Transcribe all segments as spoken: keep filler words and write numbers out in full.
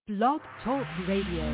Blog Talk Radio.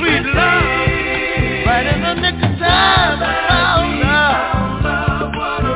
Right in the nick of time, I found love.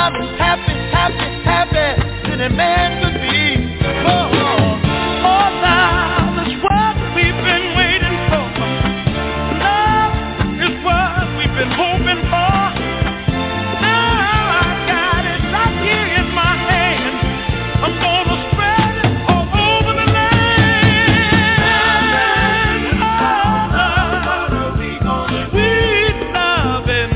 I'm as happy, happy, happy than a man could be. Oh, oh, now that's what we've been waiting for. Love is what we've been hoping for. Now I got it right here in my hand. I'm gonna spread it all over the land. Oh, sweet loving,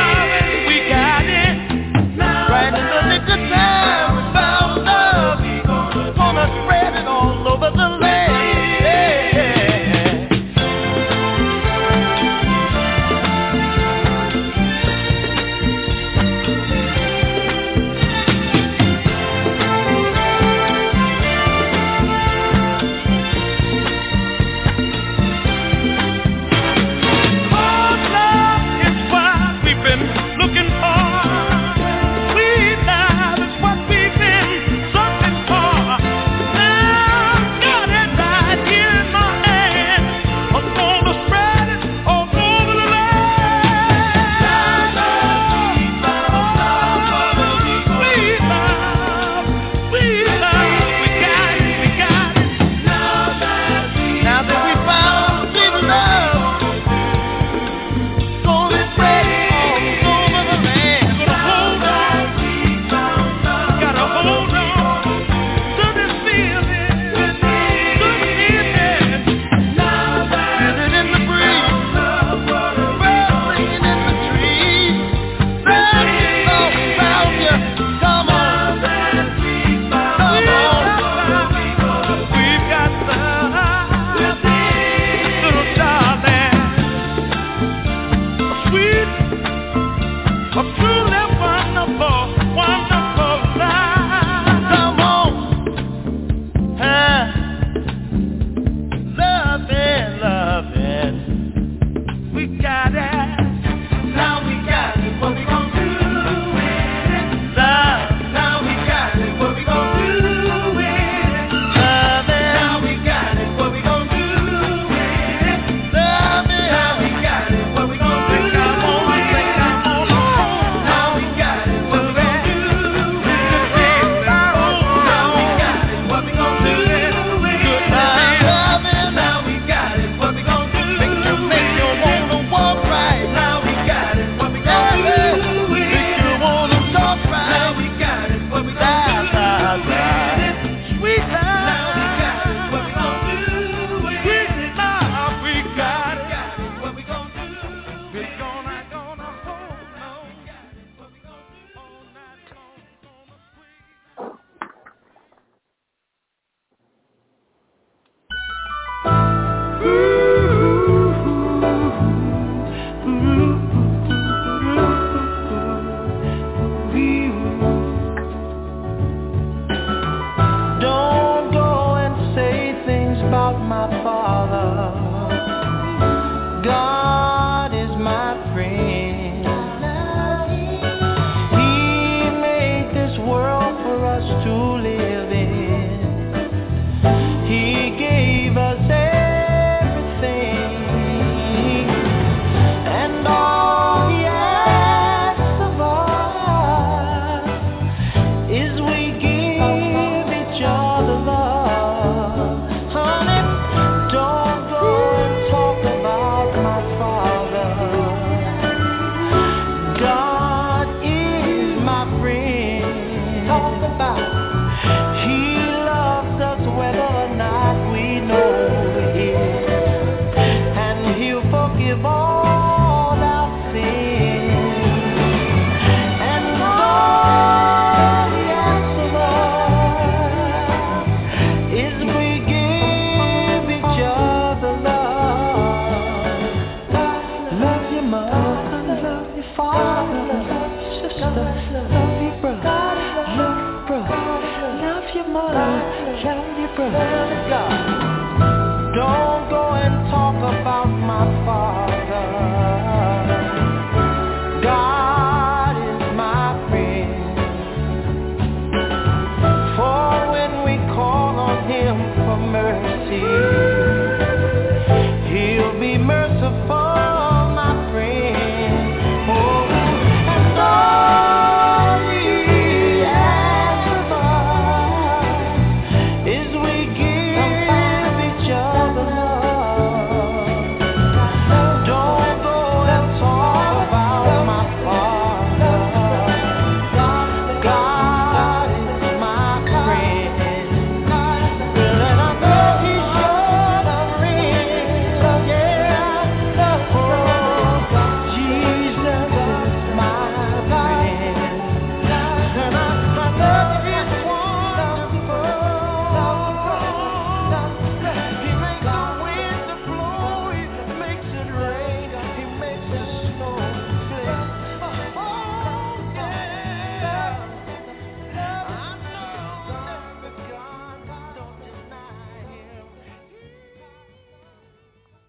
loving, we got it. Right in the nick of time, we found love.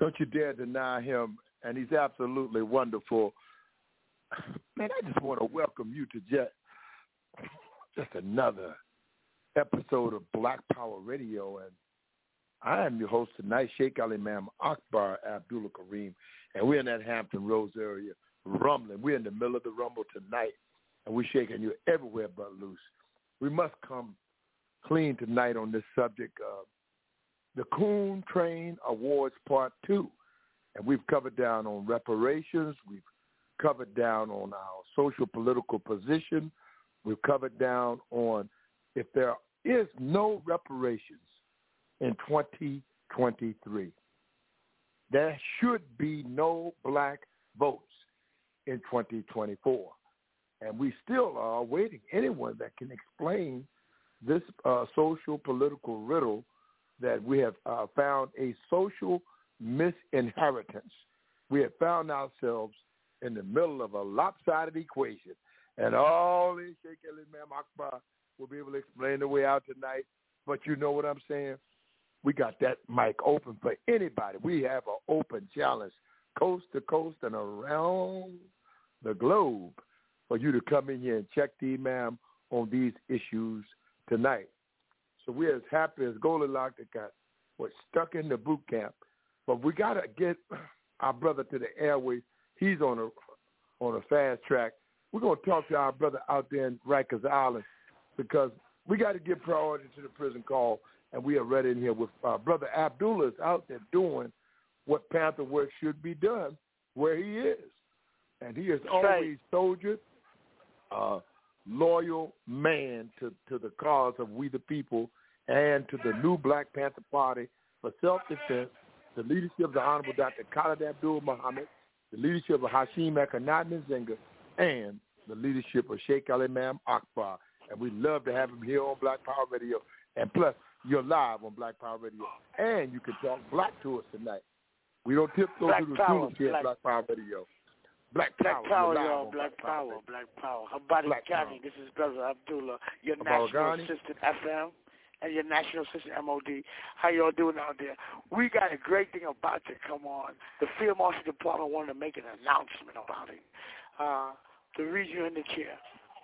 Don't you dare deny him, and he's absolutely wonderful. Man, I just want to welcome you to just, just another episode of Black Power Radio, and I am your host tonight, Sheikh Al-Imam Akbar Abdullah Kareem, and we're in that Hampton Roads area, rumbling. We're in the middle of the rumble tonight, and we're shaking you everywhere but loose. We must come clean tonight on this subject of the Coon Train Awards Part two, and we've covered down on reparations. We've covered down on our social political position. We've covered down on if there is no reparations in twenty twenty-three, there should be no black votes in twenty twenty-four. And we still are awaiting anyone that can explain this uh, social political riddle that we have uh, found a social misinheritance. We have found ourselves in the middle of a lopsided equation. And all these Sheikh Al-Imam Akbar will be able to explain the way out tonight. But you know what I'm saying? We got that mic open for anybody. We have an open challenge, coast to coast and around the globe, for you to come in here and check the imam on these issues tonight. So we're as happy as Goldilocks that got what stuck in the boot camp. But we got to get our brother to the airways. He's on a on a fast track. We're going to talk to our brother out there in Rikers Island because we got to give priority to the prison call, and we are ready in here with uh, Brother Abdullah is out there doing what Panther work should be done where he is. And he is always soldier, uh, loyal man to, to the cause of we the people and to the new Black Panther Party for self-defense, the leadership of the Honorable Doctor Khalid Abdul Muhammad, the leadership of Hashim Akhenaten Nzinga, and the leadership of Sheikh Al-Imam Akbar. And we love to have him here on Black Power Radio. And plus, you're live on Black Power Radio. And you can talk black to us tonight. We don't tiptoe Black through the Power, tulips here at Black Power Radio. Black Power, Black Power, y'all. y'all. Black Power, Black Power. Habari Ghani, this is Brother Abdullah, your Habari National Ghani. Assistant F M and your National Assistant M O D. How y'all doing out there? We got a great thing about to come on. The Field Marshal Department wanted to make an announcement about it. Uh, the region in the chair.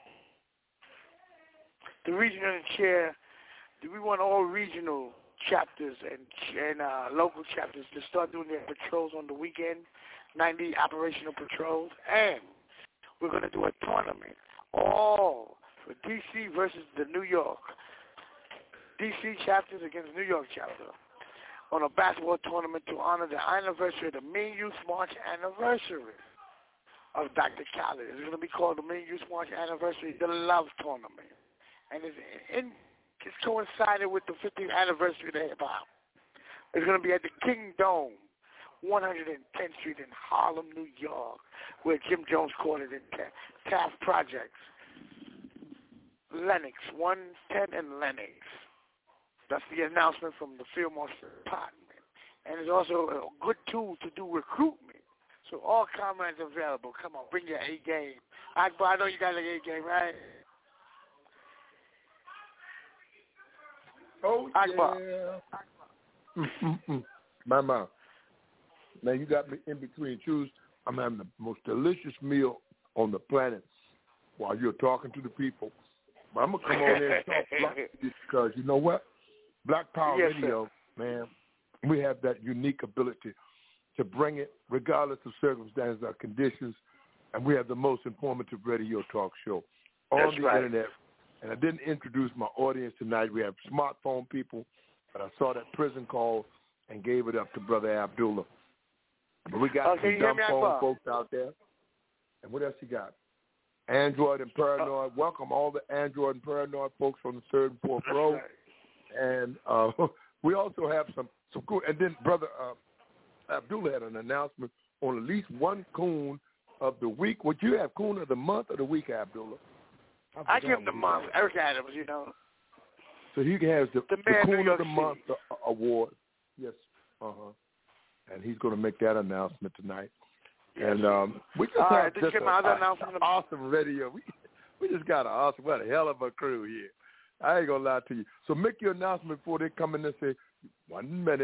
The region in the chair, we want all regional chapters and, and uh, local chapters to start doing their patrols on the weekend, ninety operational patrols, and we're going to do a tournament, all for D C versus the New York. D C chapters against New York chapter on a basketball tournament to honor the anniversary of the Mean Youth March anniversary of Doctor Khalid. It's going to be called the Mean Youth March Anniversary, the Love Tournament. And it's, in, it's coincided with the fiftieth anniversary of the hip-hop. It's going to be at the King Dome, one hundred tenth Street in Harlem, New York, where Jim Jones called it in Taft Projects. Lenox, one ten and Lenox. That's the announcement from the Field Marshal Department. And it's also a good tool to do recruitment. So all comrades available. Come on, bring your A game. Akbar, I know you got an A game, right? Oh, Akbar. yeah. Mm-mm-mm. My mom. Now, you got me in between shoes. I'm having the most delicious meal on the planet while you're talking to the people. But I'm going to come on in and talk black because you know what? Black Power yes, Radio, sir. man, we have that unique ability to bring it regardless of circumstances or conditions, and we have the most informative radio talk show on That's the right. Internet. And I didn't introduce my audience tonight. We have smartphone people, but I saw that prison call and gave it up to Brother Abdullah. But we got okay, some dumb phone folks out there. And what else you got? Android and Paranoid. Uh, Welcome all the Android and Paranoid folks on the third and fourth row. Right. And uh, we also have some, some cool. And then Brother uh, Abdullah had an announcement on at least one coon of the week. Would you have coon of the month or the week, Abdullah? I, I give him the month. Eric Adams, you know. So he has the, the, the Coon of the City. Month uh, award. Yes. Uh-huh. And he's going to make that announcement tonight. Yes. And um, we just All have right, just get a, my other a, announcement. a awesome radio. We, we just got an awesome, what a hell of a crew here. I ain't going to lie to you. So make your announcement before they come in and say, one minute.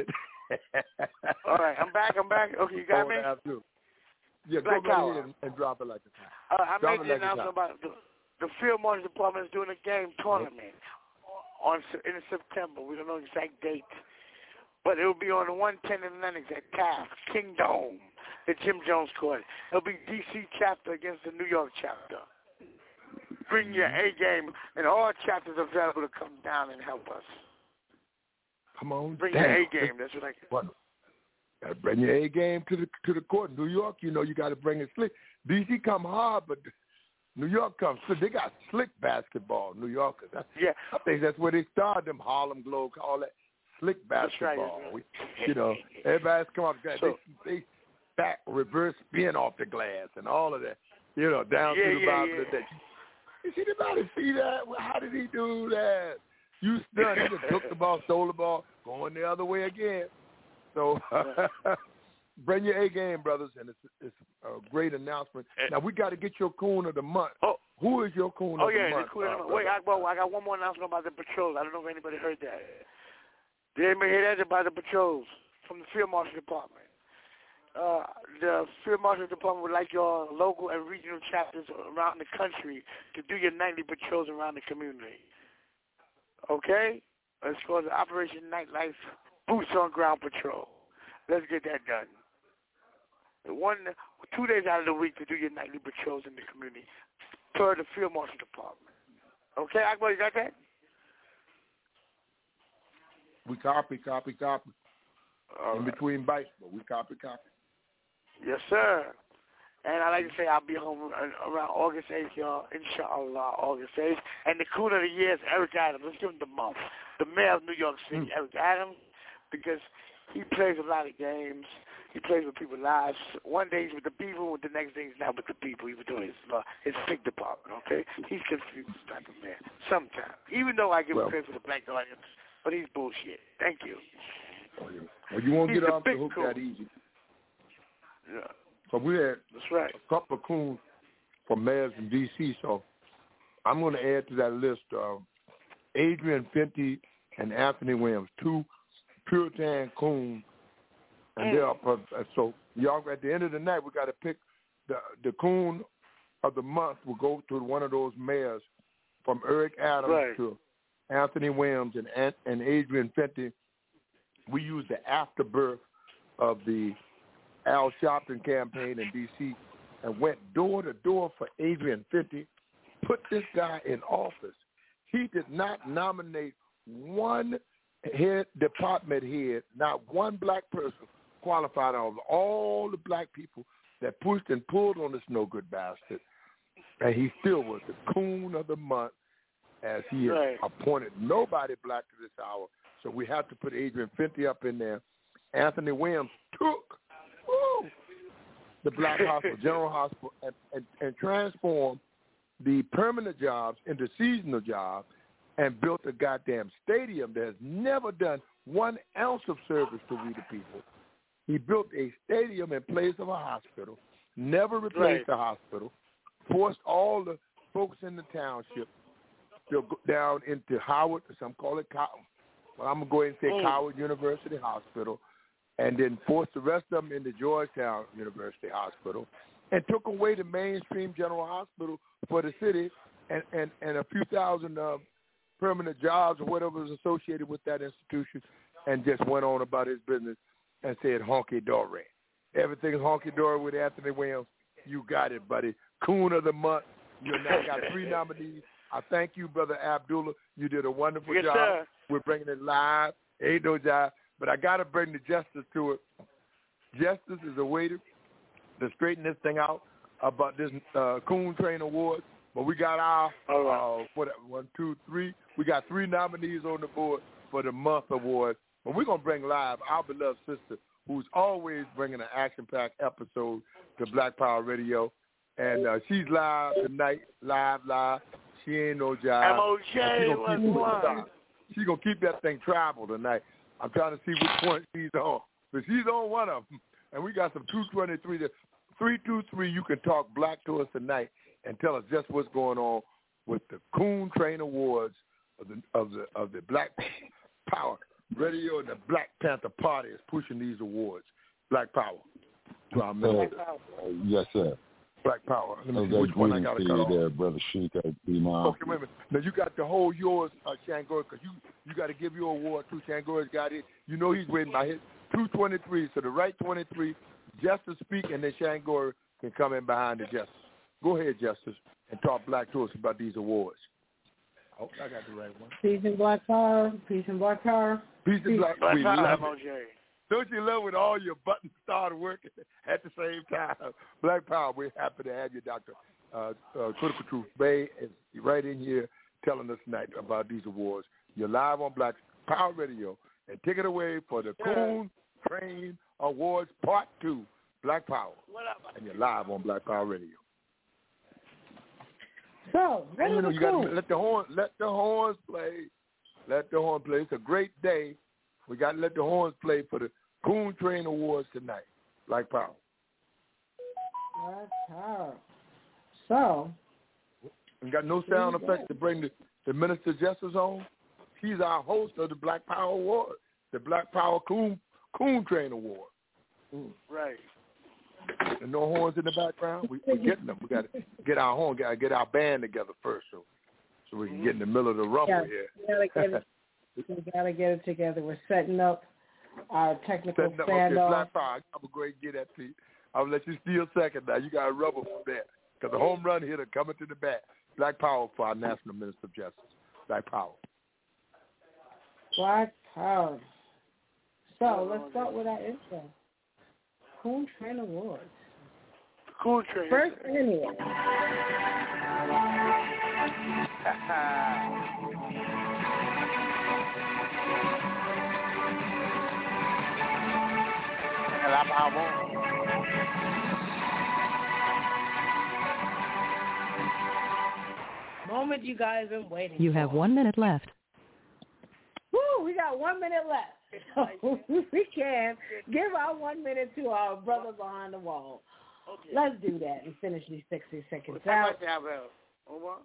All right, I'm back. I'm back. Okay, you got oh, me. Absolutely. Yeah, Black go right Power. ahead and, and drop it like a time. Uh, I drop made it the like announcement about the, the field marshal department is doing a game tournament on in September. We don't know the exact date, but it will be on the one ten in Lenox at Taft Kingdom, the Jim Jones Court. It'll be D C chapter against the New York chapter. Bring your A game, and all chapters are available to come down and help us. Come on, bring down. your A game. That's what I can. What? Got to bring your A game to the to the court. New York, you know, you got to bring it slick. D C come hard, but New York comes slick. They got slick basketball. New Yorkers. That's, yeah, I think that's where they started them Harlem Globe, all that slick basketball. That's right. We, you know, everybody's come off the glass. So, they, they back reverse spin off the glass and all of that. You know, down yeah, to the yeah, bottom yeah. of the day. You see anybody see that? Well, how did he do that? You stunned. He just took the ball, stole the ball, going the other way again. So bring your A game, brothers, and it's, it's a great announcement. Now, we got to get your coon of the month. Oh, who is your coon oh of yeah, the month? the coon of the uh, month. Wait, I, well, I got one more announcement about the patrols. I don't know if anybody heard that. Did anybody hear that about the patrols from the Field Marshal Department? Uh, the Field Marshal Department would like your local and regional chapters around the country to do your nightly patrols around the community. Okay? It's called the Operation Nightlife Boots on Ground Patrol. Let's get that done. One, two days out of the week to do your nightly patrols in the community per the Field Marshal Department. Okay, Akbar, you got that? We copy, copy, copy. All In right. between bites, but we copy, copy. Yes, sir. And I like to say I'll be home around August eighth, y'all. Inshallah, August eighth. And the coon of the year is Eric Adams. Let's give him the month. The mayor of New York City, mm. Eric Adams, because he plays a lot of games. He plays with people's lives. One day he's with the people, the next day he's not with the people. He's doing his uh, his big department, okay? He's confused type of man sometimes. Even though I give well, him credit for the black audience, but he's bullshit. Thank you. Well, you won't he's get off the big hook coon. that easy. Yeah. So we had That's right. a couple of coons from mayors in D C, so I'm going to add to that list uh, Adrian Fenty and Anthony Williams, two Puritan coons. And they're up, uh, so y'all, at the end of the night, we got to pick the the coon of the month. Will go to one of those mayors, from Eric Adams right. to Anthony Williams and and Adrian Fenty. We use the afterbirth of the Al Sharpton campaign in D C and went door to door for Adrian Fenty, put this guy in office. He did not nominate one head department head, not one black person qualified out of all the black people that pushed and pulled on this no-good bastard. And he still was the coon of the month, as he right. has appointed nobody black to this hour. So we have to put Adrian Fenty up in there. Anthony Williams took woo, the black hospital, General Hospital, and, and, and transformed the permanent jobs into seasonal jobs and built a goddamn stadium that has never done one ounce of service to we the people. He built a stadium in place of a hospital, never replaced right. the hospital, forced all the folks in the township to go down into Howard, some call it, well, I'm going to go ahead and say mm. Howard University Hospital, and then forced the rest of them into Georgetown University Hospital, and took away the mainstream general hospital for the city and, and, and a few thousand uh, permanent jobs or whatever was associated with that institution, and just went on about his business and said honky-dory. Everything is honky-dory with Anthony Williams. You got it, buddy. Coon of the month. You now got three nominees. I thank you, Brother Abdullah. You did a wonderful yes, job. Sir. We're bringing it live. Ain't no job. But I got to bring the justice to it. Justice is a way to, to straighten this thing out about this uh, Coon Train Award. But we got our, right. uh, what, one, two, three. We got three nominees on the board for the month award. But we're going to bring live our beloved sister, who's always bringing an action-packed episode to Black Power Radio. And uh, she's live tonight, live, live. She ain't no job. M O J was one. She's going to keep that thing travel tonight. I'm trying to see which one she's on. But she's on one of them. And we got some two twenty-three. three two three, you can talk black to us tonight and tell us just what's going on with the Coon Train Awards of the of the, of the Black Power Radio and the Black Panther Party is pushing these awards. Black Power. To our uh, yes, sir. Black Power. Let me okay, see which one I got to cut off. there, Brother Sheik. Okay, wait a minute. Now, you got to hold yours, uh, Shangori, because you, you got to give your award to Shangori's got it. You know he's waiting by his two twenty-three, so the right twenty-three, Justice speak, and then Shangori can come in behind the Justice. Go ahead, Justice, and talk black to us about these awards. I hope I got the right one. Peace and Black Power. Peace and Black Power. Peace and Black Power. We love it. Don't you love when all your buttons start working at the same time? Black Power, we're happy to have you, Doctor Uh, uh, Critical Truth Bay is right in here telling us tonight about these awards. You're live on Black Power Radio, and take it away for the Coon Train Awards Part two, Black Power. And you're live on Black Power Radio. So, what you are know, the you got to let the horn, let the horns play. Let the horn play. It's a great day. We got to let the horns play for the Coon Train Awards tonight. Black Power. Black Power. So. We got no sound effects to bring the, the Minister Justice on. He's our host of the Black Power Award, the Black Power Coon, Coon Train Award. Mm. Right. And no horns in the background. We, we're getting them. We got to get our horn, got to get our band together first, so so we can get in the middle of the rumble yeah, here. We gotta get it. We gotta get it together. We're setting up our technical setting up, standoff. Okay, Black Power. I'm going to get that to you. I'll let you steal second now. You got a rubber from there. Because the home run hitter coming to the bat. Black Power for our National Minister of Justice. Black Power. Black Power. So let's start with our intro. Coon Train Awards. Coon Train. First annual. Moment you guys been waiting You for. have one minute left. Woo, we got one minute left. So we can give our one minute to our brother behind the wall. Okay. Let's do that and finish these sixty seconds well, out. Over.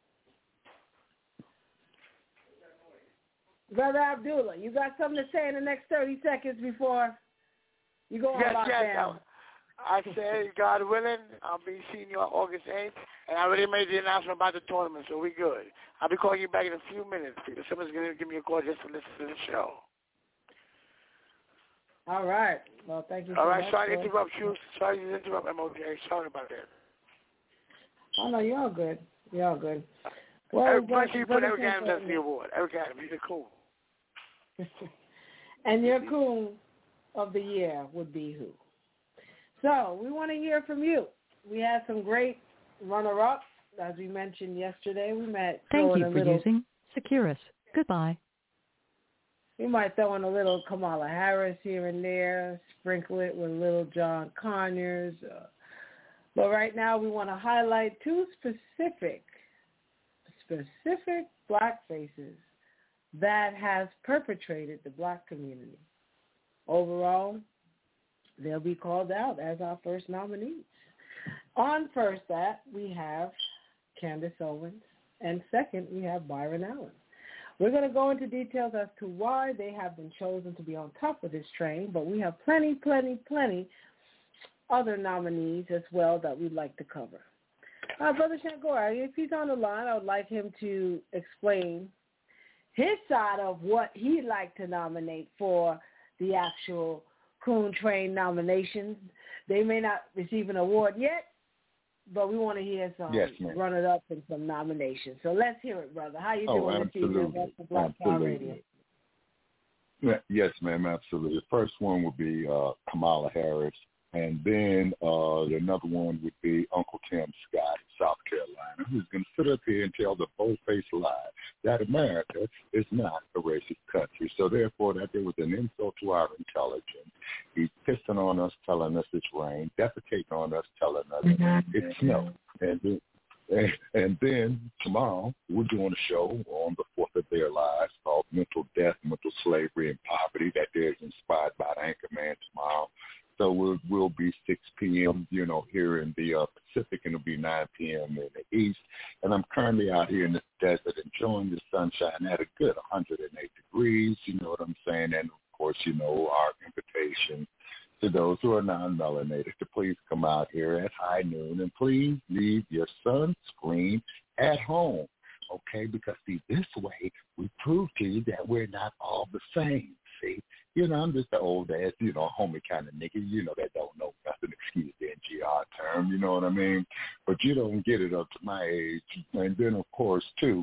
Brother Abdullah, you got something to say in the next thirty seconds before you go on yes, lockdown? Yes, I say, God willing, I'll be seeing you on August eighth, and I already made the announcement about the tournament, so we're good. I'll be calling you back in a few minutes because someone's going to give me a call just to listen to the show. All right. Well, thank you so All right, much. sorry to interrupt you. Sorry to interrupt M O J. Sorry about that. Oh, no, you're all good. You're all good. Well, Eric, but, you put Eric Adams as the award. Eric Adams, he's a coon. And your coon of the year would be who? So we want to hear from you. We had some great runner-ups, as we mentioned yesterday. We met. Thank you a for little, using Securus. Goodbye. We might throw in a little Kamala Harris here and there, sprinkle it with little John Conyers. Uh, but right now we want to highlight two specific, specific black faces that has perpetrated the black community. Overall, they'll be called out as our first nominees. On first that, we have Candace Owens, and second, we have Byron Allen. We're going to go into details as to why they have been chosen to be on top of this train, but we have plenty, plenty, plenty other nominees as well that we'd like to cover. Uh, Brother Shangori, if he's on the line, I would like him to explain his side of what he'd like to nominate for the actual Coon Train nominations. They may not receive an award yet, but we want to hear some yes, runner-up and some nominations. So let's hear it, brother. How you doing oh, this evening? That's the Black Power Radio. Yeah, yes, ma'am, absolutely. The first one would be uh, Kamala Harris, and then uh, another one would be Uncle Tim Scott of South Carolina, who's going to sit up here and tell the bold-faced lie that America is not a racist country. So therefore, that there was an insult to our intelligence. He's pissing on us, telling us it's rain, defecating on us, telling us mm-hmm. it's snow. And then, and, and then tomorrow, we're doing a show on the fourth of their lives called Mental Death, Mental Slavery, and Poverty that is inspired by the Anchorman tomorrow. So we'll, we'll be six p.m., you know, here in the uh, Pacific, and it'll be nine p.m. in the East. And I'm currently out here in the desert enjoying the sunshine at a good one hundred eight degrees. degrees, you know what I'm saying? And, of course, you know, our invitation to those who are non-melanated to please come out here at high noon and please leave your sunscreen at home, okay? Because, see, this way we prove to you that we're not all the same, see? You know, I'm just the old ass, you know, homie kind of nigga, you know, that don't know nothing, excuse the N G R term, you know what I mean? But you don't get it up to my age. And then, of course, too,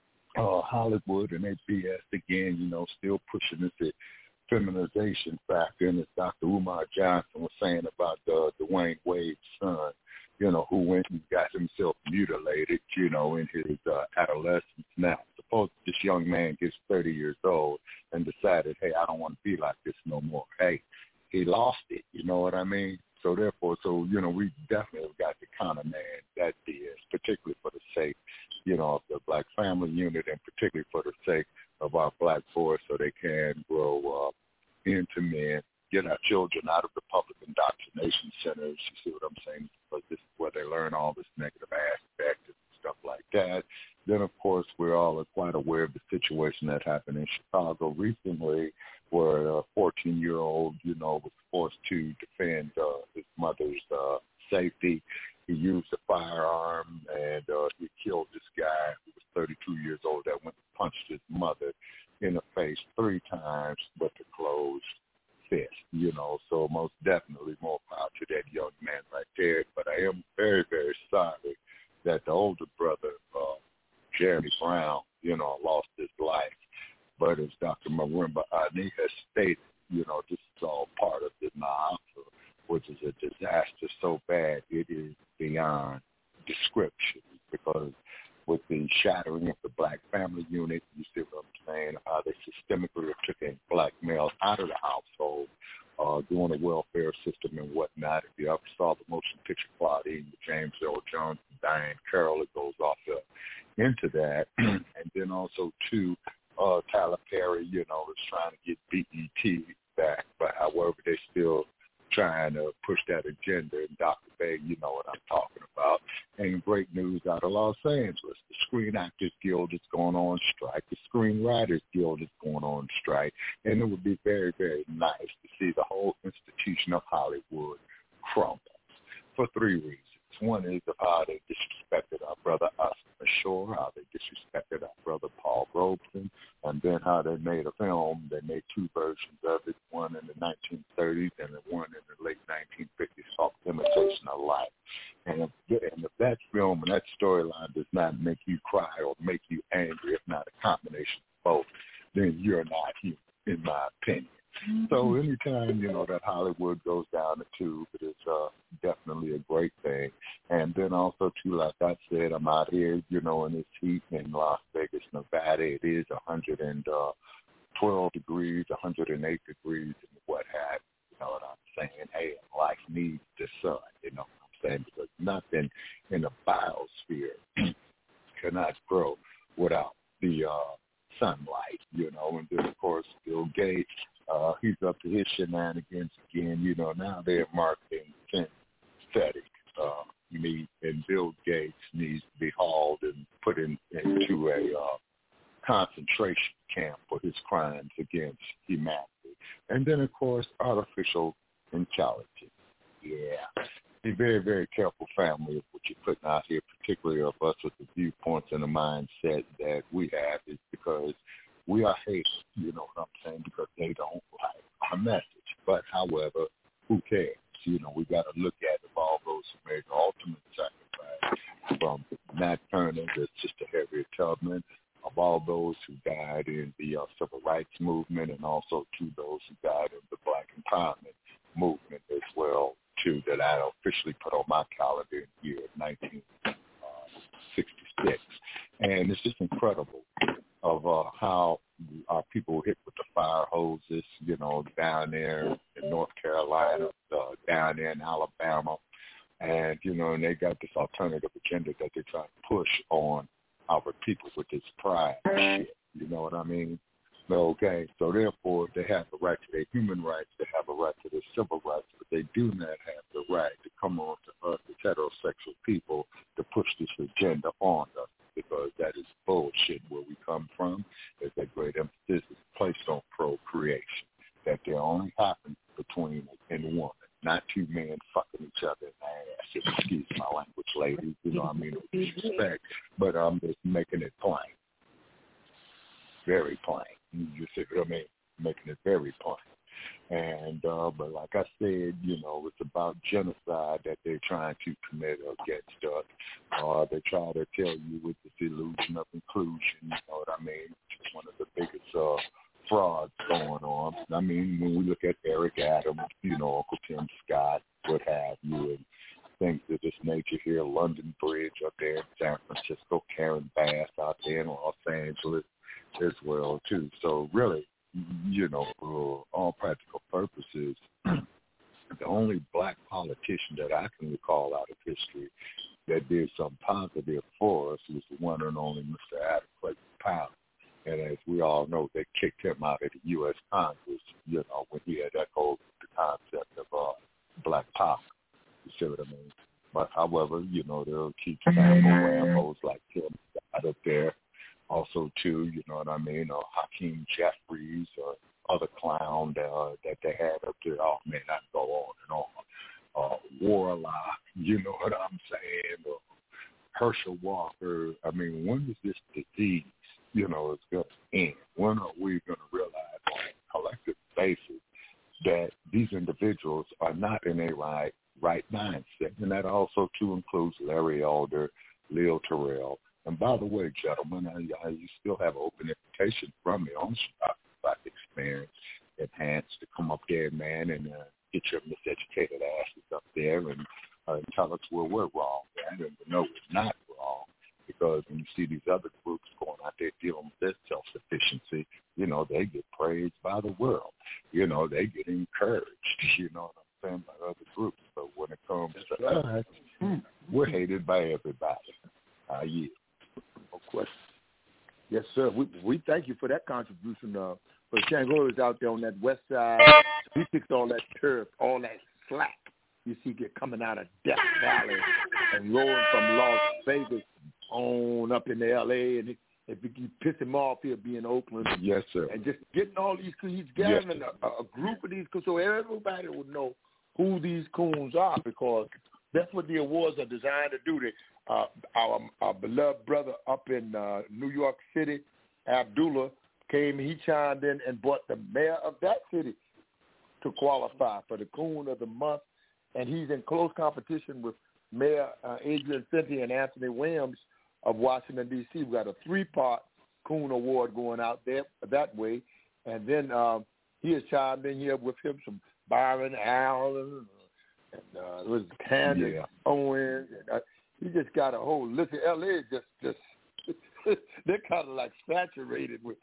uh, Hollywood and they B S again, you know, still pushing this feminization factor. And as Doctor Umar Johnson was saying about uh, Dwayne Wade's son, you know, who went and got himself mutilated, you know, in his uh, adolescence. Now, suppose this young man gets thirty years old and decided, hey, I don't want to be like this no more. Hey, he lost it, you know what I mean? So therefore, so, you know, we definitely got to kind of man that is, particularly for the sake, you know, of the Black family unit and particularly for the sake of our Black boys so they can grow up into men, get our children out of the public indoctrination centers, you see what I'm saying? Because this is where they learn all this negative aspect and stuff like that. Then, of course, we're all quite aware of the situation that happened in Chicago recently where a fourteen-year-old, you know, was forced to defend uh, his mother's uh, safety. He used a firearm, and uh, he killed this guy who was thirty-two years old that went and punched his mother in the face three times with a closed fist, you know. So most definitely more power to that young man right there. But I am very, very sorry that the older brother, uh, Jeremy Brown, you know, lost his life. But as Doctor Marimba Ani has stated, you know, this is all part of the Na'afa, which is a disaster so bad it is beyond description, because with the shattering of the Black family unit, you see what I'm saying, how they systemically took in Black males out of the household, uh, doing a welfare system and whatnot. If you ever saw the motion picture Claudine with James Earl Jones and Diane Carroll, it goes off uh, into that. And then also, too, uh, Tyler Perry, you know, is trying to get B E T back, but however, they still trying to push that agenda. And Doctor Bay, you know what I'm talking about. And great news out of Los Angeles. The Screen Actors Guild is going on strike. The Screenwriters Guild is going on strike. And it would be very, very nice to see the whole institution of Hollywood crumble for three reasons. One is of how they disrespected our brother Oscar Shore, how they disrespected our brother Paul Robeson, and then how they made a film. They made two versions of it, one in the nineteen thirties and one in the late nineteen fifties called Imitation of Life. And if, and if that film and that storyline does not make you cry or make you angry, if not a combination of both, then you're not human, in my opinion. So anytime, you know, that Hollywood goes down the tube, it is uh, definitely a great thing. And then also, too, like I said, I'm out here, you know, in this heat in Las Vegas, Nevada. It is one hundred twelve degrees, one hundred eight degrees, and what have you. You know what I'm saying? Hey, life needs the sun, you know what I'm saying? Because nothing in the biosphere cannot grow without the uh, sunlight, you know. And then, of course, Bill Gates, Uh, he's up to his shenanigans again. You know, now they're marketing synthetic uh, meat, and Bill Gates needs to be hauled and put in, into a uh, concentration camp for his crimes against humanity. And then, of course, artificial intelligence. Yeah. Be very, very careful, family, of what you're putting out here, particularly of us with the viewpoints and the mindset that we have, is because we are haters, you know what I'm saying, because they don't like our message. But, however, who cares? You know, we got to look at of all those who made the ultimate sacrifice, from Nat Turner to Sister Harriet Tubman, of all those who died in the uh, civil rights movement, and also to those who died in the Black empowerment movement as well, too, that I officially put on my calendar in the year of nineteen sixty-six. And it's just incredible of uh, how our people were hit with the fire hoses, you know, down there in North Carolina, uh, down there in Alabama. And, you know, and they got this alternative agenda that they're trying to push on our people with this pride shit. You know what I mean? Okay, so therefore they have the right to their human rights, they have a right to their civil rights, but they do not have the right to come on to us as heterosexual people to push this agenda on us, because that is bullshit. Where we come from is that great emphasis is placed on procreation, that they only happen between and woman, not two men fucking each other in the ass. Excuse my language, ladies. You know what I mean? With respect, but I'm just making it plain. Very plain. You see what I mean? Making it very plain. And, uh, but like I said, you know, it's about genocide that they're trying to commit against us. Uh, they try to tell you with this illusion of inclusion, you know what I mean? It's one of the biggest uh, frauds going on. I mean, when we look at Eric Adams, you know, Uncle Tim Scott, what have you, and things of this nature here, London Bridge up there in San Francisco, Karen Bass out there in Los Angeles as well, too. So really, you know, for all practical purposes, the only black politician that I can recall out of history that did something positive for us was the one and only Mister Adam Clayton Powell. And as we all know, they kicked him out of the U S Congress, you know, when he had echoed the concept of uh, black power. You see what I mean? But however, you know, they'll keep Sambo Rambos like Tim Scott up there. Also, too, you know what I mean, or Hakeem Jeffries or other clown uh, that they had up there. Oh, man, I can go on and on. Uh, Warlock, you know what I'm saying, or Herschel Walker. I mean, when is this disease, you know, is going to end? When are we going to realize on a collective basis that these individuals are not in a right, right mindset? And that also, too, includes Larry Elder, Leo Terrell. And by the way, gentlemen, I, I, you still have an open invitation from me on Black Experience Enhanced to come up there, man, and uh, get your miseducated asses up there and, uh, and tell us where we're wrong, man, and we know we're not wrong. Because when you see these other groups going out there dealing with their self-sufficiency, you know, they get praised by the world. You know, they get encouraged, you know what I'm saying, by other groups. But when it comes to us, we're hated by everybody. Uh, yeah. No question. Yes, sir. We we thank you for that contribution. Uh, but Shango is out there on that west side. He picks all that turf, all that slack you see get coming out of Death Valley and rolling from Las Vegas on up into L A. And if you piss him off, he'll be in Oakland. Yes, sir. And just getting all these, he's gathering yes, a, a group of these, so everybody will know who these coons are, because that's what the awards are designed to do. They, uh, our, our beloved brother up in uh, New York City, Abdullah, came, he chimed in and brought the mayor of that city to qualify for the Coon of the Month, and he's in close competition with Mayor uh, Adrian Fenty and Anthony Williams of Washington, D C. We've got a three-part Coon Award going out there that way, and then um, he has chimed in here with him some Byron Allen, and uh, it was Candace yeah. Owens. And, uh, he just got a whole list. L A just, just they're kind of like saturated with.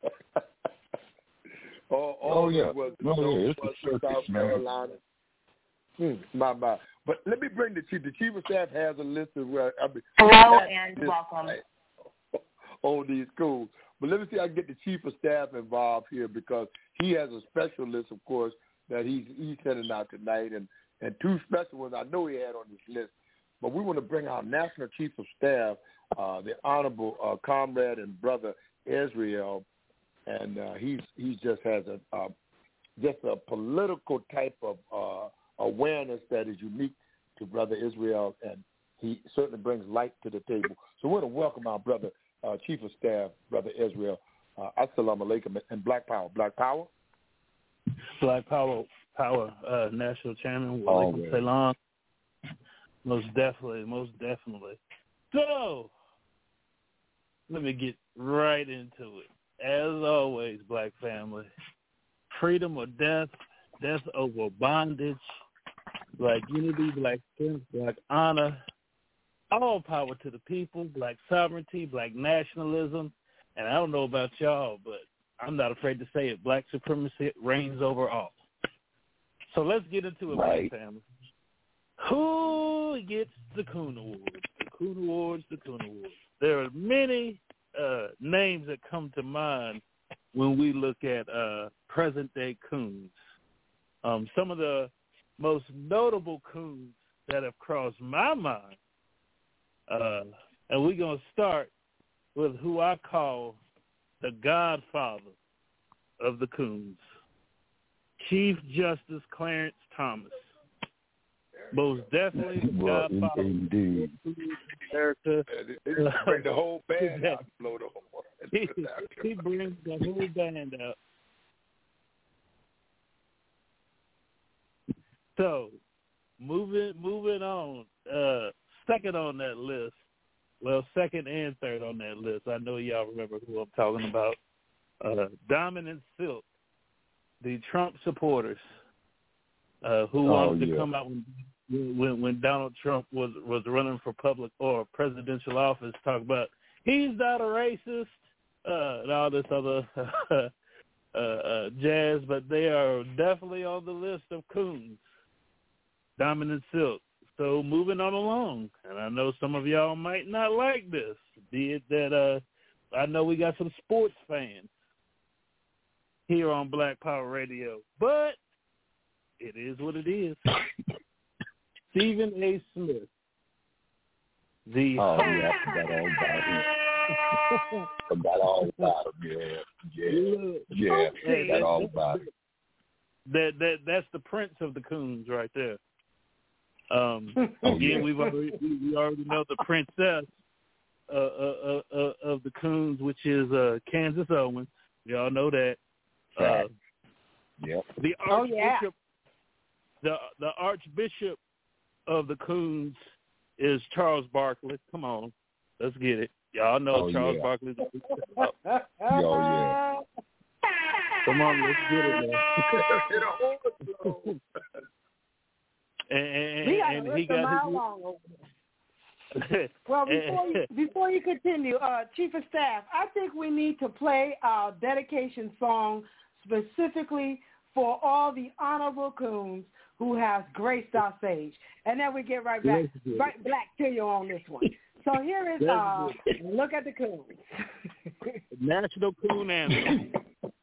all, all oh yeah, was, no, no, yeah, it's a circus, South man. Carolina. Hmm, my, my. But let me bring the chief. The chief of staff has a list of where I mean. Hello and welcome. On these schools. But let me see if I can get the chief of staff involved here, because he has a special list, of course, that he's he's sending out tonight, and, and two special ones I know he had on this list. But we want to bring our National Chief of Staff, uh, the Honorable uh, Comrade and Brother Israel, and uh, he's he just has a uh, just a political type of uh, awareness that is unique to Brother Israel, and he certainly brings light to the table. So we want to welcome our brother, uh, Chief of Staff, Brother Israel. Uh, Assalamu alaikum, and Black Power. Black Power? Black Power, Power uh, National Chairman. Wa Oh, alaikum salam. Most definitely, most definitely. So, let me get right into it. As always, Black family, freedom or death, death over bondage, Black unity, Black strength, Black honor, all power to the people, Black sovereignty, Black nationalism, and I don't know about y'all, but I'm not afraid to say it, Black supremacy reigns over all. So let's get into it, right. Black family. Who gets the Coon Awards? The Coon Awards, the Coon Awards. There are many uh, names that come to mind when we look at uh, present-day coons. Um, some of the most notable coons that have crossed my mind, uh, and we're going to start with who I call the godfather of the Coons, Chief Justice Clarence Thomas. Most definitely the well, godfather indeed. of America. Bring the whole band out and blow the whole he, he brings the whole band out. So, moving moving on, uh, second on that list, well, second and third on that list, I know y'all remember who I'm talking about, uh, Dominant Silk, the Trump supporters, uh, who oh, wanted to yeah. come out when, when when Donald Trump was, was running for public or presidential office, talk about he's not a racist, uh, and all this other uh, uh, jazz, but they are definitely on the list of coons. Dominant Silk. So moving on along, and I know some of y'all might not like this, be it that uh, I know we got some sports fans here on Black Power Radio, but it is what it is. Stephen A. Smith. The oh, yeah, I forgot all about him. forgot all about him, yeah. Yeah, yeah, Hey, forgot all about him. That, that, that's the prince of the coons right there. Um, oh, again, yeah. we've already, we already know the princess uh, uh, uh, of the coons, which is uh, Candace Owens. Y'all know that. Uh, yep. The Oh, Archbishop, yeah. the the Archbishop of the coons is Charles Barkley. Come on, let's get it. Y'all know oh, Charles yeah. Barkley. Oh, yeah. Come on, let's get it now. and and, we got and to he list a got mile his, long over there. Well, before you, before you continue, uh, Chief of Staff, I think we need to play our dedication song specifically for all the honorable coons who has graced our stage. And then we get right back, right back to you on this one. So here is uh, Look at the Coons. National Coon Anthem.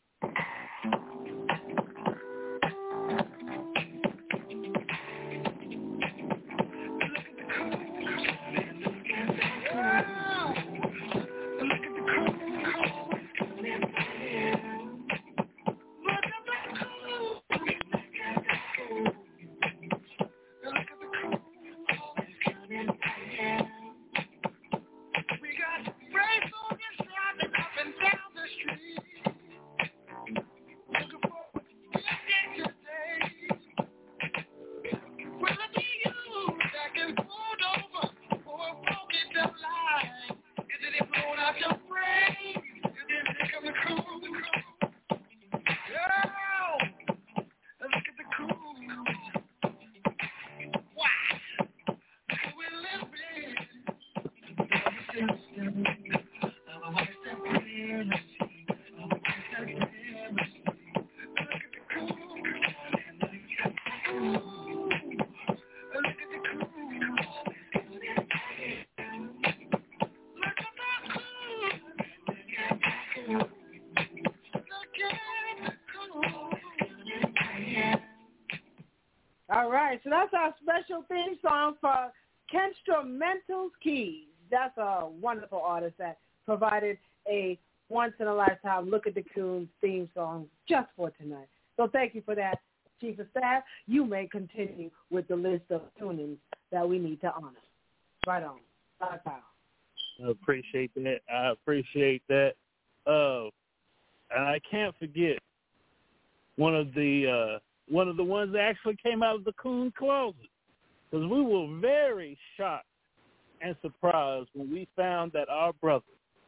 All right, so that's our special theme song for Kenstrumentals Keys. That's a wonderful artist that provided a once-in-a-lifetime Look at the Coons theme song just for tonight. So thank you for that, Chief of Staff. You may continue with the list of tunings that we need to honor. Right on. Black Power. I appreciate that. I appreciate that. Uh, and I can't forget one of the uh, one of the ones that actually came out of the coon closet, because we were very shocked and surprised when we found that our brother,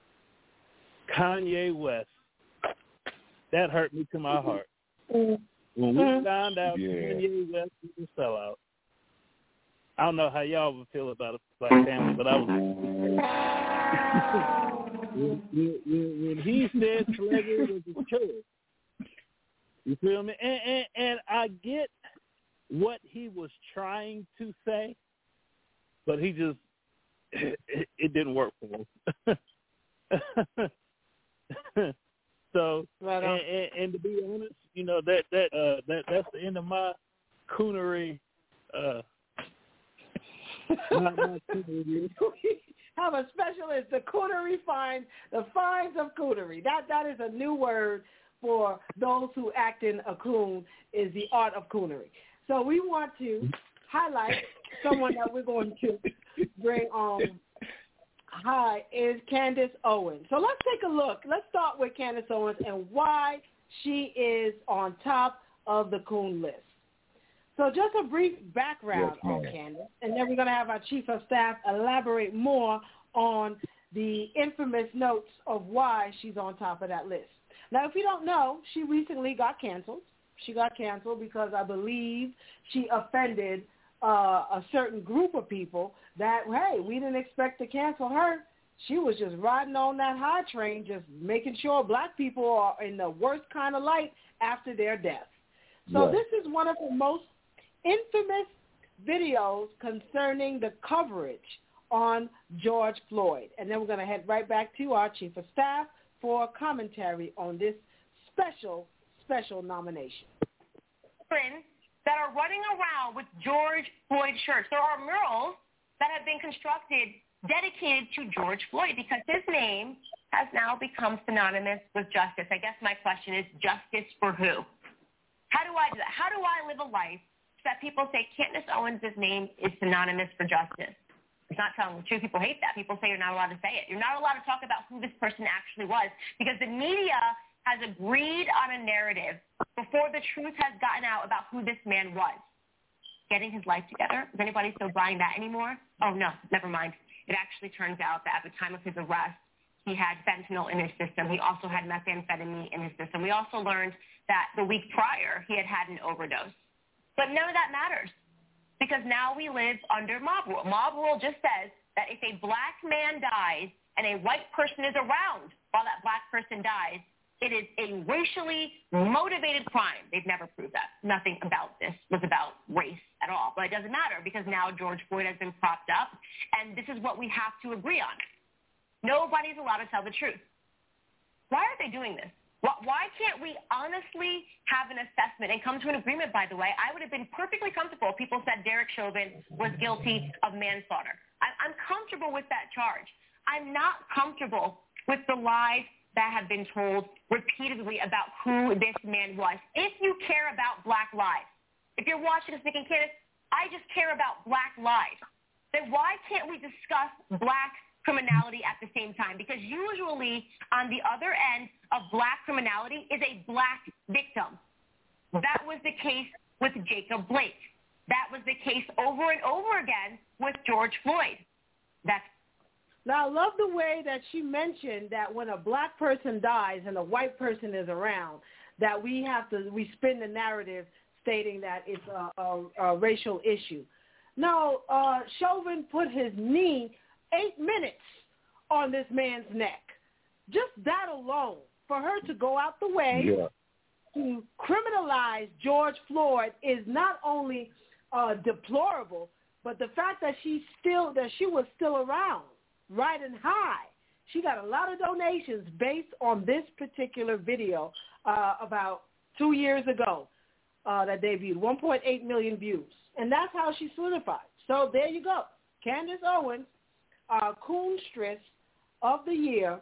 Kanye West, that hurt me to my heart. When we found out yeah. Kanye West was a sellout, I don't know how y'all would feel about it, Black family, but I was. when, when, when he said slavery was a choice, you feel me? And, and, and I get what he was trying to say, but he just, it, it didn't work for him. So, right and, and, and to be honest, you know, that that uh, that that's the end of my coonery. Uh, my, my coonery. Have a specialist, the coonery finds, the finds of coonery. That that is a new word for those who act in a coon is the art of coonery. So we want to highlight someone that we're going to bring on. Hi, is Candace Owens. So let's take a look. Let's start with Candace Owens and why she is on top of the coon list. So just a brief background yes, on Candace, and then we're going to have our chief of staff elaborate more on the infamous notes of why she's on top of that list. Now, if you don't know, she recently got canceled. She got canceled because I believe she offended uh, a certain group of people that, hey, we didn't expect to cancel her. She was just riding on that high train, just making sure black people are in the worst kind of light after their death. So right. This is one of the most infamous videos concerning the coverage on George Floyd. And then we're going to head right back to our chief of staff for commentary on this special, special nomination. That are running around with George Floyd shirts. There are murals that have been constructed dedicated to George Floyd because his name has now become synonymous with justice. I guess my question is, justice for who? How do I do that? How do I live a life that people say Candace Owens' name is synonymous for justice? It's not telling the truth. People hate that. People say you're not allowed to say it. You're not allowed to talk about who this person actually was because the media has agreed on a narrative before the truth has gotten out about who this man was. Getting his life together? Is anybody still buying that anymore? Oh, no, never mind. It actually turns out that at the time of his arrest, he had fentanyl in his system. He also had methamphetamine in his system. We also learned that the week prior, he had had an overdose. But none of that matters because now we live under mob rule. Mob rule just says that if a black man dies and a white person is around while that black person dies, it is a racially motivated crime. They've never proved that. Nothing about this was about race at all. But it doesn't matter because now George Floyd has been propped up, and this is what we have to agree on. Nobody's allowed to tell the truth. Why are they doing this? Why can't we honestly have an assessment and come to an agreement, by the way? I would have been perfectly comfortable if people said Derek Chauvin was guilty of manslaughter. I'm comfortable with that charge. I'm not comfortable with the lies that have been told repeatedly about who this man was. If you care about black lives, if you're watching this thinking, Candace, I just care about black lives, then why can't we discuss black criminality at the same time? Because usually on the other end of black criminality is a black victim. That was the case with Jacob Blake. That was the case over and over again with George Floyd. That's Now, I love the way that she mentioned that when a black person dies and a white person is around, that we have to, we spin the narrative stating that it's a, a, a racial issue. No, uh, Chauvin put his knee eight minutes on this man's neck. Just that alone, for her to go out the way yeah. to criminalize George Floyd is not only uh, deplorable, but the fact that she still, that she was still around, riding high. She got a lot of donations based on this particular video uh, about two years ago uh, that debuted, one point eight million views. And that's how she solidified. So there you go. Candace Owens, our coonstress of the year,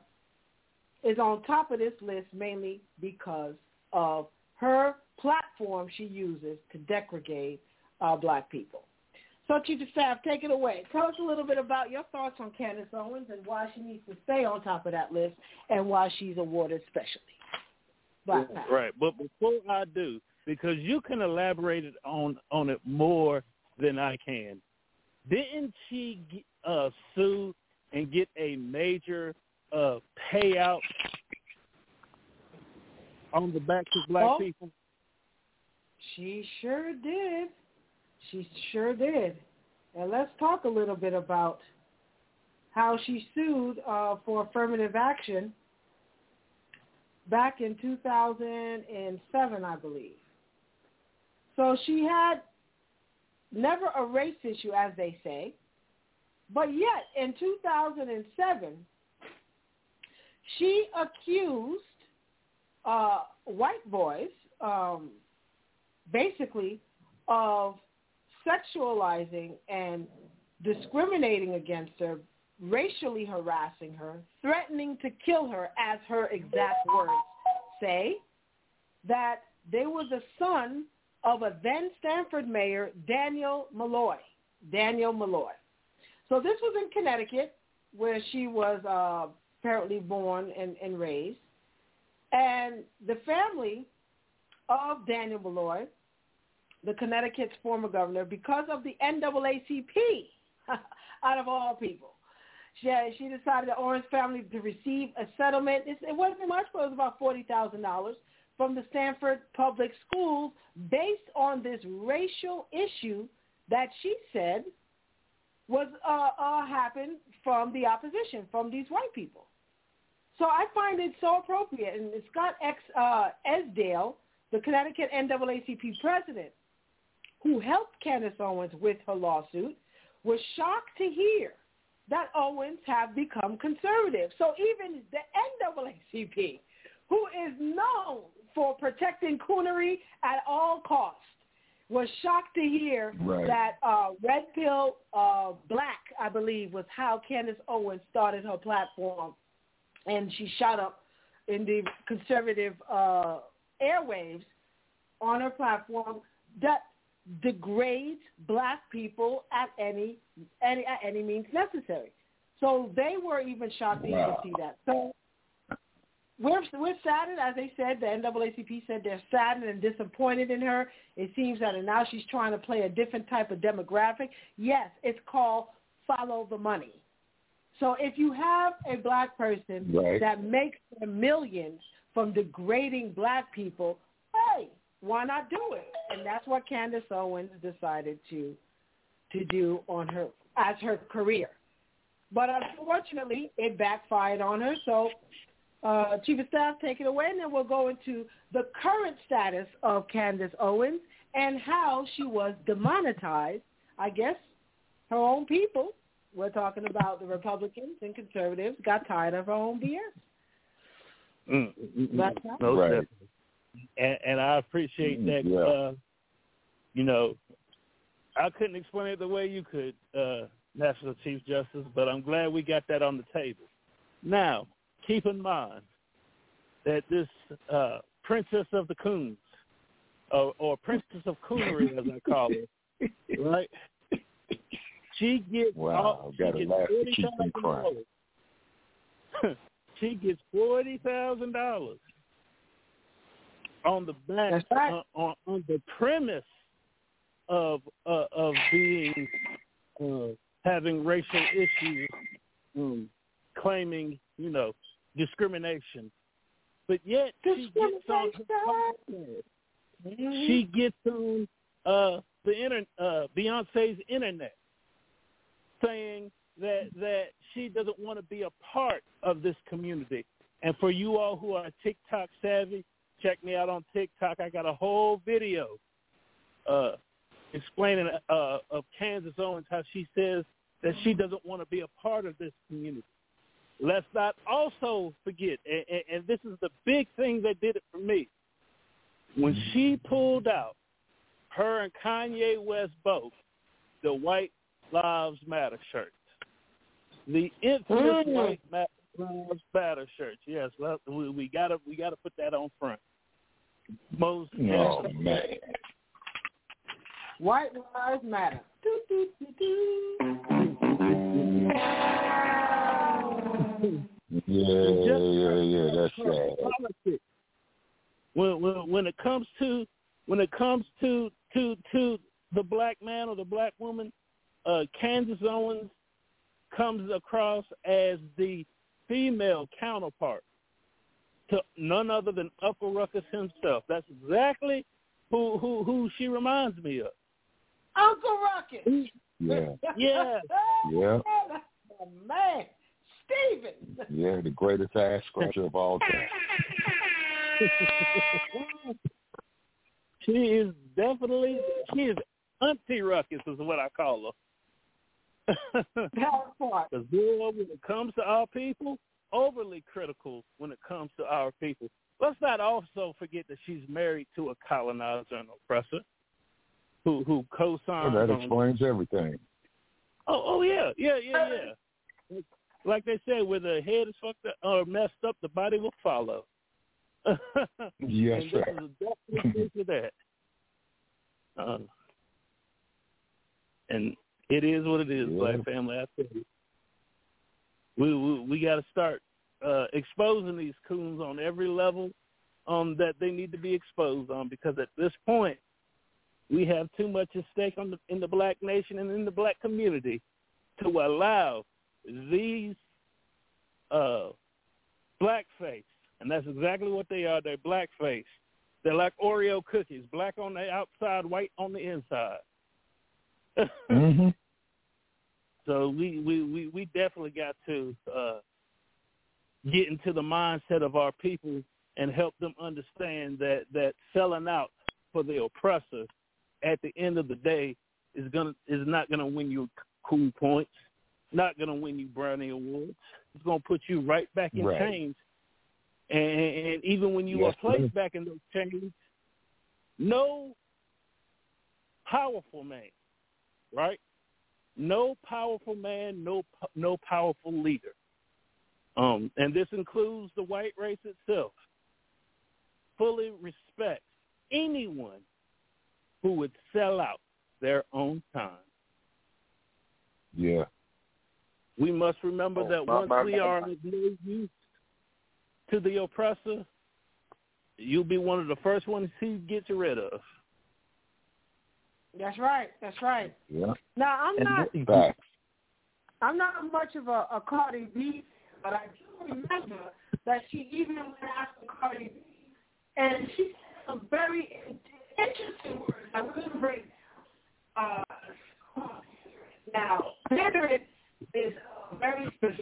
is on top of this list mainly because of her platform she uses to degrade uh, black people. So, Chief of Staff, take it away. Tell us a little bit about your thoughts on Candace Owens and why she needs to stay on top of that list and why she's awarded specially. Black right, but before I do, because you can elaborate on, on it more than I can, didn't she uh, sue and get a major uh, payout on the backs of black oh, people? She sure did. She sure did. And let's talk a little bit about how she sued uh, for affirmative action back in two thousand seven, I believe. So she had never a race issue, as they say, but yet in two thousand seven, she accused uh, white boys, um, basically, of sexualizing and discriminating against her, racially harassing her, threatening to kill her, as her exact words say. that they were the son of a then Stanford mayor, Daniel Malloy. Daniel Malloy. So this was in Connecticut, where she was uh, apparently born and, and raised. And the family of Daniel Malloy, the Connecticut's former governor, because of the N double A C P, out of all people, she, she decided the Owens family to receive a settlement. It, it wasn't much, but it was about forty thousand dollars from the Stanford Public Schools based on this racial issue that she said was uh, uh, happened from the opposition, from these white people. So I find it so appropriate. And Scott X, uh, Esdale, the Connecticut N double A C P president, who helped Candace Owens with her lawsuit, was shocked to hear that Owens have become conservative. So even the N double A C P, who is known for protecting coonery at all costs, was shocked to hear right. that uh, Red Pill uh, Black, I believe, was how Candace Owens started her platform, and she shot up in the conservative uh, airwaves on her platform that degrades black people at any, any at any means necessary. So they were even shocked to wow. even see that. So we're we're saddened, as they said. The N double A C P said they're saddened and disappointed in her. It seems that now she's trying to play a different type of demographic. Yes, it's called follow the money. So if you have a black person right. that makes millions from degrading black people, hey, why not do it? And that's what Candace Owens decided to to do on her as her career. But unfortunately, it backfired on her. So, uh, Chief of Staff, take it away, and then we'll go into the current status of Candace Owens and how she was demonetized. I guess her own people, we're talking about the Republicans and conservatives, got tired of her own B S. Mm, That's no, right. definitely. And, and I appreciate that. Yeah. Uh, you know, I couldn't explain it the way you could, uh, National Chief Justice, but I'm glad we got that on the table. Now, keep in mind that this uh, Princess of the Coons, or, or Princess of Coonery, as I call it, right? She gets wow, all, she gotta gets laugh to forty keep them thousand crying. dollars. She gets forty thousand dollars on the back right. uh, on, on the premise of uh, of being uh, having racial issues, um, claiming you know discrimination, but yet she gets on her podcast. Mm-hmm. She gets on uh, the inter- uh, Beyonce's internet, saying that that she doesn't want to be a part of this community. And for you all who are TikTok savvy, check me out on TikTok. I got a whole video uh, explaining uh, of Candace Owens, how she says that she doesn't want to be a part of this community. Let's not also forget, and, and, and this is the big thing that did it for me, when she pulled out, her and Kanye West both, the White Lives Matter shirts. The infamous Mm. White Lives Matter shirts. Yes, well, we, we gotta we gotta put that on front. Most Oh man. White Lives Matter. Do, do, do, do. Yeah, yeah, yeah. That's sad. Politics. When, when when it comes to when it comes to to to the black man or the black woman, uh, Candace Owens comes across as the female counterpart to none other than Uncle Ruckus himself. That's exactly who who who she reminds me of. Uncle Ruckus. Yeah. Yeah. Yeah. Oh, man. Steven. Yeah, the greatest ass scratcher of all time. She is definitely, she is Auntie Ruckus is what I call her. That part. Because when it comes to our people, overly critical when it comes to our people. Let's not also forget that she's married to a colonizer and oppressor who who co-signs. Well, that on, explains everything. Oh, oh yeah, yeah, yeah, yeah. Like they say, where the head is fucked up or messed up, the body will follow. Yes, and sir. This is a definite to that. Uh, and it is what it is, Yeah. Black family. I tell you, we we, we got to start uh, exposing these coons on every level um, that they need to be exposed on, because at this point, we have too much at stake on the, in the Black nation and in the Black community to allow these uh, blackface, and that's exactly what they are. They're blackface. They're like Oreo cookies, black on the outside, white on the inside. Mm-hmm. So we, we, we, we definitely got to uh, get into the mindset of our people and help them understand that, that selling out for the oppressor at the end of the day is gonna is not gonna win you cool points, not gonna win you brownie awards. It's gonna put you right back in Right. chains. And, and even when you Yes, are placed sir. back in those chains, no powerful man, right? No powerful man, no no powerful leader. Um, and this includes the white race itself. Fully respects anyone who would sell out their own time. Yeah. We must remember Oh, that my, once my, we my, are my. of no use to the oppressor, you'll be one of the first ones he gets rid of. That's right. That's right. Yeah. Now I'm And not. this- Facts. I'm not much of a, a Cardi B, but I do remember that she even went after Cardi B, and she said some very interesting words. I'm going to bring uh, now. Pandering is uh, very specific,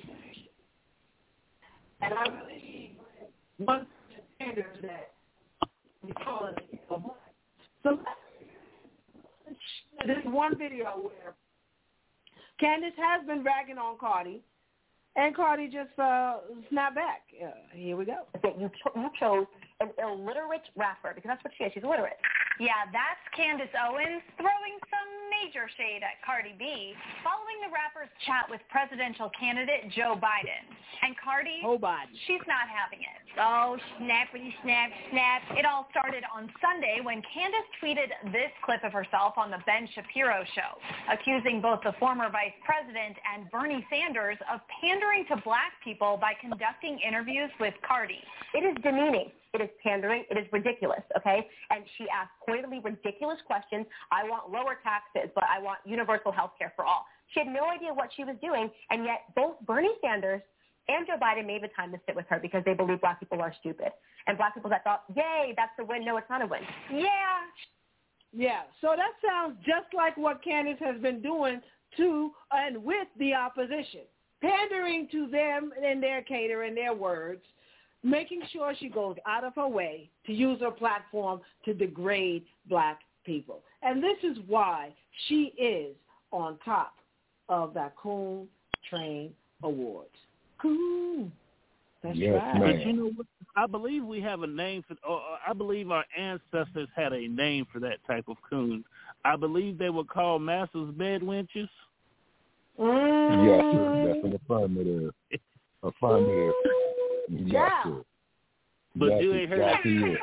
and I believe one person panders that we call it a black. So there's one video where Candace has been ragging on Cardi, and Cardi just uh, snapped back. Uh, here we go. That you, cho- you chose an illiterate rapper, because that's what she is. She's illiterate. Yeah, that's Candace Owens throwing some major shade at Cardi B following the rapper's chat with presidential candidate Joe Biden. And Cardi, Oh, Biden. she's not having it. Oh, snappity snap, snap. It all started on Sunday when Candace tweeted this clip of herself on the Ben Shapiro show, accusing both the former vice president and Bernie Sanders of pandering to black people by conducting interviews with Cardi. It is demeaning. It is pandering. It is ridiculous, okay? And she asked pointedly ridiculous questions. I want lower taxes, but I want universal health care for all. She had no idea what she was doing, and yet both Bernie Sanders and Joe Biden made the time to sit with her because they believe black people are stupid. And black people that thought, yay, that's a win. No, it's not a win. Yeah. Yeah, so that sounds just like what Candace has been doing to and with the opposition, pandering to them in their cater and their words, making sure she goes out of her way to use her platform to degrade black people. And this is why she is on top of that Coon Train Awards. Coon. That's Yes, right. ma'am. But you know what? I believe we have a name for, or I believe our ancestors had a name for that type of coon. I believe they were called Masters Bedwenches. Mm. Yes, sir. That's an affirmative. Affirmative. Yes, Yeah. sir. But That's you ain't heard exactly it.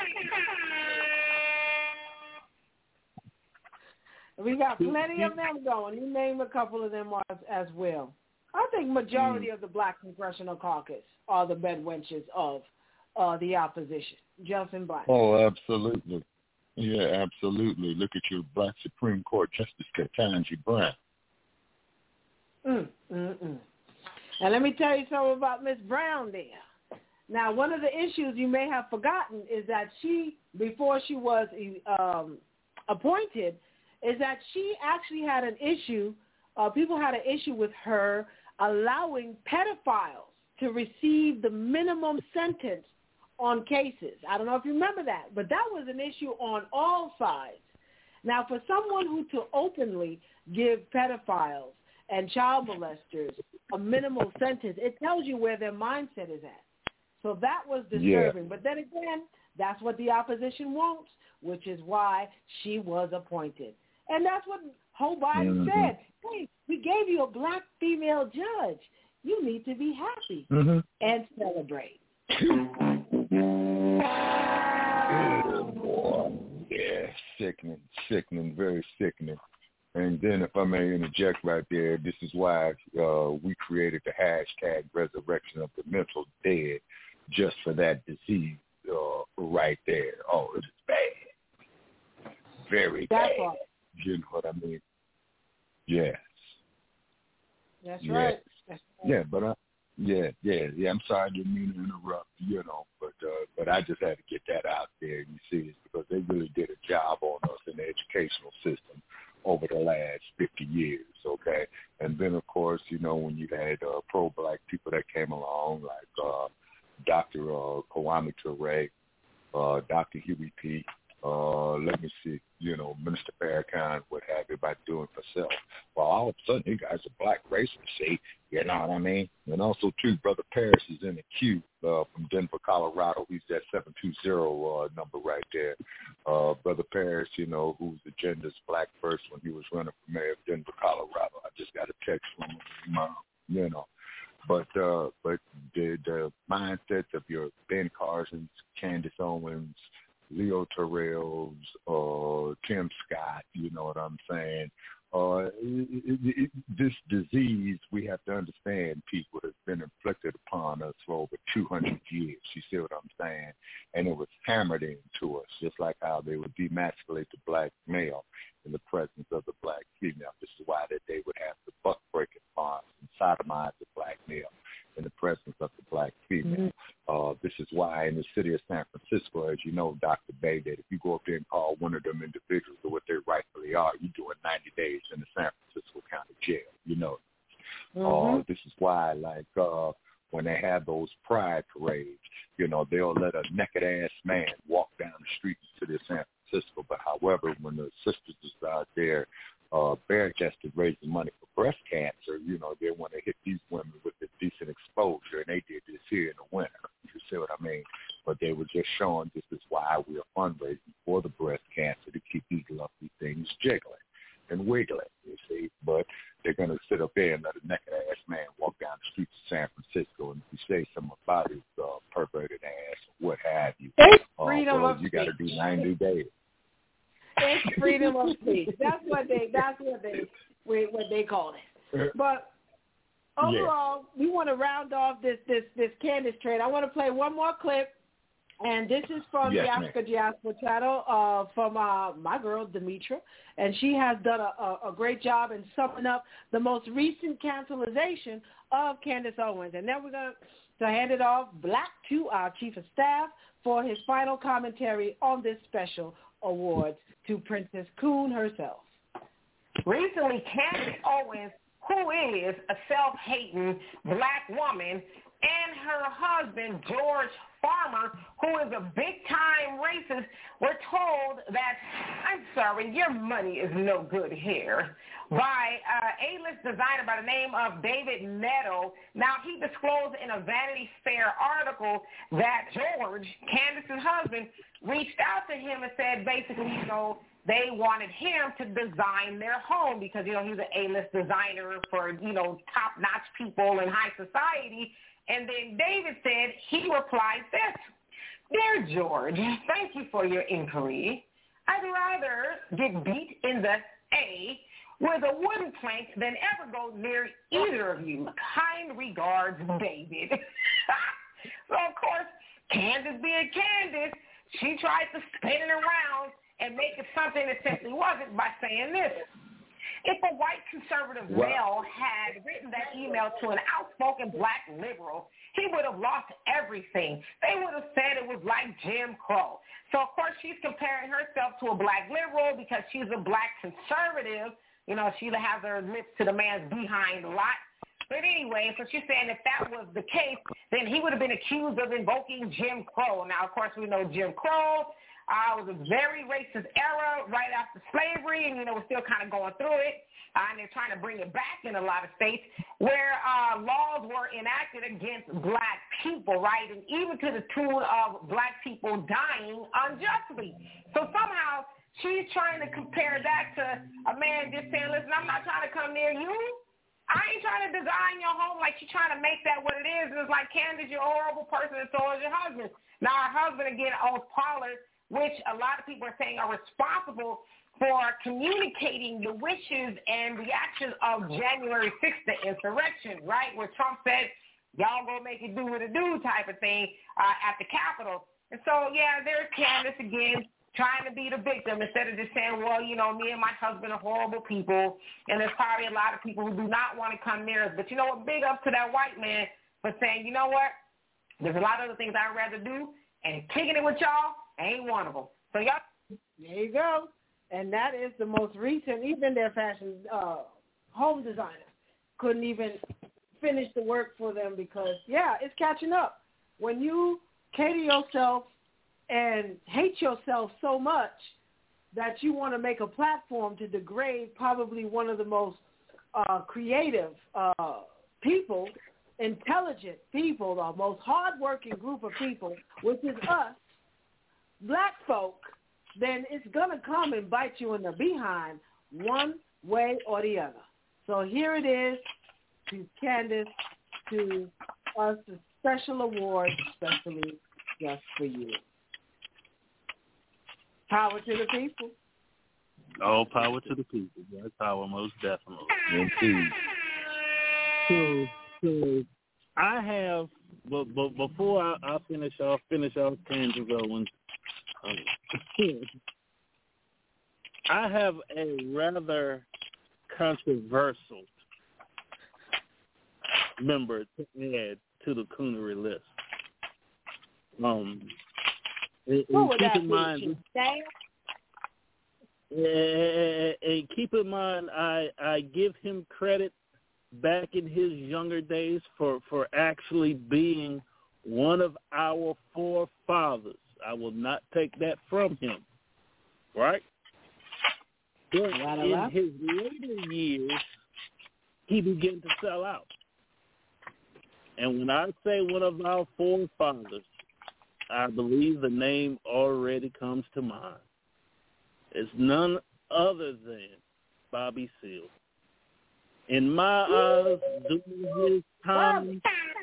We got plenty of them going. You name a couple of them as, as well. I think majority Mm. of the black congressional caucus are the bedwenches of uh, the opposition, just in black. Oh, absolutely. Yeah, absolutely. Look at your black Supreme Court Justice Ketanji Brown. Mm, mm, mm. And let me tell you something about Miss Brown there. Now, one of the issues you may have forgotten is that she, before she was um, appointed, is that she actually had an issue, uh, people had an issue with her allowing pedophiles to receive the minimum sentence on cases. I don't know if you remember that, but that was an issue on all sides. Now, for someone who to openly give pedophiles and child molesters a minimal sentence, it tells you where their mindset is at. So that was disturbing. Yeah. But then again, that's what the opposition wants, which is why she was appointed. And that's what Joe Biden mm-hmm. said. Hey, we gave you a black female judge. You need to be happy mm-hmm. and celebrate. Good boy. Yeah, sickening, sickening, very sickening. And then if I may interject right there, this is why uh, we created the hashtag resurrection of the mental dead just for that disease uh, right there. Oh, it's bad. Very That's bad. all. You know what I mean? Yes. That's yes. right. That's right. Yeah, but I, yeah, yeah, yeah. I'm sorry, I didn't mean to interrupt, you know, but uh, but I just had to get that out there. You see, it's because they really did a job on us in the educational system over the last fifty years, okay? And then, of course, you know, when you had uh, pro-black people that came along, like uh, Doctor Uh, Kwame Ture, uh, Doctor Huey P., uh, let me see, you know, Minister Farrakhan, what have you, by doing for self. Well, all of a sudden, you guys are black racists, see? You know what I mean? And also, too, Brother Paris is in the queue uh, from Denver, Colorado. He's that seven two zero uh, number right there. Uh, Brother Paris, you know, who's the gender's black first when he was running for mayor of Denver, Colorado. I just got a text from him, uh, you know. But uh, but the, the mindsets of your Ben Carsons, Candace Owens, Leo Terrells, uh, Tim Scott, you know what I'm saying? Uh, it, it, it, this disease, we have to understand, people, has been inflicted upon us for over two hundred years. You see what I'm saying? And it was hammered into us, just like how they would demasculate the black male in the presence of the black female. This is why that they would have the buck-breaking bonds and sodomize the black male in the presence of the black female. Mm-hmm. Uh, this is why in the city of San Francisco, as you know, Doctor Bay, that if you go up there and call one of them individuals or what they rightfully are, you're doing ninety days in the San Francisco County Jail, you know. Mm-hmm. Uh, this is why, like, uh, when they have those pride parades, you know, they'll let a naked-ass man walk down the street in the city of San Francisco. But however, when the sisters is out there uh, bare-chested raising money for breast cancer, you know, they want to hit these women with a decent exposure, and they did this here in the winter. You see what I mean? But they were just showing this is why we are fundraising for the breast cancer to keep these lovely things jiggling and wiggling, you see. But they're going to sit up there and let a naked-ass man walk down the streets of San Francisco, and if you say something about his uh, perverted ass or what have you, uh, well, you got to do ninety days. It's freedom of speech. That's what they. That's what they. What they call it. But overall, yeah. we want to round off this this this Candace trade. I want to play one more clip, and this is from yes, the Africa Diaspora channel uh, from uh, my girl Demetra, and she has done a, a, a great job in summing up the most recent cancelization of Candace Owens. And then we're going to hand it off Black to our chief of staff for his final commentary on this special awards to Princess Coon herself. Recently, Candace Owens, who is a self-hating black woman, and her husband, George Farmer, who is a big-time racist, were told that, I'm sorry, your money is no good here, by uh, A-list designer by the name of David Neto. Now, he disclosed in a Vanity Fair article that George, Candace's husband, reached out to him and said basically, you know, they wanted him to design their home because, you know, he's an A-list designer for, you know, top-notch people in high society. And then David said, he replied this, Dear George, thank you for your inquiry. I'd rather get beat in the A with a wooden plank than ever go near either of you. Kind regards, David. So, of course, Candace being Candace, she tried to spin it around and make it something it simply wasn't by saying this. If a white conservative wow. male had written that email to an outspoken black liberal, he would have lost everything. They would have said it was like Jim Crow. So, of course, she's comparing herself to a black liberal because she's a black conservative. You know, she has her lips to the man's behind a lot. But anyway, so she's saying if that was the case, then he would have been accused of invoking Jim Crow. Now, of course, we know Jim Crow uh, was a very racist era right after slavery, and, you know, we're still kind of going through it. Uh, and they're trying to bring it back in a lot of states where uh, laws were enacted against black people, right, and even to the tune of black people dying unjustly. So somehow she's trying to compare that to a man just saying, listen, I'm not trying to come near you. I ain't trying to design your home like you're trying to make that what it is. It's like, Candace, you're a horrible person, and so is your husband. Now, her husband, again, owns parlors, which a lot of people are saying are responsible for communicating the wishes and reactions of January sixth, the insurrection, right, where Trump said, y'all go make it do what it do type of thing uh, at the Capitol. And so, yeah, there's Candace again trying to be the victim instead of just saying, well, you know, me and my husband are horrible people, and there's probably a lot of people who do not want to come near us. But you know what? Big up to that white man for saying, you know what? There's a lot of other things I'd rather do, and kicking it with y'all ain't one of them. So y'all. There you go. And that is the most recent, even their fashion uh, home designers couldn't even finish the work for them because, yeah, it's catching up. When you cater yourself and hate yourself so much that you want to make a platform to degrade probably one of the most uh, creative uh, people, intelligent people, the most hardworking group of people, which is us, black folk, then it's going to come and bite you in the behind one way or the other. So here it is to Candace, to us, a special award, especially just for you. Power to the people. All power to the people. That's power, most definitely. Indeed. So, so I have, but, but before I, I finish off, finish off Candace Owens, um, I have a rather controversial member to add to the Coonery list. Um, and, and keep in mind, and, and keep in mind, I I give him credit back in his younger days for, for actually being one of our forefathers. I will not take that from him, right? But in his later years, he began to sell out. And when I say one of our forefathers, I believe the name already comes to mind. It's none other than Bobby Seale. In my eyes, during his time...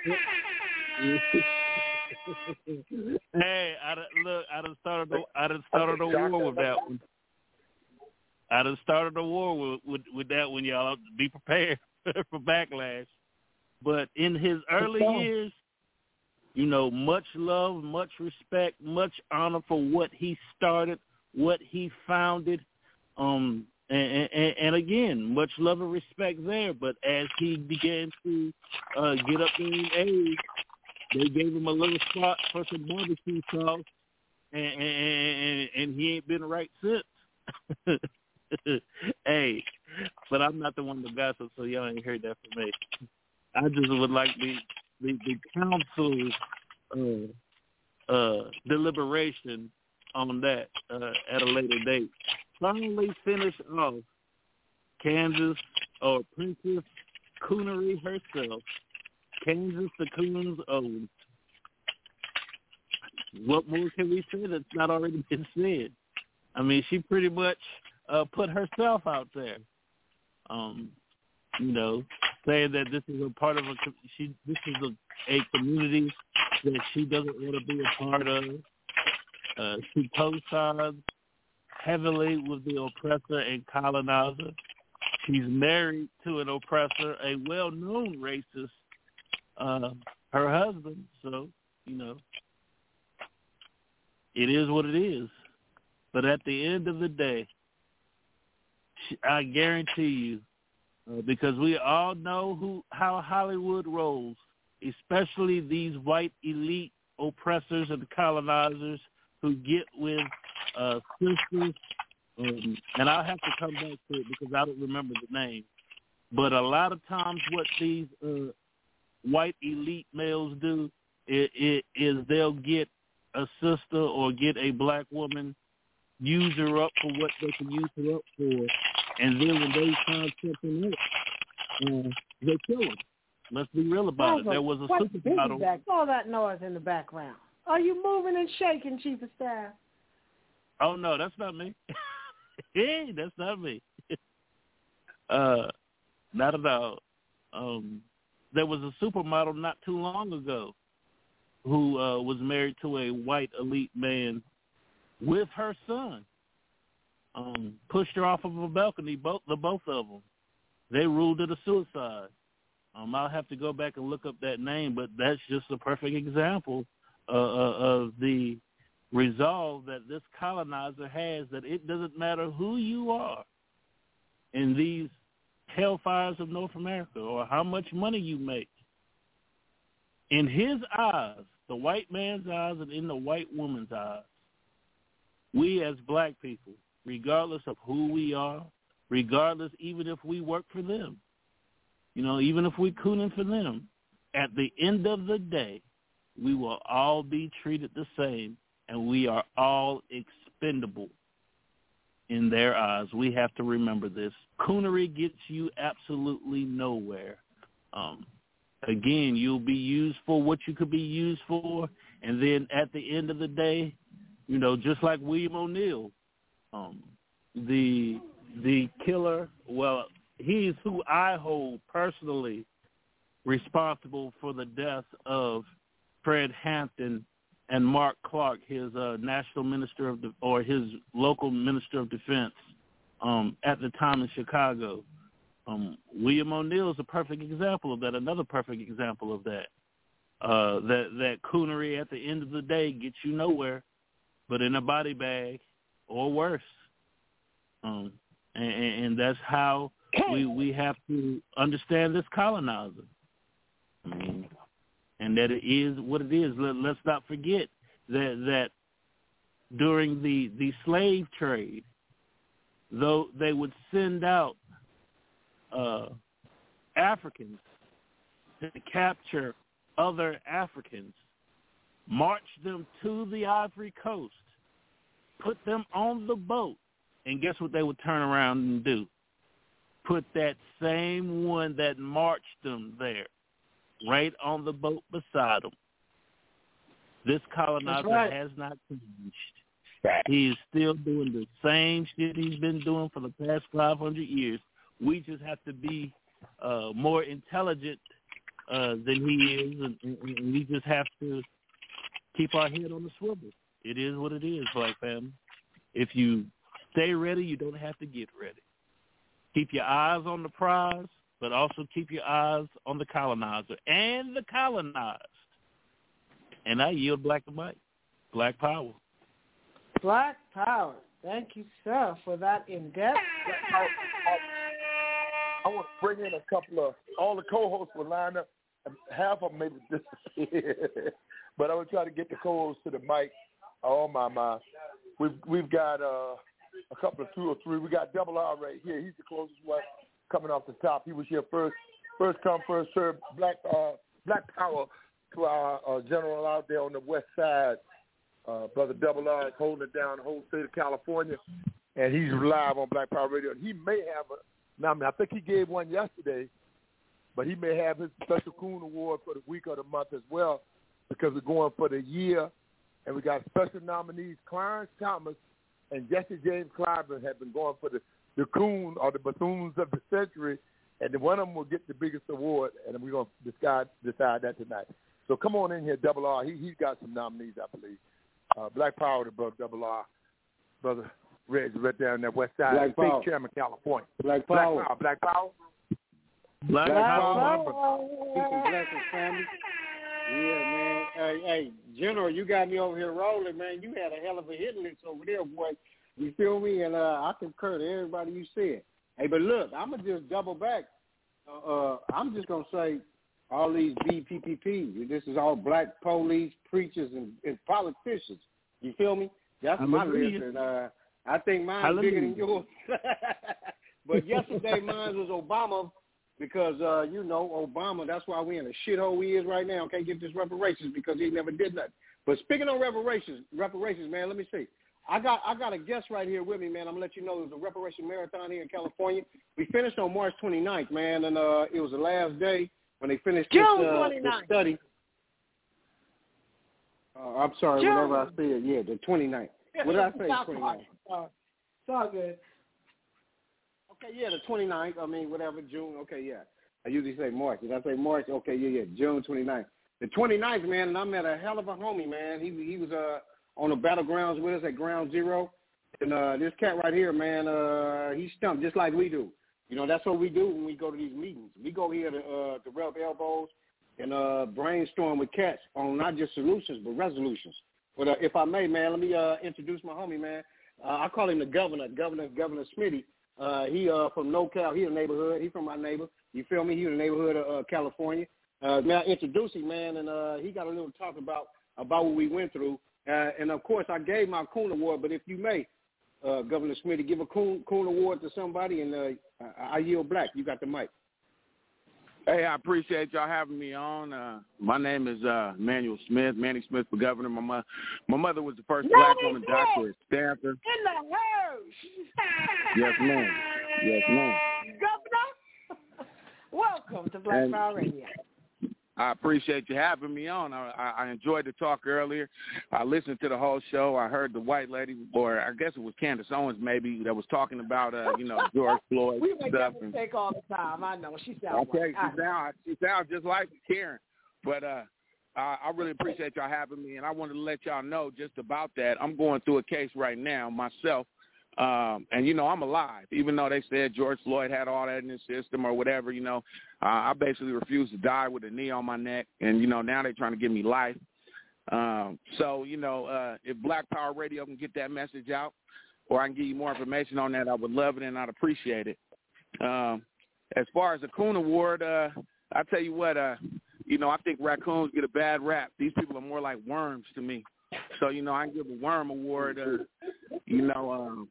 Hey, I done, look, I done started. A, I done started a war with that one. I done started a war with, with, with that one, y'all. Be prepared for backlash. But in his early years, you know, much love, much respect, much honor for what he started, what he founded. Um, and, and, and again, much love and respect there. But as he began to uh, get up in age, they gave him a little spot for some barbecue sauce, and, and, and, and he ain't been right since. Hey, but I'm not the one to gossip, so y'all ain't heard that from me. I just would like the the, the council's uh, uh, deliberation on that uh, at a later date. Finally finish off Kansas, or Princess Coonery herself, Kansas the Coons Owens. What more can we say that's not already been said? I mean, she pretty much uh, put herself out there. Um, you know, saying that this is a part of a she. This is a, a community that she doesn't want to be a part of. Uh, she co-signs heavily with the oppressor and colonizer. She's married to an oppressor, a well-known racist. Uh, her husband, so, you know, it is what it is. But at the end of the day, I guarantee you, uh, because we all know who how Hollywood rolls, especially these white elite oppressors and colonizers who get with uh, sisters, um, and I'll have to come back to it because I don't remember the name. But a lot of times what these uh, white elite males do is, is they'll get a sister or get a black woman, use her up for what they can use her up for, and then when they find something else, uh, they kill them. Let's be real about it. There was a supermodel. All that noise in the background. Are you moving and shaking, Chief of Staff? Oh, no, that's not me. Hey, that's not me. uh, not at all. Um, there was a supermodel not too long ago who uh, was married to a white elite man with her son. Um, pushed her off of a balcony, both the both of them. They ruled it a suicide. Um, I'll have to go back and look up that name, but that's just a perfect example uh, of the resolve that this colonizer has, that it doesn't matter who you are in these hellfires of North America or how much money you make. In his eyes, the white man's eyes and in the white woman's eyes, we as black people, regardless of who we are, regardless even if we work for them, you know, even if we cooning for them, at the end of the day, we will all be treated the same, and we are all expendable in their eyes. We have to remember this. Coonery gets you absolutely nowhere. Um, again, you'll be used for what you could be used for, and then at the end of the day, you know, just like William O'Neill, um, the the killer, well, he's who I hold personally responsible for the death of Fred Hampton and Mark Clark, his uh, national minister of the, or his local minister of defense um, at the time in Chicago. Um, William O'Neill is a perfect example of that, another perfect example of that. Uh, that that coonery at the end of the day gets you nowhere but in a body bag or worse. Um, and, and that's how we we have to understand this colonizer. I mean, and that it is what it is. Let, let's not forget that that during the, the slave trade, though they would send out uh, Africans to capture other Africans, march them to the Ivory Coast, put them on the boat, and guess what they would turn around and do? Put that same one that marched them there right on the boat beside them. This colonizer right. has not changed. He is still doing the same shit he's been doing for the past five hundred years. We just have to be uh, more intelligent uh, than he is, and, and, and we just have to keep our head on the swivel. It is what it is, black family. If you stay ready, you don't have to get ready. Keep your eyes on the prize, but also keep your eyes on the colonizer and the colonized. And I yield black and white. Black power. Black power. Thank you, sir, for that in-depth. I, I, I want to bring in a couple of, all the co-hosts were lined up. Half of them maybe disappeared. But I will try to get the co-hosts to the mic. Oh, my, my. We've, we've got uh, a couple of two or three. We got Double R right here. He's the closest one coming off the top. He was here first. First come, first serve. Black uh, Black power to our uh, general out there on the west side. Uh, Brother Double R is holding it down the whole state of California. And he's live on Black Power Radio. And he may have a, now, I mean, I think he gave one yesterday, but he may have his Special Coon Award for the week or the month as well, because we're going for the year. And we got special nominees, Clarence Thomas and Jesse James Clyburn have been going for the, the Coon or the Bethune of the Century, and then one of them will get the biggest award, and we're going to decide, decide that tonight. So come on in here, Double R. He, he's got some nominees, I believe. Uh, Black Power to Brother Double R. Brother Reg, right down that west side. Black Power. Chairman, California. Black Power. Black Power. Black Power. Black, Black Power. Power. Peace and blessings, family. Yeah, man. Hey, hey, General, you got me over here rolling, man. You had a hell of a hit list over there, boy. You feel me? And uh, I concur to everybody you said. Hey, but look, I'm going to just double back. Uh, uh, I'm just going to say all these B P P P, this is all black police, preachers, and, and politicians. You feel me? That's my list. And uh, I think mine's bigger than yours. But yesterday mine was Obama. Because, uh, you know, Obama, that's why we're in the shithole he is right now. Can't get this reparations because he never did nothing. But speaking of reparations, reparations, man, let me see. I got I got a guest right here with me, man. I'm going to let you know there's a reparation marathon here in California. We finished on March twenty-ninth, man, and uh, it was the last day when they finished this, uh, this study. Uh, I'm sorry, June. Whenever I say it, yeah, the twenty-ninth. What did I say, twenty-ninth? Uh, it's all good. Okay, yeah, the twenty-ninth, I mean, whatever, June, okay, yeah. I usually say March. Did I say March? Okay, yeah, yeah, June twenty-ninth. The twenty-ninth, man, and I met a hell of a homie, man. He he was uh on the battlegrounds with us at Ground Zero. And uh, this cat right here, man, uh, he stumped just like we do. You know, that's what we do when we go to these meetings. We go here to, uh, to rub elbows and uh, brainstorm with cats on not just solutions but resolutions. But uh, if I may, man, let me uh, introduce my homie, man. Uh, I call him the governor, Governor Governor Smitty. Uh, he uh, from NoCal. He a neighborhood. He from my neighbor. You feel me? He in the neighborhood of uh, California. Uh, man, I introduce him, man, and uh, he got a little talk about about what we went through. Uh, and, of course, I gave my Coon Award, but if you may, uh, Governor Smitty, give a Coon, Coon Award to somebody, and uh, I, I yield black. You got the mic. Hey, I appreciate y'all having me on. Uh, my name is uh, Manuel Smith, Manny Smith for governor. My, mo- my mother was the first Manny black woman Smith! doctor at Stanford. In the house. Yes, ma'am. Yes, ma'am. Governor, welcome to Black And- Power Radio. I appreciate you having me on. I, I, I enjoyed the talk earlier. I listened to the whole show. I heard the white lady, or I guess it was Candace Owens maybe, that was talking about, uh, you know, George Floyd We make stuff. that mistake all the time. I know. She sounds Okay, like she sounds she sounds just like Karen. But uh, I, I really appreciate y'all having me, and I wanted to let y'all know just about that. I'm going through a case right now myself. Um, and, you know, I'm alive, even though they said George Floyd had all that in his system or whatever, you know. Uh, I basically refused to die with a knee on my neck, and, you know, now they're trying to give me life. Um, so, you know, uh, if Black Power Radio can get that message out, or I can give you more information on that, I would love it and I'd appreciate it. Um, as far as the Coon Award, uh, I tell you what, uh, you know, I think raccoons get a bad rap. These people are more like worms to me. So, you know, I can give a worm award, uh, you know, um,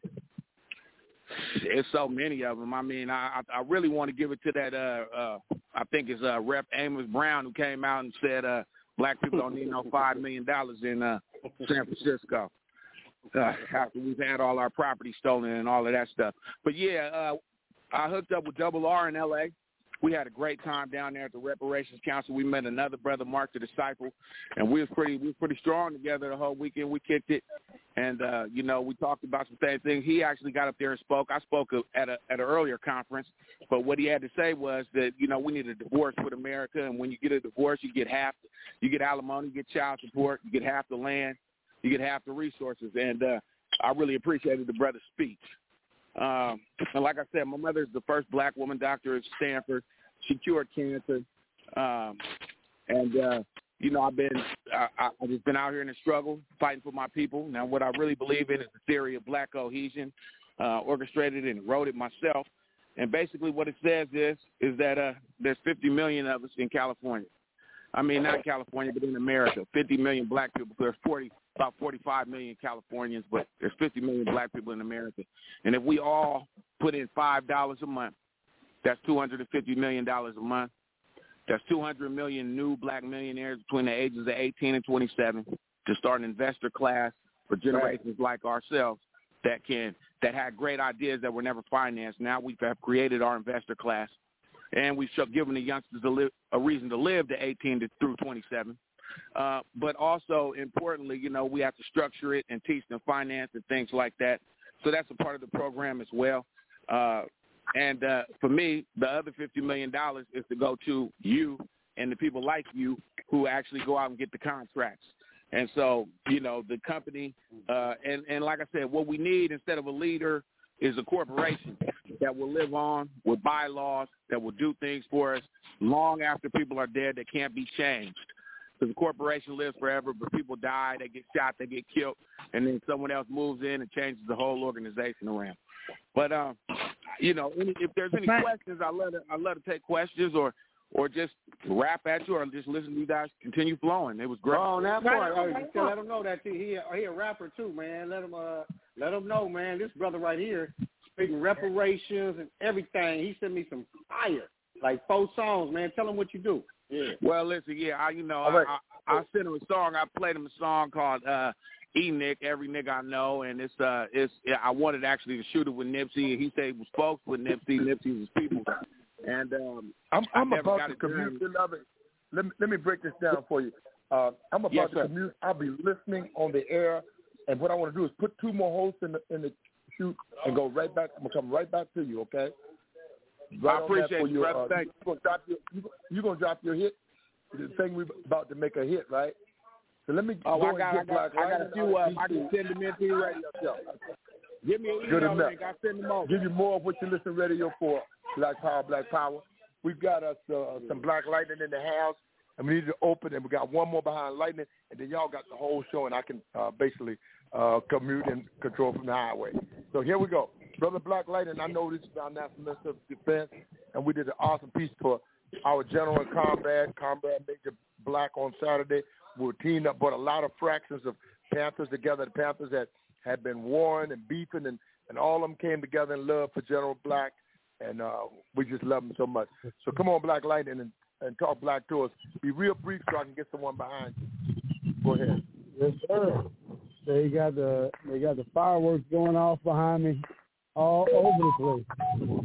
there's so many of them. I mean, I, I really want to give it to that, uh, uh, I think it's uh, Rep Amos Brown, who came out and said uh, black people don't need no five million dollars in uh, San Francisco uh, after we've had all our property stolen and all of that stuff. But, yeah, uh, I hooked up with Double R in L A We had a great time down there at the Reparations Council. We met another brother, Mark the Disciple, and we was pretty we was pretty strong together the whole weekend. We kicked it, and uh, you know, we talked about some same things. He actually got up there and spoke. I spoke at a at an earlier conference, but what he had to say was that, you know, we need a divorce with America, and when you get a divorce, you get half, you get alimony, you get child support, you get half the land, you get half the resources, and uh, I really appreciated the brother's speech. Um, and like I said, my mother is the first black woman doctor at Stanford. She cured cancer. Um, and, uh, you know, I've been, I, I've just been out here in the struggle, fighting for my people. Now, what I really believe in is the theory of black cohesion, uh, orchestrated and wrote it myself. And basically what it says is, is that uh, there's fifty million of us in California. I mean, not California, but in America. fifty million black people. There's forty, about forty-five million Californians, but there's fifty million black people in America. And if we all put in five dollars a month, that's two hundred fifty million dollars a month. That's two hundred million new black millionaires between the ages of eighteen and twenty-seven to start an investor class for generations like ourselves that can that had great ideas that were never financed. Now we have created our investor class. And we've given the youngsters a, live, a reason to live to eighteen to, through twenty-seven. Uh, but also, importantly, you know, we have to structure it and teach them finance and things like that. So that's a part of the program as well. Uh, and uh, for me, the other fifty million dollars is to go to you and the people like you who actually go out and get the contracts. And so, you know, the company, uh, and, and like I said, what we need instead of a leader is a corporation that will live on with bylaws, that will do things for us long after people are dead that can't be changed. Because the corporation lives forever, but people die, they get shot, they get killed, and then someone else moves in and changes the whole organization around. But, um, you know, any, if there's any questions, I'd love to, I'd love to take questions or or just rap at you or just listen to you guys continue flowing. It was great. Oh, that part. Oh, you still let him know that he, he, he a rapper too, man. Let him, uh, let him know, man. This brother right here, speaking reparations and everything. He sent me some fire, like four songs, man. Tell him what you do. Yeah. Well, listen, yeah, I, you know, right. I, I, I sent him a song. I played him a song called uh, E-Nick, Every Nigga I Know, and it's, uh, it's. Yeah, I wanted actually to shoot it with Nipsey, and he said he was folks with Nipsey. Nipsey was people. And um, I'm, I'm I about got to it commute, done. beloved. Let me, let me break this down for you. Uh, I'm about Yes, to sir. commute. I'll be listening on the air, and what I want to do is put two more hosts in the in the shoot and go right back. I'm gonna come right back to you. Okay? Right I appreciate you, your, brother. Uh, Thank you. Gonna drop your, you. You're going to drop your hit? The thing we're about to make a hit, right? So let me Oh, go I got, and I get got, I got a few. Uh, I can G C. send them into your radio show. Give me an Good email enough. link. I send them over. Give you more of what you listen to radio for. Black Power, Black Power. We've got us uh, some Black Lightning in the house, and we need to open, and we got one more behind Lightning, and then y'all got the whole show, and I can uh, basically uh, commute and control from the highway. So here we go. Brother Black Lightning, I know this is our National Minister of Defense, and we did an awesome piece for our General in Combat, Combat Major Black on Saturday. We were teamed up, brought a lot of fractions of Panthers together, the Panthers that had been warring and beefing, and, and all of them came together in love for General Black, and uh, we just love him so much. So come on, Black Lightning, and, and talk Black to us. Be real brief so I can get someone behind you. Go ahead. Yes, sir. They got the they got the fireworks going off behind me all over the place.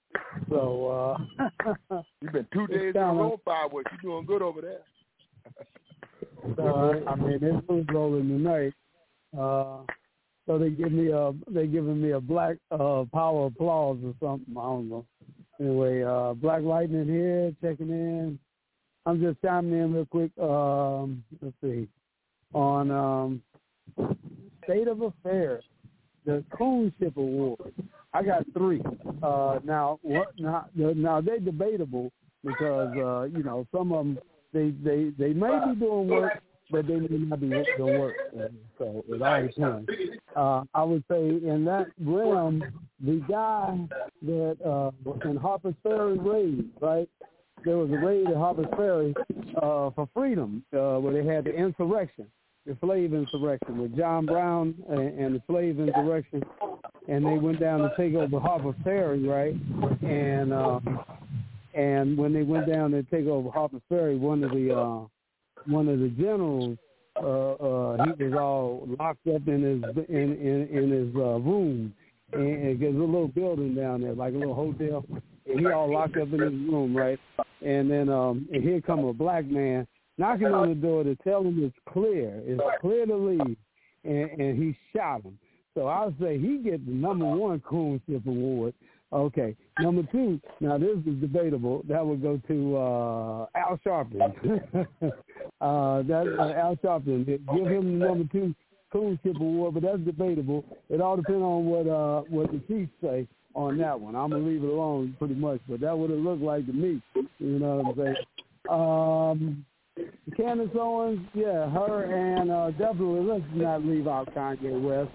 So uh, you've been two days in a row fireworks. You're doing good over there. So I mean, this was rolling tonight. Uh, so they give me a they giving me a black uh, power applause or something. I don't know. Anyway, uh, Black Lightning here checking in. I'm just chiming in real quick. Um, let's see on um, State of Affairs, the Coonship Award. I got three. Uh, now, what? Now, now they're debatable because uh, you know some of them. They, they they may be doing work, but they may not be doing work. So it all depends. Uh, I would say in that realm, the guy that uh, in Harper's Ferry raid, right? There was a raid at Harper's Ferry uh, for freedom uh, where they had the insurrection, the slave insurrection with John Brown and, and the slave insurrection, and they went down to take over Harper's Ferry, right? And uh, And when they went down to take over Harper's Ferry, one of the uh, one of the generals, uh, uh, he was all locked up in his in in, in his uh, room, and, and there's a little building down there, like a little hotel, and he all locked up in his room, right? And then um, and here come a black man knocking on the door to tell him it's clear, it's clear to leave, and, and he shot him. So I would say he gets the number one Coonship Award. Okay. Number two, now this is debatable. That would go to uh, Al Sharpton. uh, that uh, Al Sharpton. Give him the number two Coonship Award, but that's debatable. It all depends on what uh, what the Chiefs say on that one. I'm gonna leave it alone pretty much, but that would have looked like to me. You know what I'm saying? Um, Candace Owens, yeah, her, and uh, definitely let's not leave out Kanye West.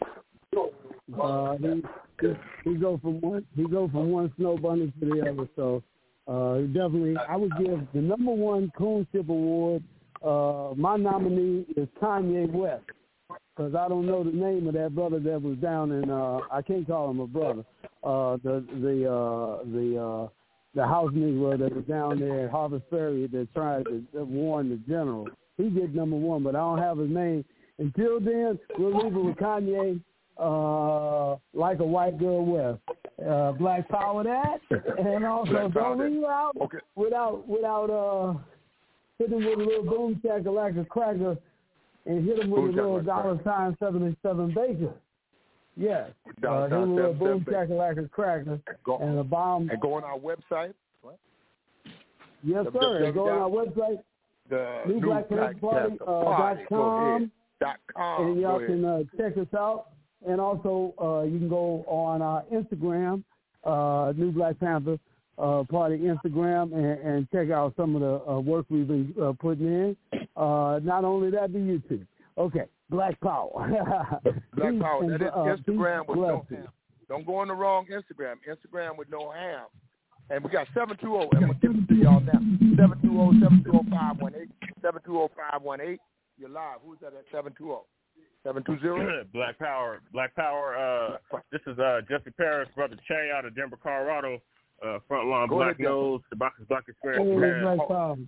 Uh, he, he he go from one he go from one snow bunny to the other. So uh, definitely, I would give the number one Coonship Award. Uh, my nominee is Kanye West because I don't know the name of that brother that was down in. Uh, I can't call him a brother. Uh, the the uh, the uh, the house Negro that was down there at Harvest Ferry that tried to warn the general. He gets number one, but I don't have his name. Until then, we'll leave it with Kanye. Uh, like a white girl West, uh, Black Power that, and also don't leave out okay. without without uh hitting with a little boom shacker like a cracker, and hit him with boom a little like dollar sign seventy-seven Baker. Yes, uh, hit him with a boom shacker like a cracker go, and a bomb. And go on our website. What? Yes, the, sir. The, the, go on our website. The New Black Panther Party uh, dot com, dot com, and y'all can uh, check us out. And also, uh, you can go on our Instagram, uh, New Black Panther uh, Party Instagram, and, and check out some of the uh, work we've been uh, putting in. Uh, not only that, the YouTube. Okay, Black Power. Black Power. And, that is uh, Instagram with no ham. Don't go on the wrong Instagram. Instagram with no ham. And we got seven two zero, and we'll give it to y'all now. seven two zero, seven two zero, five one eight, seven two zero, five one eight. You're live. Who's that at seven two zero? seven two zero? Black Power. Black Power. Uh, this is uh, Jesse Paris, Brother Che out of Denver, Colorado. Uh, Frontline Black ahead, Nose, the Black Black Experience. Oh, Black Power.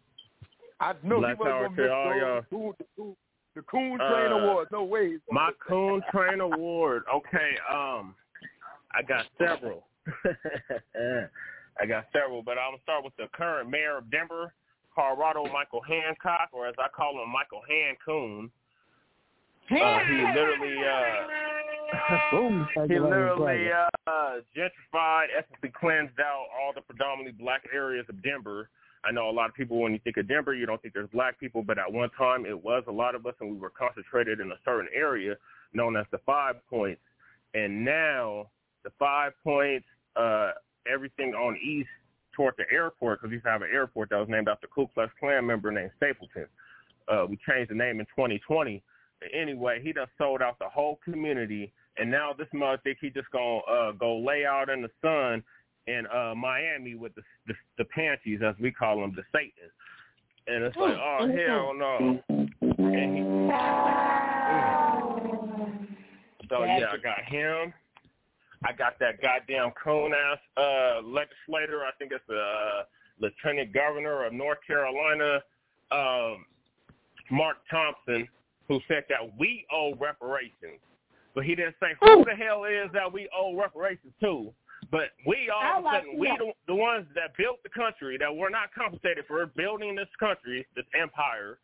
I know Black he Power was to all y'all. The Coon, the Coon, the Coon Train uh, Award. No way. My Coon Train Award. Okay. Um, I got several. I got several, but I'm gonna start with the current mayor of Denver, Colorado, Michael Hancock, or as I call him, Michael Hancoon. Uh, he literally, uh, he literally, uh, uh, gentrified, ethnically cleansed out all the predominantly black areas of Denver. I know a lot of people, when you think of Denver, you don't think there's black people, but at one time it was a lot of us, and we were concentrated in a certain area known as the Five Points. And now the Five Points, uh, everything on east toward the airport, because we used to have an airport that was named after a Ku Klux Klan member named Stapleton. Uh, we changed the name in twenty twenty. But anyway, he done sold out the whole community, and now this mother think he just gonna uh, go lay out in the sun in uh, Miami with the, the the panties, as we call them, the Satans. And it's like, oh, hell no. And he, so, yeah, I got him. I got that goddamn coon-ass uh, legislator. I think it's the uh, lieutenant governor of North Carolina, um, Mark Thompson, who said that we owe reparations. But he didn't say who the hell is that we owe reparations to. But we all of a sudden, we the, the ones that built the country, that were not compensated for building this country, this empire,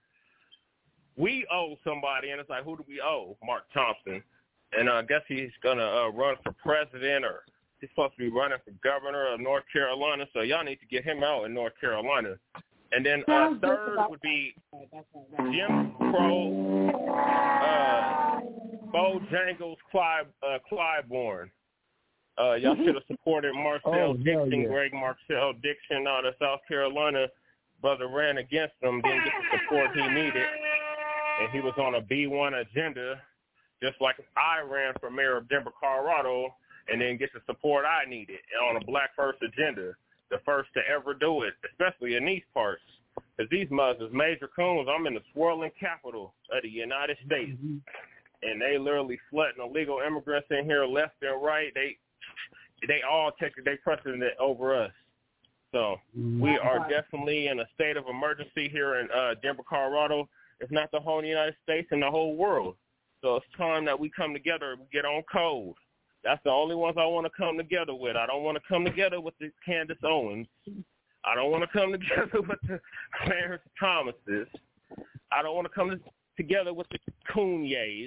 we owe somebody. And it's like, who do we owe? Mark Thompson. And uh, I guess he's going to uh, run for president, or he's supposed to be running for governor of North Carolina. So y'all need to get him out in North Carolina. And then uh, third would be Jim Crow, uh, Bojangles Clyde, uh, Clyburn. Uh, y'all should have supported Marcel oh, Dixon, yeah. Greg Marcel Dixon out of South Carolina. Brother ran against him, didn't get the support he needed. And he was on a B one agenda, just like I ran for mayor of Denver, Colorado, and didn't get the support I needed on a black first agenda. The first to ever do it, especially in these parts. Because these mothers, major coons, I'm in the swirling capital of the United States. Mm-hmm. And they literally flooding illegal immigrants in here left and right. They they all take they precedent over us. So we are definitely in a state of emergency here in uh, Denver, Colorado, if not the whole United States and the whole world. So it's time that we come together and get on code. That's the only ones I want to come together with. I don't want to come together with the Candace Owens. I don't want to come together with the Clarence Thomases. I don't want to come together with the Cooniers.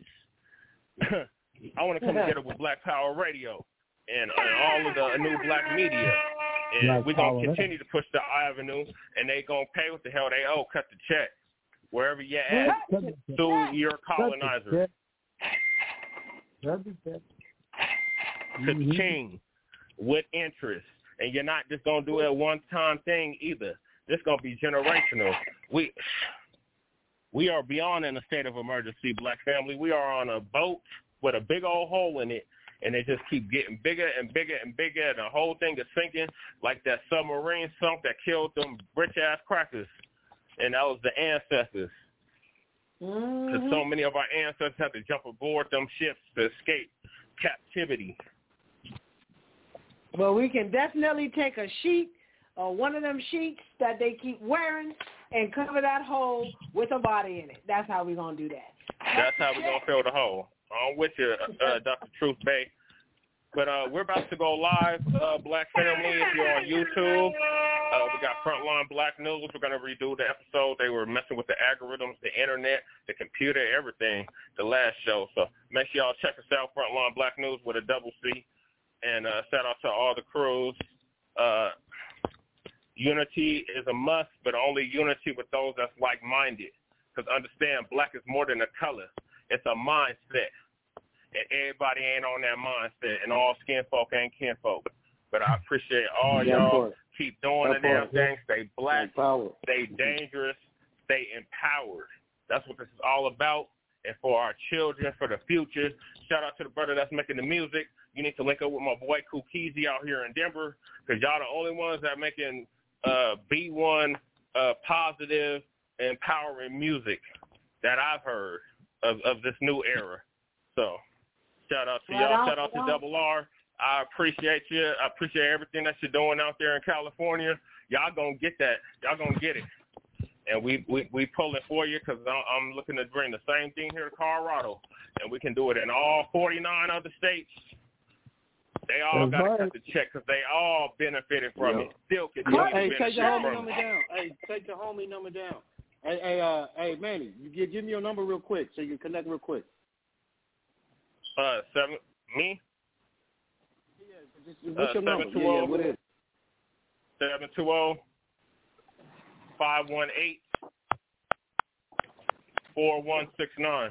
I want to come together with Black Power Radio and, and all of the new black media. And we're going to continue to push the avenue, and they going to pay what the hell they owe. Cut the check. Wherever you're at, sue your colonizers. To the king with interest. And you're not just going to do a one-time thing either. This going to be generational. We we are beyond in a state of emergency, black family. We are on a boat with a big old hole in it, and they just keep getting bigger and bigger and bigger, and the whole thing is sinking like that submarine sunk that killed them rich-ass crackers. And that was the ancestors. Because mm-hmm. so many of our ancestors had to jump aboard them ships to escape captivity. Well, we can definitely take a sheet or one of them sheets that they keep wearing and cover that hole with a body in it. That's how we're going to do that. That's how we're going to fill the hole. I'm with you, uh, Doctor Truth Bay. But uh, we're about to go live, uh, Black Family, if you're on YouTube. Uh, we got Frontline Black News. We're going to redo the episode. They were messing with the algorithms, the internet, the computer, everything, the last show. So make sure y'all check us out, Frontline Black News with a double C. And uh, shout out to all the crews. Uh, unity is a must, but only unity with those that's like-minded. Because understand, black is more than a color. It's a mindset. And everybody ain't on that mindset, and all skin folk ain't kin folk. But I appreciate all yeah, y'all. Keep doing the damn thing. Stay black, stay dangerous, stay empowered. That's what this is all about. And for our children, for the future, shout out to the brother that's making the music. You need to link up with my boy Kukizi out here in Denver, because y'all the only ones that are making uh, B one uh, positive, empowering music that I've heard of, of this new era. So shout out to y'all. Shout out to Double R. I appreciate you. I appreciate everything that you're doing out there in California. Y'all gonna get that. Y'all gonna get it. And we we we pulling for you, because I'm looking to bring the same thing here to Colorado, and we can do it in all forty-nine other states. They all got to cut the check, because they all benefited from yeah. it. Still continue yeah. Hey, to take your homie from number it. down. Hey, take your homie number down. Hey, hey, uh, hey, Manny, you give, give me your number real quick so you can connect real quick. Uh, seven me. Yeah, What's your number? Yeah, yeah, what is it? seven two zero, five one eight, four one six nine.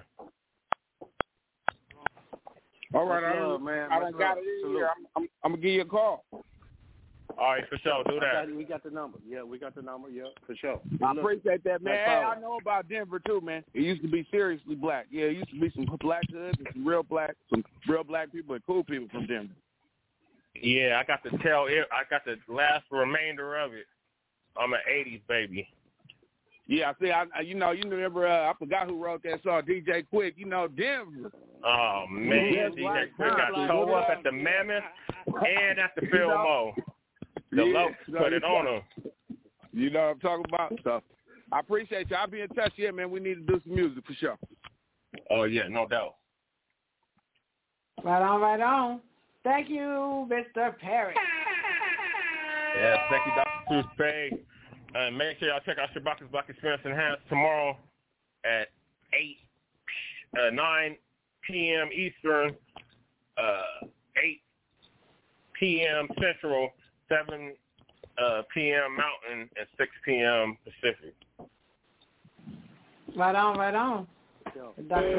All right, I, love, man. I done Much got love. it in Salute. here. I'm, I'm, I'm going to give you a call. All right, for sure. Do that. Okay, we got the number. Yeah, we got the number. Yeah, for sure. I appreciate that, man. Black Hey, power. I know about Denver, too, man. It used to be seriously black. Yeah, it used to be some black hoods and some real black, some real black people and cool people from Denver. Yeah, I got to tell it. I got the last remainder of it. I'm an eighties baby. Yeah, I see. I, I you know, you remember? Uh, I forgot who wrote that song. D J Quick. You know, Denver. Oh man, Yeah, D J black Quick got time. toe up at the Mammoth and at the You Phil know? Mo. The Yeah, Lopes so put you it on know. them. You know what I'm talking about? So I appreciate you. I'll be in touch. Yeah, man. We need to do some music for sure. Oh yeah, no doubt. Right on, right on. Thank you, Mister Perry. Yeah, thank you, Doctor Cruz Pay. Uh, make sure y'all check out Shabaka's Black Experience Enhanced tomorrow at eight, uh, nine p.m. Eastern, uh, eight p.m. Central, seven uh, p.m. Mountain, and six p.m. Pacific. Right on, right on. Doctor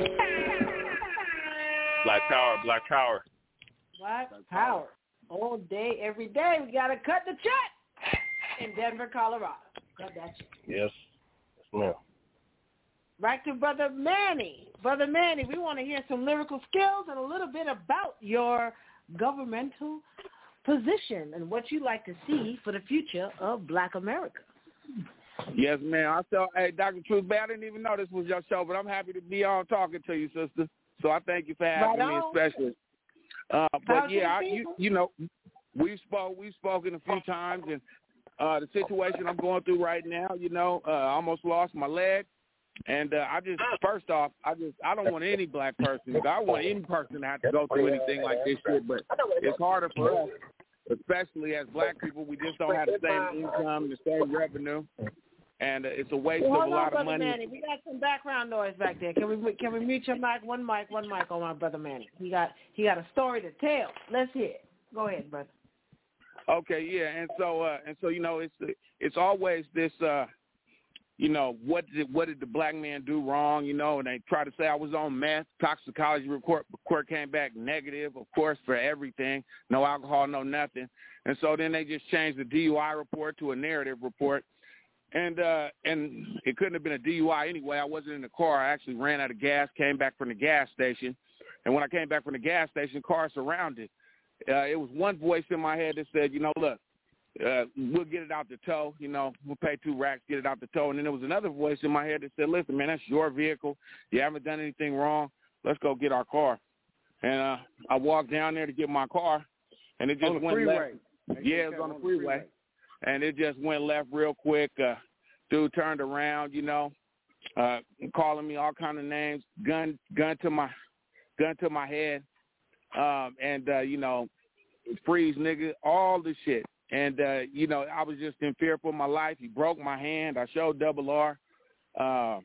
Black Power, Black Power. Black Power. All day, every day. We got to cut the check in Denver, Colorado. Cut that check. Yes. Yes, ma'am. Back to Brother Manny. Brother Manny, we want to hear some lyrical skills and a little bit about your governmental position and what you like to see for the future of Black America. Yes, man. I saw, hey, Doctor Truth Bay, I didn't even know this was your show, but I'm happy to be on talking to you, sister. So I thank you for having Right me, on. especially. Uh, but How's yeah, your I, you, people? you know, we spoke, we've spoken a few times, and uh, the situation I'm going through right now, you know, uh, I almost lost my leg, and uh, I just, first off, I just, I don't want any black person. I want any person to have to go through anything like this shit, but it's harder for us, especially as black people. We just don't have the same income and the same revenue, and uh, it's a waste Well, of a hold on, lot of Brother money. Manny. We got some background noise back there. Can we can we mute your mic? One mic, one mic on my Brother Manny. He got he got a story to tell. Let's hear it. Go ahead, brother. Okay, yeah, and so uh, and so you know, it's it's always this, uh, you know, what did what did the black man do wrong? You know, and they try to say I was on meth. Toxicology report report came back negative, of course, for everything. No alcohol, no nothing. And so then they just changed the D U I report to a narrative report, and uh, and it couldn't have been a D U I anyway. I wasn't in the car. I actually ran out of gas, came back from the gas station, and when I came back from the gas station, cars surrounded. Uh, it was one voice in my head that said, you know, look, uh, we'll get it out the tow. You know, we'll pay two racks, get it out the tow. And then there was another voice in my head that said, listen, man, that's your vehicle. You haven't done anything wrong. Let's go get our car. And uh, I walked down there to get my car, and it just On the went freeway. left. Yeah, it was on the freeway. And it just went left real quick. Uh, dude turned around, you know, uh, calling me all kind of names, gun gun to my gun to my head. Um, and, uh, you know, freeze, nigga, all the shit. And, uh, you know, I was just in fear for my life. He broke my hand. I showed Double R. Uh,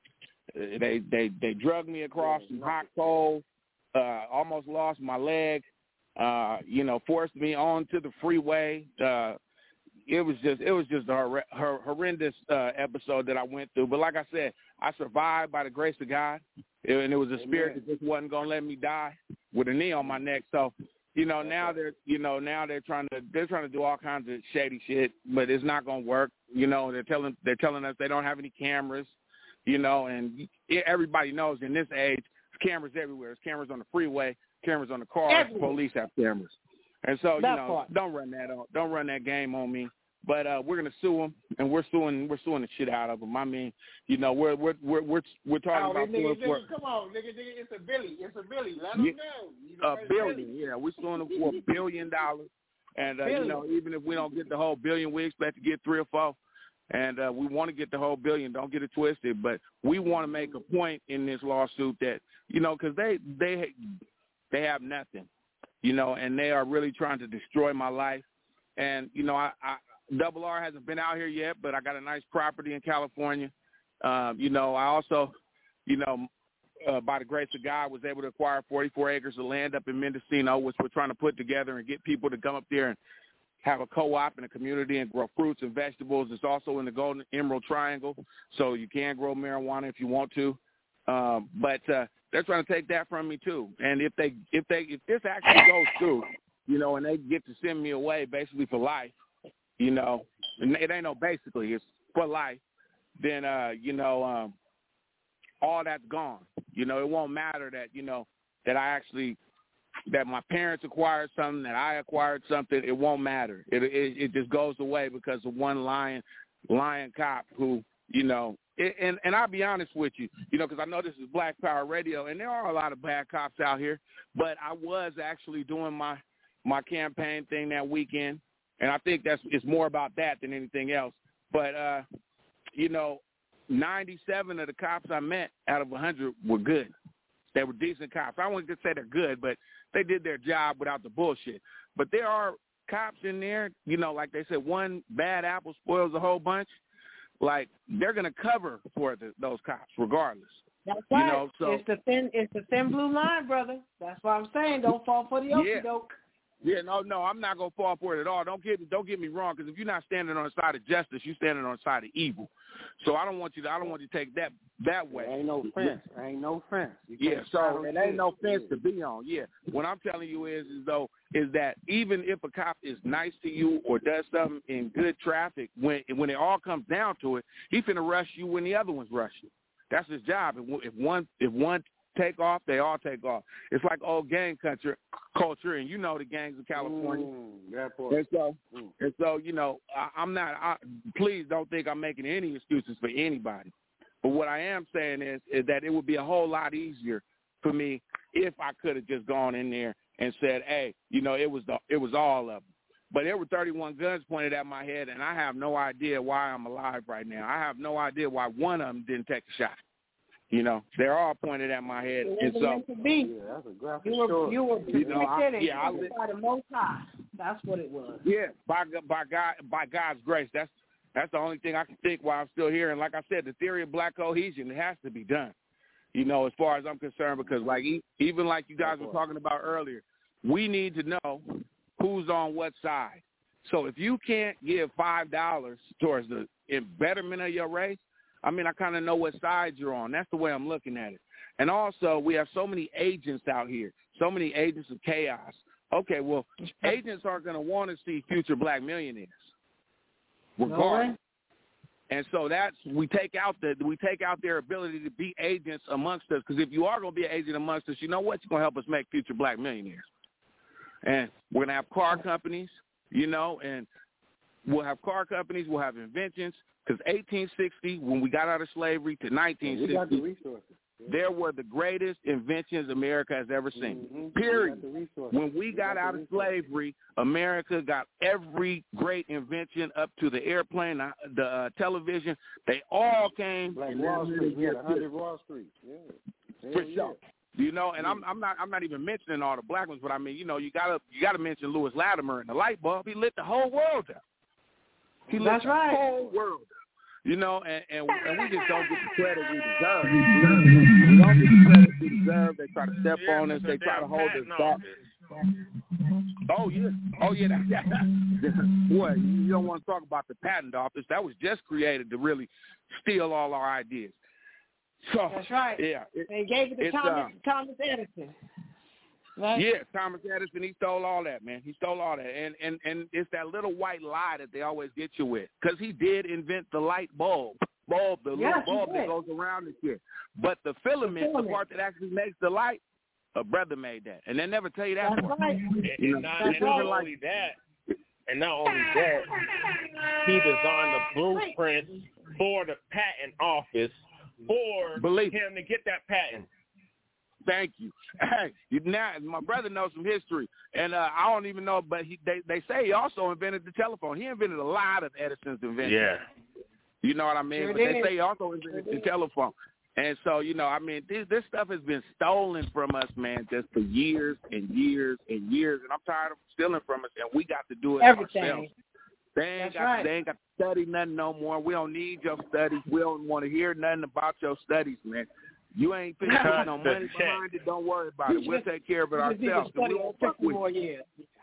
they, they, they drugged me across some hot coals, uh, almost lost my leg, uh, you know, forced me onto the freeway. Uh, it was just, it was just a hor- hor- horrendous uh, episode that I went through. But like I said, I survived by the grace of God. And it was a spirit that just wasn't gonna let me die with a knee on my neck. So, you know, now they're, you know, now they're trying to, they're trying to do all kinds of shady shit, but it's not gonna work. You know, they're telling, they're telling us they don't have any cameras. You know, and everybody knows in this age, there's cameras everywhere. There's cameras on the freeway, cameras on the cars. Everywhere. Police have cameras, and so That you know, part. don't run that on, don't run that game on me. But uh, we're gonna sue them, and we're suing, we're suing the shit out of them. I mean, you know, we're we're we're we're, we're talking Oh, about nigga, suing nigga, come on, nigga, nigga, it's a Billy, it's a Billy. Let them Yeah. know. You know, a it's billion. Billy. Yeah, we're suing them for a billion dollars, and uh, you Billion. know, even if we don't get the whole billion, we expect to get three or four, and uh, we want to get the whole billion. Don't get it twisted, but we want to make a point in this lawsuit that, you know, because they they they have nothing, you know, and they are really trying to destroy my life, and you know, I. I Double R hasn't been out here yet, but I got a nice property in California. Um, you know, I also, you know, uh, by the grace of God, was able to acquire forty-four acres of land up in Mendocino, which we're trying to put together and get people to come up there and have a co-op in a community and grow fruits and vegetables. It's also in the Golden Emerald Triangle, so you can grow marijuana if you want to. Um, but uh, they're trying to take that from me too. And if they, if they, if this actually goes through, you know, and they get to send me away basically for life, you know, and it ain't no basically, it's for life. Then uh, you know, um, all that's gone. You know, it won't matter that you know that I actually. that my parents acquired something, that I acquired something, it won't matter. It, it it just goes away because of one lying, lying cop who, you know, it, and, and I'll be honest with you, you know, because I know this is Black Power Radio, and there are a lot of bad cops out here, but I was actually doing my, my campaign thing that weekend, and I think that's it's more about that than anything else. But, uh, you know, ninety-seven of the cops I met out of one hundred were good. They were decent cops. I wouldn't just say they're good, but they did their job without the bullshit. But there are cops in there, you know, like they said, one bad apple spoils a whole bunch. Like, they're going to cover for the, those cops regardless. That's you right. know, so, it's the thin, it's the thin blue line, brother. That's what I'm saying. Don't fall for the yeah. okie-doke. Yeah, no, no, I'm not gonna fall for it at all. Don't get don't get me wrong, because if you're not standing on the side of justice, you're standing on the side of evil. So I don't want you to I don't want you to take that that way. There ain't no fence. There ain't no fence. You Yeah, can't so try it to ain't no fence to be on. Yeah, what I'm telling you is, is though, is that even if a cop is nice to you or does something in good traffic, when when it all comes down to it, he finna rush you when the other ones rush you. That's his job. If, if one if one take off, they all take off. It's like old gang culture, culture, and you know the gangs of California. Mm, that part. And so, mm. and so, you know, I, I'm not. I, please don't think I'm making any excuses for anybody. But what I am saying is, is that it would be a whole lot easier for me if I could have just gone in there and said, "Hey, you know, it was the, it was all of them." But there were thirty-one guns pointed at my head, and I have no idea why I'm alive right now. I have no idea why one of them didn't take a shot. You know, they're all pointed at my head, and so to be. Yeah, that's a graphic you were story. you were you know, I, predicted yeah, I and by the Most High. That's what it was. Yeah, by by God, by God's grace. That's that's the only thing I can think while I'm still here. And like I said, the theory of black cohesion, it has to be done. You know, as far as I'm concerned, because like even like you guys were talking about earlier, we need to know who's on what side. So if you can't give five dollars towards the betterment of your race, I mean, I kind of know what side you're on. That's the way I'm looking at it. And also, we have so many agents out here, so many agents of chaos. Okay, well, agents aren't going to want to see future black millionaires, regardless. No. And so that's we take out the we take out their ability to be agents amongst us. Because if you are going to be an agent amongst us, you know what? You're going to help us make future black millionaires. And we're going to have car companies, you know, and we'll have car companies. We'll have inventions. Because eighteen sixty, when we got out of slavery, to nineteen sixty, got the resources. Yeah. There were the greatest inventions America has ever seen. Mm-hmm. Period. We when we, we got, got out of slavery, America got every great invention up to the airplane, the, the uh, television. They all came. Like Wall Street, we had one hundred Wall Street. Yeah. For yeah. sure. You know, and I'm, I'm not I'm not even mentioning all the black ones, but I mean, you know, you gotta you gotta mention Lewis Latimer and the light bulb. He lit the whole world up. He lit That's the right. whole world up. You know, and, and and we just don't get the credit we deserve. We don't get the credit we deserve. They try to step yeah, on us. They try to hold us back. Office. Oh yeah, oh yeah. That, that, boy, you don't want to talk about the patent office. That was just created to really steal all our ideas. So that's right. Yeah, it, they gave it to Thomas uh, Thomas Edison. Right? Yeah, Thomas Edison, he stole all that, man. He stole all that. And and, and it's that little white lie that they always get you with. Because he did invent the light bulb, bulb, the yes, little bulb that goes around and shit. But the filament, the, filament. the part that actually makes the light, a brother made that. And they never tell you that That's part. right. And, and not, and not like, only that, and not only that, he designed the blueprint for the patent office for Believe him to get that patent. Thank you. Hey, you, now my brother knows some history, and uh, I don't even know, but he, they they say he also invented the telephone. He invented a lot of Edison's inventions. Yeah. You know what I mean? Sure but did. they say he also invented sure the telephone. And so, you know, I mean, this, this stuff has been stolen from us, man, just for years and years and years, and I'm tired of stealing from us, and we got to do it Everything. ourselves. They ain't That's got right. they ain't got to study nothing no more. We don't need your studies. We don't want to hear nothing about your studies, man. You ain't finna put no money behind it. Don't worry about it. We'll take care of it ourselves. We won't fuck with you.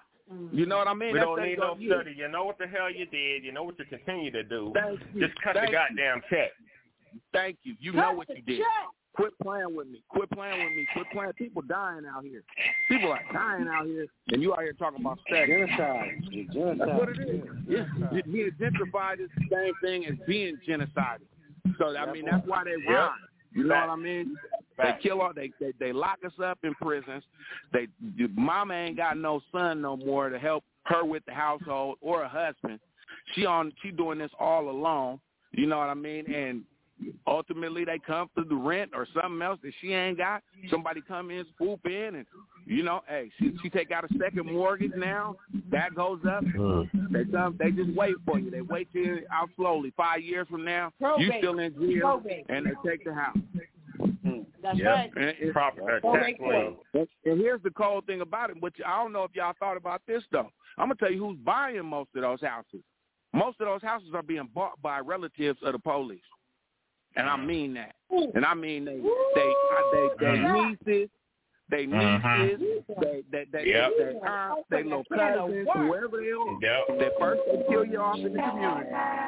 You know what I mean? We That's don't need no you. study. You know what the hell you did. You know what you continue to do. Thank you. Just cut Thank the goddamn you. check. Thank you. You know what you did. Quit playing with me. Quit playing with me. Quit playing. People dying out here. People are dying out here, and you out here talking about sex. Genocide. Genocide. That's what it is. It's, being gentrified is the same thing as being genocided. So, I mean, that's why they rhyme. You know what I mean? They kill all. They, they they lock us up in prisons. They mama ain't got no son no more to help her with the household or a husband. She on she doing this all alone. You know what I mean? And ultimately, they come through the rent or something else that she ain't got. Somebody come in, swoop in, and, you know, hey, she, she take out a second mortgage now. That goes up. Mm. They come, they just wait for you. They wait till you're out slowly. Five years from now, Probate. you still in jail, Probate. and they take the house. Mm. That's yep. right. And, it's, Proper, uh, tax lien. and, and here's the cold thing about it, which I don't know if y'all thought about this, though. I'm going to tell you who's buying most of those houses. Most of those houses are being bought by relatives of the police. And I mean that. And I mean they they they they nieces, they nieces, they they they yep. they aunts, they little cousins, whoever they are. Yep. They first they kill you off in the community.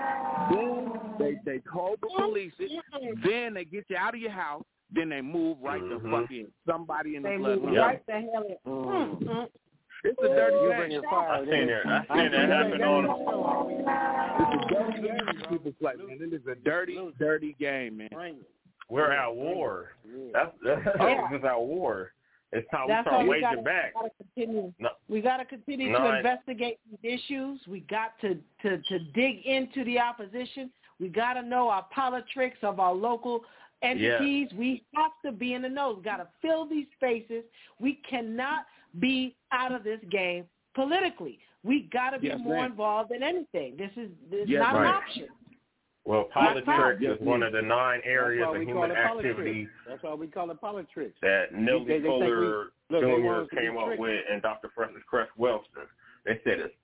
Then they they call the police it. Then they get you out of your house. Then they move right mm-hmm. the fuck in. Somebody in the they blood. Move yep. right the hell in. Mm. Mm-hmm. It's a dirty game. I seen it. I seen it happen on. It's a dirty game. People play, man. It is a dirty, dirty game, man. We're at war. That's that's yeah. just at war. It's time That's we start we waging gotta, back. We gotta continue, no. we gotta continue no, to I, investigate these issues. We got to, to, to dig into the opposition. We got to know our politics of our local entities. Yeah. We have to be in the know. We got to fill these spaces. We cannot be out of this game politically. We got to be yes, more ma'am. involved than anything. This is, this is yes, not right. an option. Well, politics is one of the nine areas of human activity. That's why we call it politics. That Nellie they, they Fuller we, look, Junior came up with, and Doctor Francis Cress Welston. They said it's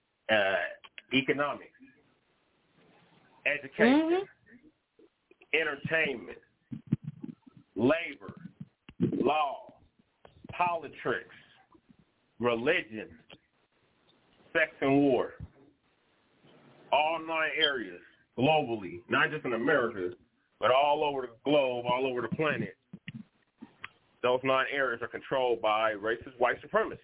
uh, economics, education, mm-hmm. entertainment, labor, law, politics, religion, sex and war. All nine areas globally, not just in America, but all over the globe, all over the planet. Those nine areas are controlled by racist white supremacists.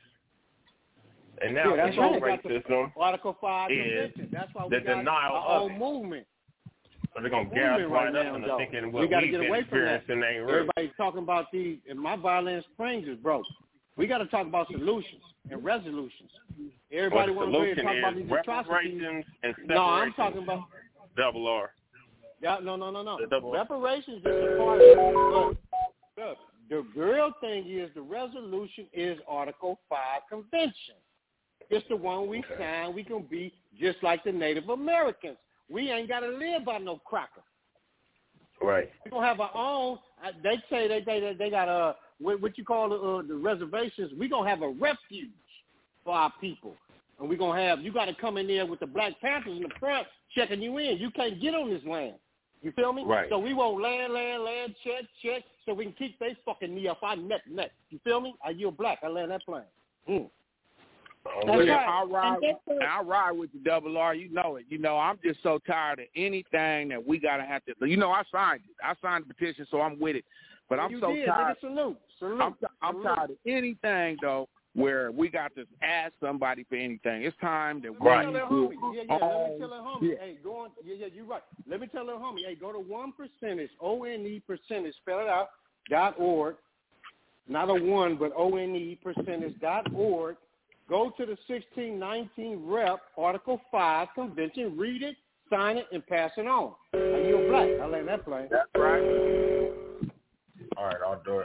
And now yeah, control racism Article five is that's why we the got denial our of own movement. So they're going to gas right up into thinking what we got to we've get been away from that. Ain't real. Everybody's talking about the, and my violin springs is broke. We got to talk about solutions and resolutions. Everybody well, wants to talk about these atrocities. And no, I'm talking about double R. Yeah, no, no, no, no. Double reparations is a part of it. Look, look, the real thing is the resolution is Article five Convention. It's the one we signed. We can be just like the Native Americans. We ain't got to live by no cracker. Right. We gonna have our own. They say they they they got a what, what you call the, uh, the reservations. We gonna have a refuge for our people, and we gonna have. You got to come in there with the Black Panthers in the front checking you in. You can't get on this land. You feel me? Right. So we want land, land, land, check, check, so we can keep they fucking knee up our neck, neck. You feel me? Are you black? I land that plane. Mm. That's right. I'll ride, I'll ride with the double R. You know it. You know, I'm just so tired of anything that we got to have to. You know, I signed it. I signed the petition, so I'm with it. But I'm you so did. tired. Nigga, salute. Salute. I'm, I'm salute. tired of anything, though, where we got to ask somebody for anything. It's time that we right. do. Yeah, yeah. Let me tell that homie. Yeah. Hey, go on. Yeah, yeah. You're right. Let me tell that homie. Hey, go to one percentage. O N E percentage. Spell it out. Dot org. Not a one, but O N E percentage. Dot org. Go to the sixteen nineteen Rep Article five Convention. Read it, sign it, and pass it on. And you're black. I let that play. That's right. All right, I'll do it.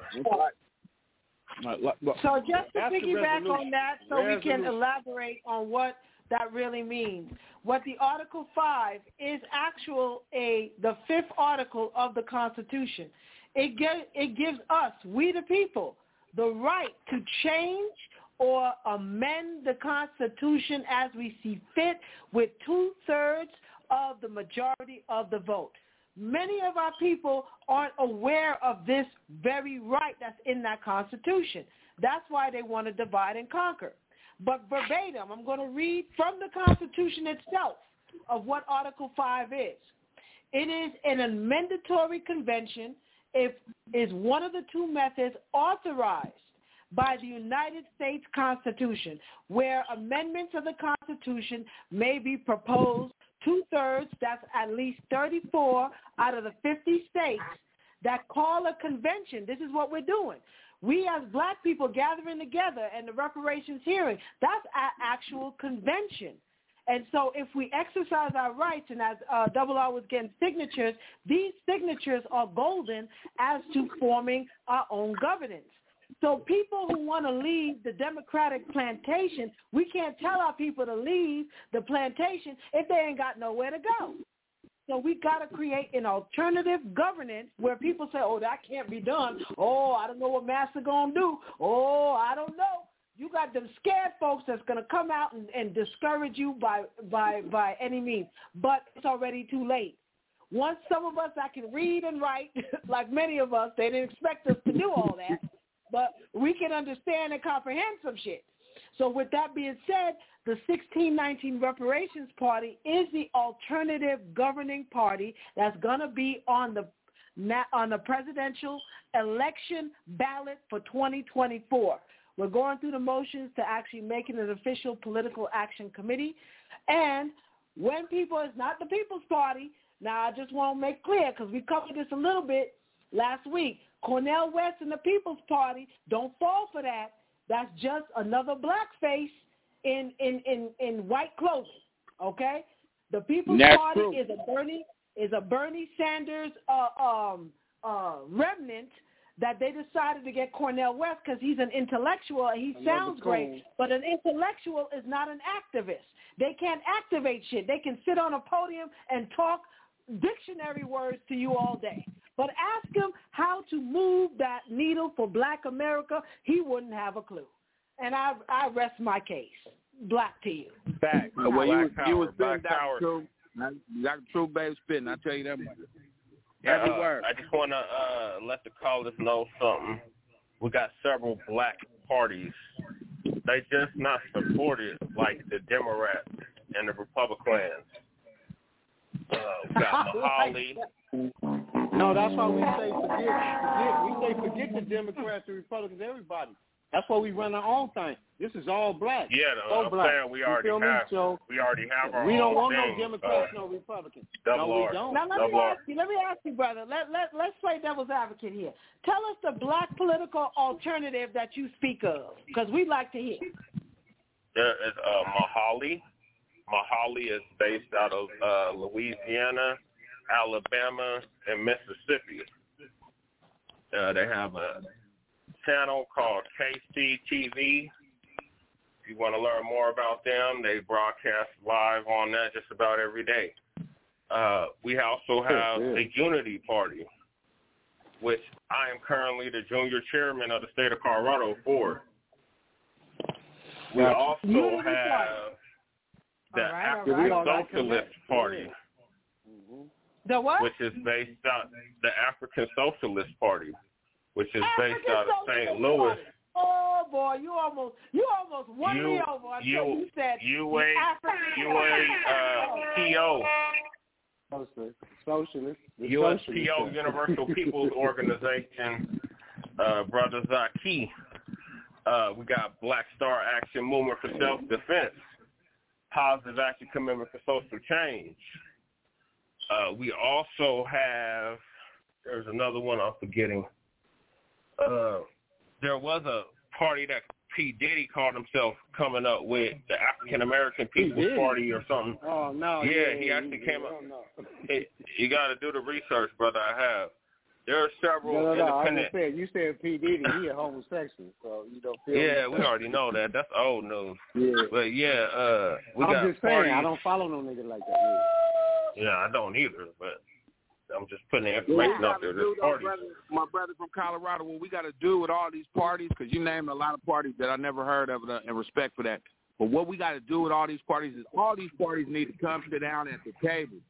So just to That's piggyback on that so resolution. we can elaborate on what that really means. What the Article five is actual a the fifth article of the Constitution. It, get, it gives us, we the people, the right to change or amend the Constitution as we see fit with two-thirds of the majority of the vote. many of our people aren't aware of this very right that's in that Constitution. That's why they want to divide and conquer. But verbatim, I'm going to read from the Constitution itself of what Article five is. It is an amendatory convention if is one of the two methods authorized by the United States Constitution, where amendments of the Constitution may be proposed two-thirds, that's at least thirty-four out of the fifty states that call a convention. This is what we're doing. We as black people gathering together and the reparations hearing, that's an actual convention. And so if we exercise our rights, and as uh, Double R was getting signatures, these signatures are golden as to forming our own governance. So people who want to leave the Democratic plantation, we can't tell our people to leave the plantation if they ain't got nowhere to go. So we got to create an alternative governance where people say, oh, that can't be done. Oh, I don't know what Master going to do. Oh, I don't know. You got them scared folks that's going to come out and, and discourage you by, by, by any means. But it's already too late. Once some of us that can read and write, like many of us, they didn't expect us to do all that, but we can understand and comprehend some shit. So with that being said, the sixteen nineteen Reparations Party is the alternative governing party that's going to be on the on the presidential election ballot for twenty twenty-four. We're going through the motions to actually make it an official political action committee. And when people, it's not the People's Party. Now, I just want to make clear, because we covered this a little bit last week. Cornel West and the People's Party, don't fall for that. That's just another blackface in, in, in, in white clothing, okay? The People's That's Party true. is a Bernie is a Bernie Sanders uh, um, uh, remnant that they decided to get Cornel West because he's an intellectual and he sounds great, but an intellectual is not an activist. They can't activate shit. They can sit on a podium and talk dictionary words to you all day. But ask him how to move that needle for black America, he wouldn't have a clue. And I I rest my case. Black to you. Fact. Well, Black you was, power, you was black spitting, power. Doctor True. Doctor True, baby, spitting. I tell you that much. Yeah, Every uh, word. I just want to uh, let the callers know something. We got several black parties. They just not supported like the Democrats and the Republicans. Uh, we got Mahali. No, that's why we say forget, forget. We say forget the Democrats, the Republicans, everybody. That's why we run our own thing. This is all black. Yeah, no, all I'm black. saying we You already feel me? have. So we already have our. we don't own want thing. no Democrats, uh, no Republicans. Double no, R. we don't. Now let Double me R. ask you, let me ask you, brother. Let let let's play devil's advocate here. Tell us the black political alternative that you speak of, because we like to hear. There is uh, Mahali. Mahali is based out of uh, Louisiana, Alabama, and Mississippi. Uh, they have a channel called K C T V. If you want to learn more about them, they broadcast live on that just about every day. Uh, we also have yeah. the Unity Party, which I am currently the junior chairman of the state of Colorado for. We Gotcha. also Unity have the All right, all African right. We all got Socialist connected. Party, The what? which is based out the African Socialist Party, which is based African out of Socialist Saint Louis. Party. Oh boy, you almost you almost won U- me over until you, U- said U the A African U A uh, P O Socialist. The U S P O socialist. Universal People's Organization, uh, Brother Zaki. Uh, we got Black Star Action Movement for Self-Defense, Positive Action Commitment for Social Change. Uh, we also have, there's another one I'm forgetting. Uh, there was a party that P. Diddy called himself coming up with, the African American People's Diddy? Party or something. Oh, no. Yeah, yeah he actually yeah, came up. no, no. It, you got to do the research, brother. I have. There are several No, no, no. I independent. just said, you said P. Diddy, he a homosexual, so you don't feel Yeah, me? we already know that. That's old news. Yeah. But yeah, uh, we I'm got just saying, parties. I don't follow no nigga like that. Yeah. Yeah, I don't either. But I'm just putting the information Yeah. out there. There's Do, though, parties. brother, my brother from Colorado, what we got to do with all these parties, because you named a lot of parties that I never heard of, uh, and respect for that. But what we got to do with all these parties is all these parties need to come sit down at the table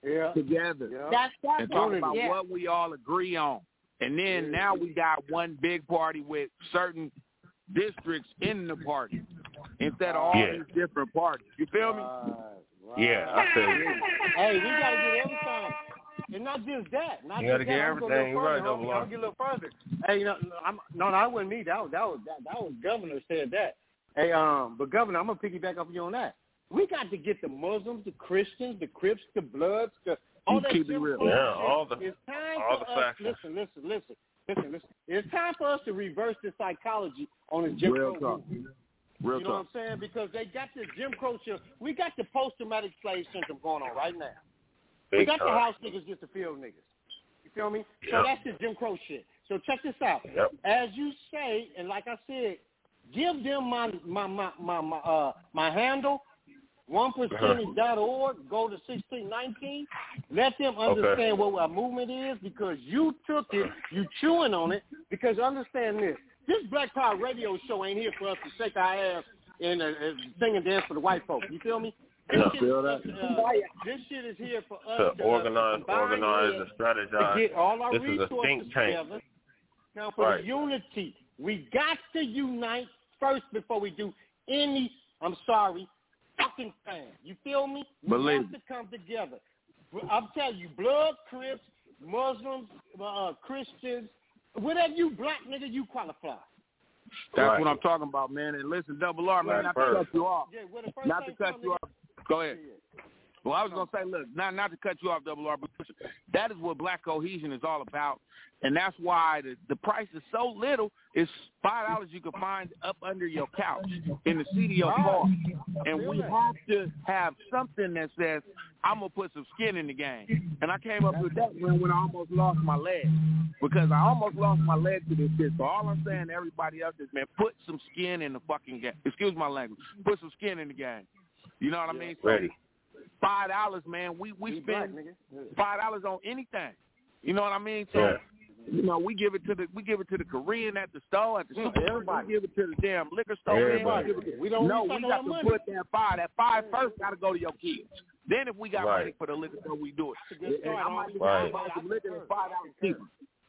yeah. together Yeah. That's that's and talk unity. about Yeah. what we all agree on. And then Yeah. now we got one big party with certain districts in the party instead of all Yeah. these different parties. You feel me? Right, right. Yeah, I feel you. Hey, we gotta get everything, and not just that. Not You just gotta get that. I'm gonna everything. go a You're little right, further. Double I'm R. gonna get a little further. Hey, you know, I'm, no, no, that wasn't me. That was that was that, that was governor said that. Hey, um, but governor, I'm gonna piggyback off you on that. We got to get the Muslims, the Christians, the Crips, the Bloods, the all You that keep it Jim real. Crow Yeah, shit. all the- It's time all for the us. factions. Listen, listen, listen, listen, listen. It's time for us to reverse the psychology on the Jim Real Crow. talk. movement. Real You know talk. what I'm saying? Because they got the Jim Crow shit. We got the post-traumatic slave syndrome going on right now. Big we got time. the house niggas get the field niggas. You feel me? So Yep. that's the Jim Crow shit. So check this out. Yep. As you say, and like I said, give them my my my my, my uh my handle, one percentage dot org. Go to sixteen nineteen. Let them understand Okay. what our movement is, because you took it, you chewing on it. Because understand this: this Black Power radio show ain't here for us to shake our ass and, uh, and sing and dance for the white folks. You feel me? This, No. shit, Feel is, that? uh, this shit is here for us To to, organize, uh, to combine organize, heads and strategize. to get all our This is a resources think tank. together. Now, for Right. the unity, we got to unite first before we do any, I'm sorry, fucking thing. You feel me? We Believe have to come together. I'm telling you, Blood, Crips, Muslims, uh, Christians, whatever you black nigga, you qualify. That's Right. what I'm talking about, man. And listen, Double R, man, Right not first. to cut you off. Yeah, when the first Not to thing cut come, you nigga, off. Go ahead. Well, I was gonna say, look, not not to cut you off, Double R, but listen, that is what Black Cohesion is all about, and that's why the, the price is so little. It's five dollars you can find up under your couch in the seat of your car, and we have to have something that says I'm gonna put some skin in the game. And I came up with that when when I almost lost my leg, because I almost lost my leg to this shit. So all I'm saying to everybody else is, man, put some skin in the fucking game. Excuse my language. Put some skin in the game. You know what I mean? So, Ready. Five dollars, man. We we We black, spend nigga. five dollars on anything. You know what I mean? So, Yeah. you know, we give it to the we give it to the Korean at the store, at the Yeah, supermarket. everybody. We give it to the damn liquor store. Everybody. Man. We give it to- We don't no, recycle we got our to money. put that five. That five first got to go to your kids. Then if we got Right. money for the liquor store, we do it. That's a good And start, I might homie. Right. buy some liquor and five dollars cheaper.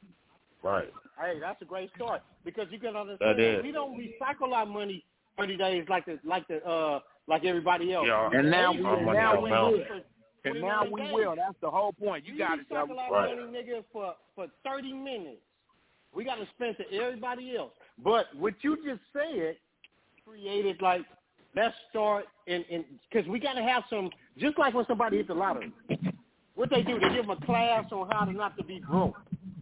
Right. Hey, that's a great start, because you can understand That is. we don't recycle our money thirty days like the like the uh like everybody else. Yeah. And now we Our and money now don't we bounce. will. And now we will. That's the whole point. You You got it, recycle Double. our Right. money, nigga, for for thirty minutes. We got to spend to everybody else. But what you just said created like, let's start in in because we got to have some, just like when somebody hits the lottery. What they do, they give them a class on how to not to be broke.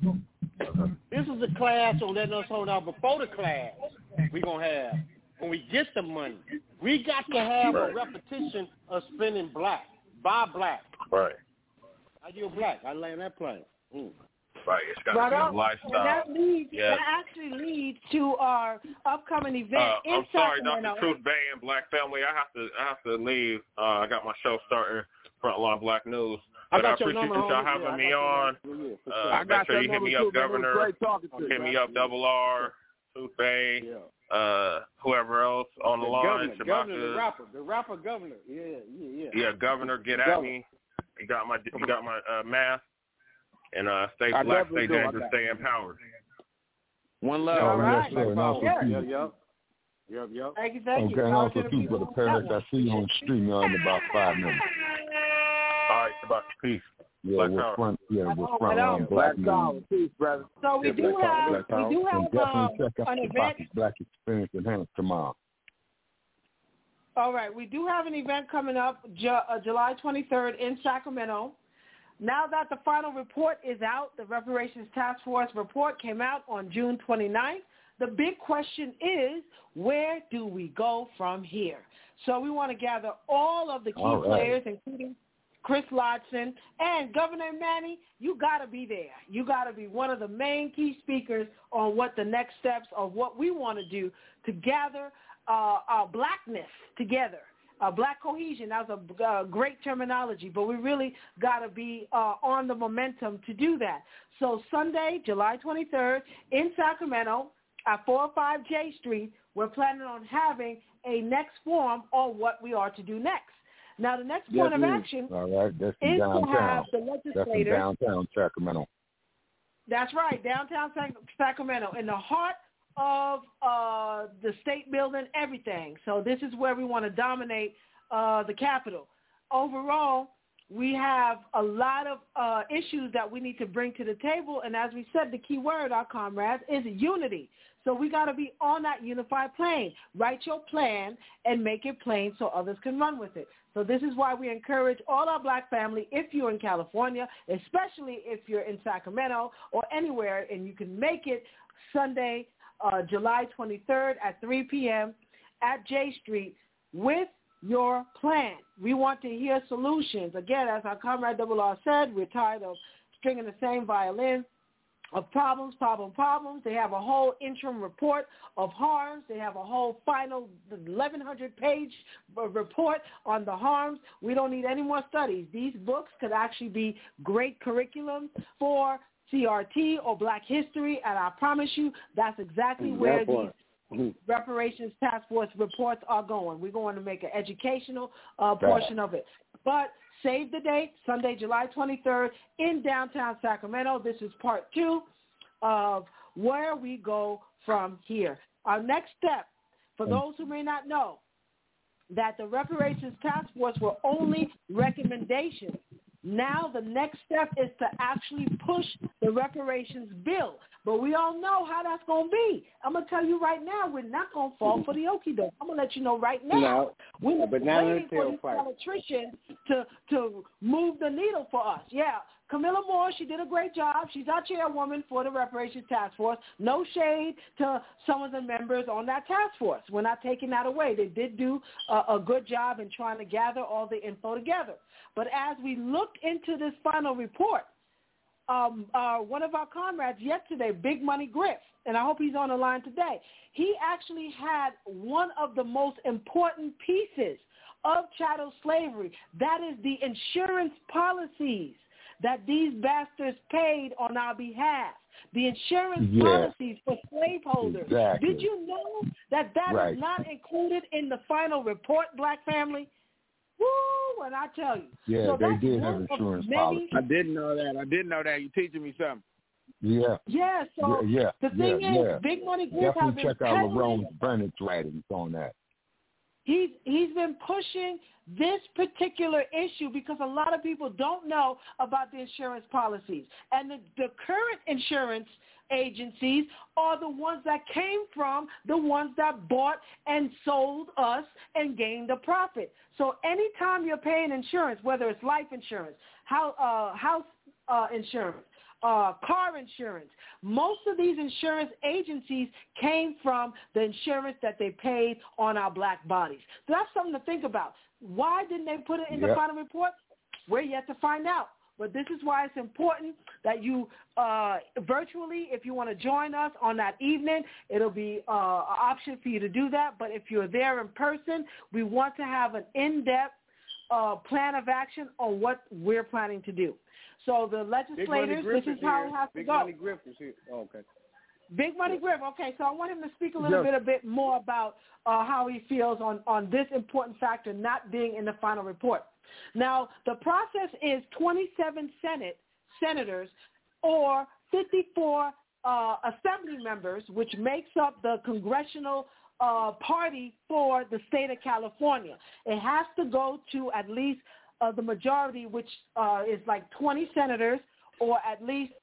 This is a class on letting us hold out before the class we gonna have when we get the money. We got to have Right. a repetition of spending black, buy black. Right. Are you black? I land that plane. Mm. Right. It's got Right to be a on. lifestyle. And that leads, Yes. that actually leads to our upcoming event Uh, in I'm sorry, Sacramento. Doctor Truth Bay and Black Family. I have to, I have to leave. Uh, I got my show starting, Frontline Black News. I But I, got your appreciate number, y'all homie. having Yeah, I me got your on. number. Yeah, for Uh, sure. I make got sure your you hit number me too, up, man. It was Governor. great talking to you, Hit me man. up, Double R, Truth Bay, Yeah. uh, whoever else on the The line. governor, governor, the Shabaka. rapper, the rapper governor. Yeah, yeah, yeah. Yeah, Governor, get at Governor. me. You got my, you got my uh, mask. And uh, stay I black, definitely stay do. I dangerous, got stay empowered. One love. All Oh, right. yes, sir. And also, Yep, too, yep, yep. Yep, yep. Thank you, thank you. okay, and Power also, to the too, people. for the Paris, I see you on the street now in about five minutes. All right, Shabaka, peace. Yeah, Black with Power. front, yeah, with Right front on. line Black black Power, news. peace, brother. So we Yeah, do Black Power, have Black Power. we do And have definitely um, check out an the event. Bacchus Black Experience Enhanced tomorrow. All right, we do have an event coming up Ju- uh, July twenty-third in Sacramento. Now that the final report is out, the Reparations Task Force report came out on June twenty-ninth. The big question is, where do we go from here? So we want to gather all of the key All right. players, including Chris Lodson and Governor Manny. You got to be there. You got to be one of the main key speakers on what the next steps of what we want to do to gather uh, our blackness together. Uh, black cohesion, that's a uh, great terminology, but we really got to be uh, on the momentum to do that. So Sunday, July twenty-third, in Sacramento at four oh five J Street, we're planning on having a next forum on what we are to do next. Now, the next Yes, point of it is. action All right. That's is downtown. to have the That's in legislators. downtown Sacramento. That's right, downtown Sac- Sacramento, in the heart of uh, the state building, everything. So this is where we want to dominate uh, the Capitol. Overall, we have a lot of uh, issues that we need to bring to the table, and as we said, the key word, our comrades, is unity. So we got to be on that unified plane. Write your plan and make it plain so others can run with it. So this is why we encourage all our black family, if you're in California, especially if you're in Sacramento or anywhere, and you can make it Sunday, uh, July twenty-third at three p.m. at J Street with your plan. We want to hear solutions. Again, as our comrade Double R said, we're tired of stringing the same violin of problems, problem, problems. They have a whole interim report of harms. They have a whole final eleven hundred page report on the harms. We don't need any more studies. These books could actually be great curriculum for C R T or Black History, and I promise you that's exactly where these reparations task force reports are going. We're going to make an educational uh, portion of it. But save the date, Sunday, July twenty-third in downtown Sacramento. This is part two of where we go from here. Our next step, for those who may not know, that the reparations task force were only recommendations. Now the next step is to actually push the reparations bill. But we all know how that's going to be. I'm going to tell you right now, we're not going to fall for the okie doke. I'm going to let you know right now. No, we're waiting for these fight. politicians to, to move the needle for us. Yeah, Camilla Moore, she did a great job. She's our chairwoman for the reparations task force. No shade to some of the members on that task force. We're not taking that away. They did do a, a good job in trying to gather all the info together. But as we looked into this final report, um, uh, one of our comrades yesterday, Big Money Griff, and I hope he's on the line today, he actually had one of the most important pieces of chattel slavery. That is the insurance policies that these bastards paid on our behalf. The insurance yeah. policies for slaveholders. Exactly. Did you know that that right. is not included in the final report, Black family? Woo, and I tell you. Yeah, so they did have insurance policy. I didn't know that. I didn't know that. You're teaching me something. Yeah. Yeah, so yeah, yeah, the thing yeah, is, yeah. Big Money Griff has Definitely been check out peddling- Lerone Bennett's writings on that. He's he's been pushing this particular issue because a lot of people don't know about the insurance policies. And the, the current insurance agencies are the ones that came from the ones that bought and sold us and gained a profit. So anytime you're paying insurance, whether it's life insurance, house, uh, house uh, insurance, Uh, car insurance. Most of these insurance agencies came from the insurance that they paid on our black bodies. So that's something to think about. Why didn't they put it in yep. the final report? We're yet to find out. But this is why it's important that you uh, virtually, if you want to join us on that evening, it'll be uh, an option for you to do that. But if you're there in person, we want to have an in-depth uh, plan of action on what we're planning to do. So the legislators, this is how it has to Big go. Money Griff is here. Oh, okay. Big Money Griff. Okay, so I want him to speak a little bit, a bit more about uh, how he feels on, on this important factor not being in the final report. Now, the process is twenty-seven Senate senators or fifty-four uh, assembly members, which makes up the congressional uh, party for the state of California. It has to go to at least Uh, the majority, which uh, is like twenty senators or at least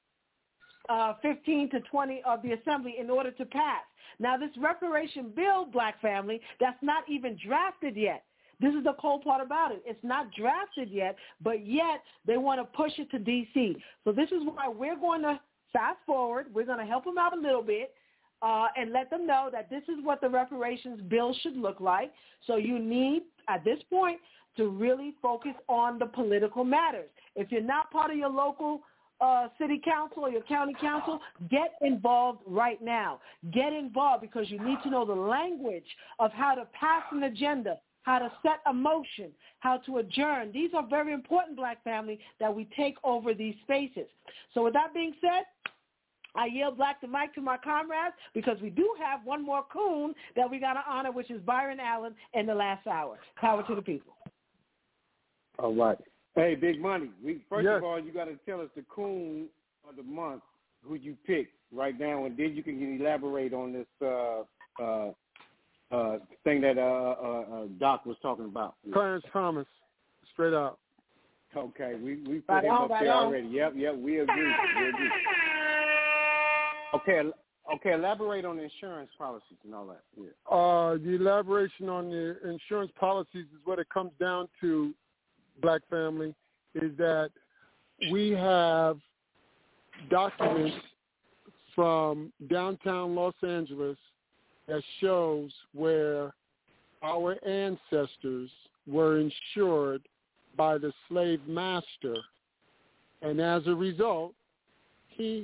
uh, fifteen to twenty of the assembly in order to pass. Now, this reparation bill, Black family, that's not even drafted yet. This is the cold part about it. It's not drafted yet, but yet they want to push it to D C. So this is why we're going to fast forward. We're going to help them out a little bit uh, and let them know that this is what the reparations bill should look like. So you need, at this point, to really focus on the political matters. If you're not part of your local uh, city council or your county council, get involved right now. Get involved because you need to know the language of how to pass an agenda, how to set a motion, how to adjourn. These are very important, Black family, that we take over these spaces. So with that being said, I yield back the mic to my comrades because we do have one more coon that we got to honor, which is Byron Allen in the last hour. Power to the people. All right. Hey, Big Money. We first Yes. of all, you got to tell us the coon of the month who you picked right now, and then you can elaborate on this uh, uh, uh, thing that uh, uh, uh, Doc was talking about. Clarence Thomas, straight up. Okay, we we put Right him on, up right there on. already. Yep, yep, we agree. We agree. Okay, okay. Elaborate on the insurance policies and all that. Yeah. Uh, the elaboration on the insurance policies is what it comes down to, Black family, is that we have documents from downtown Los Angeles that shows where our ancestors were insured by the slave master. And as a result, he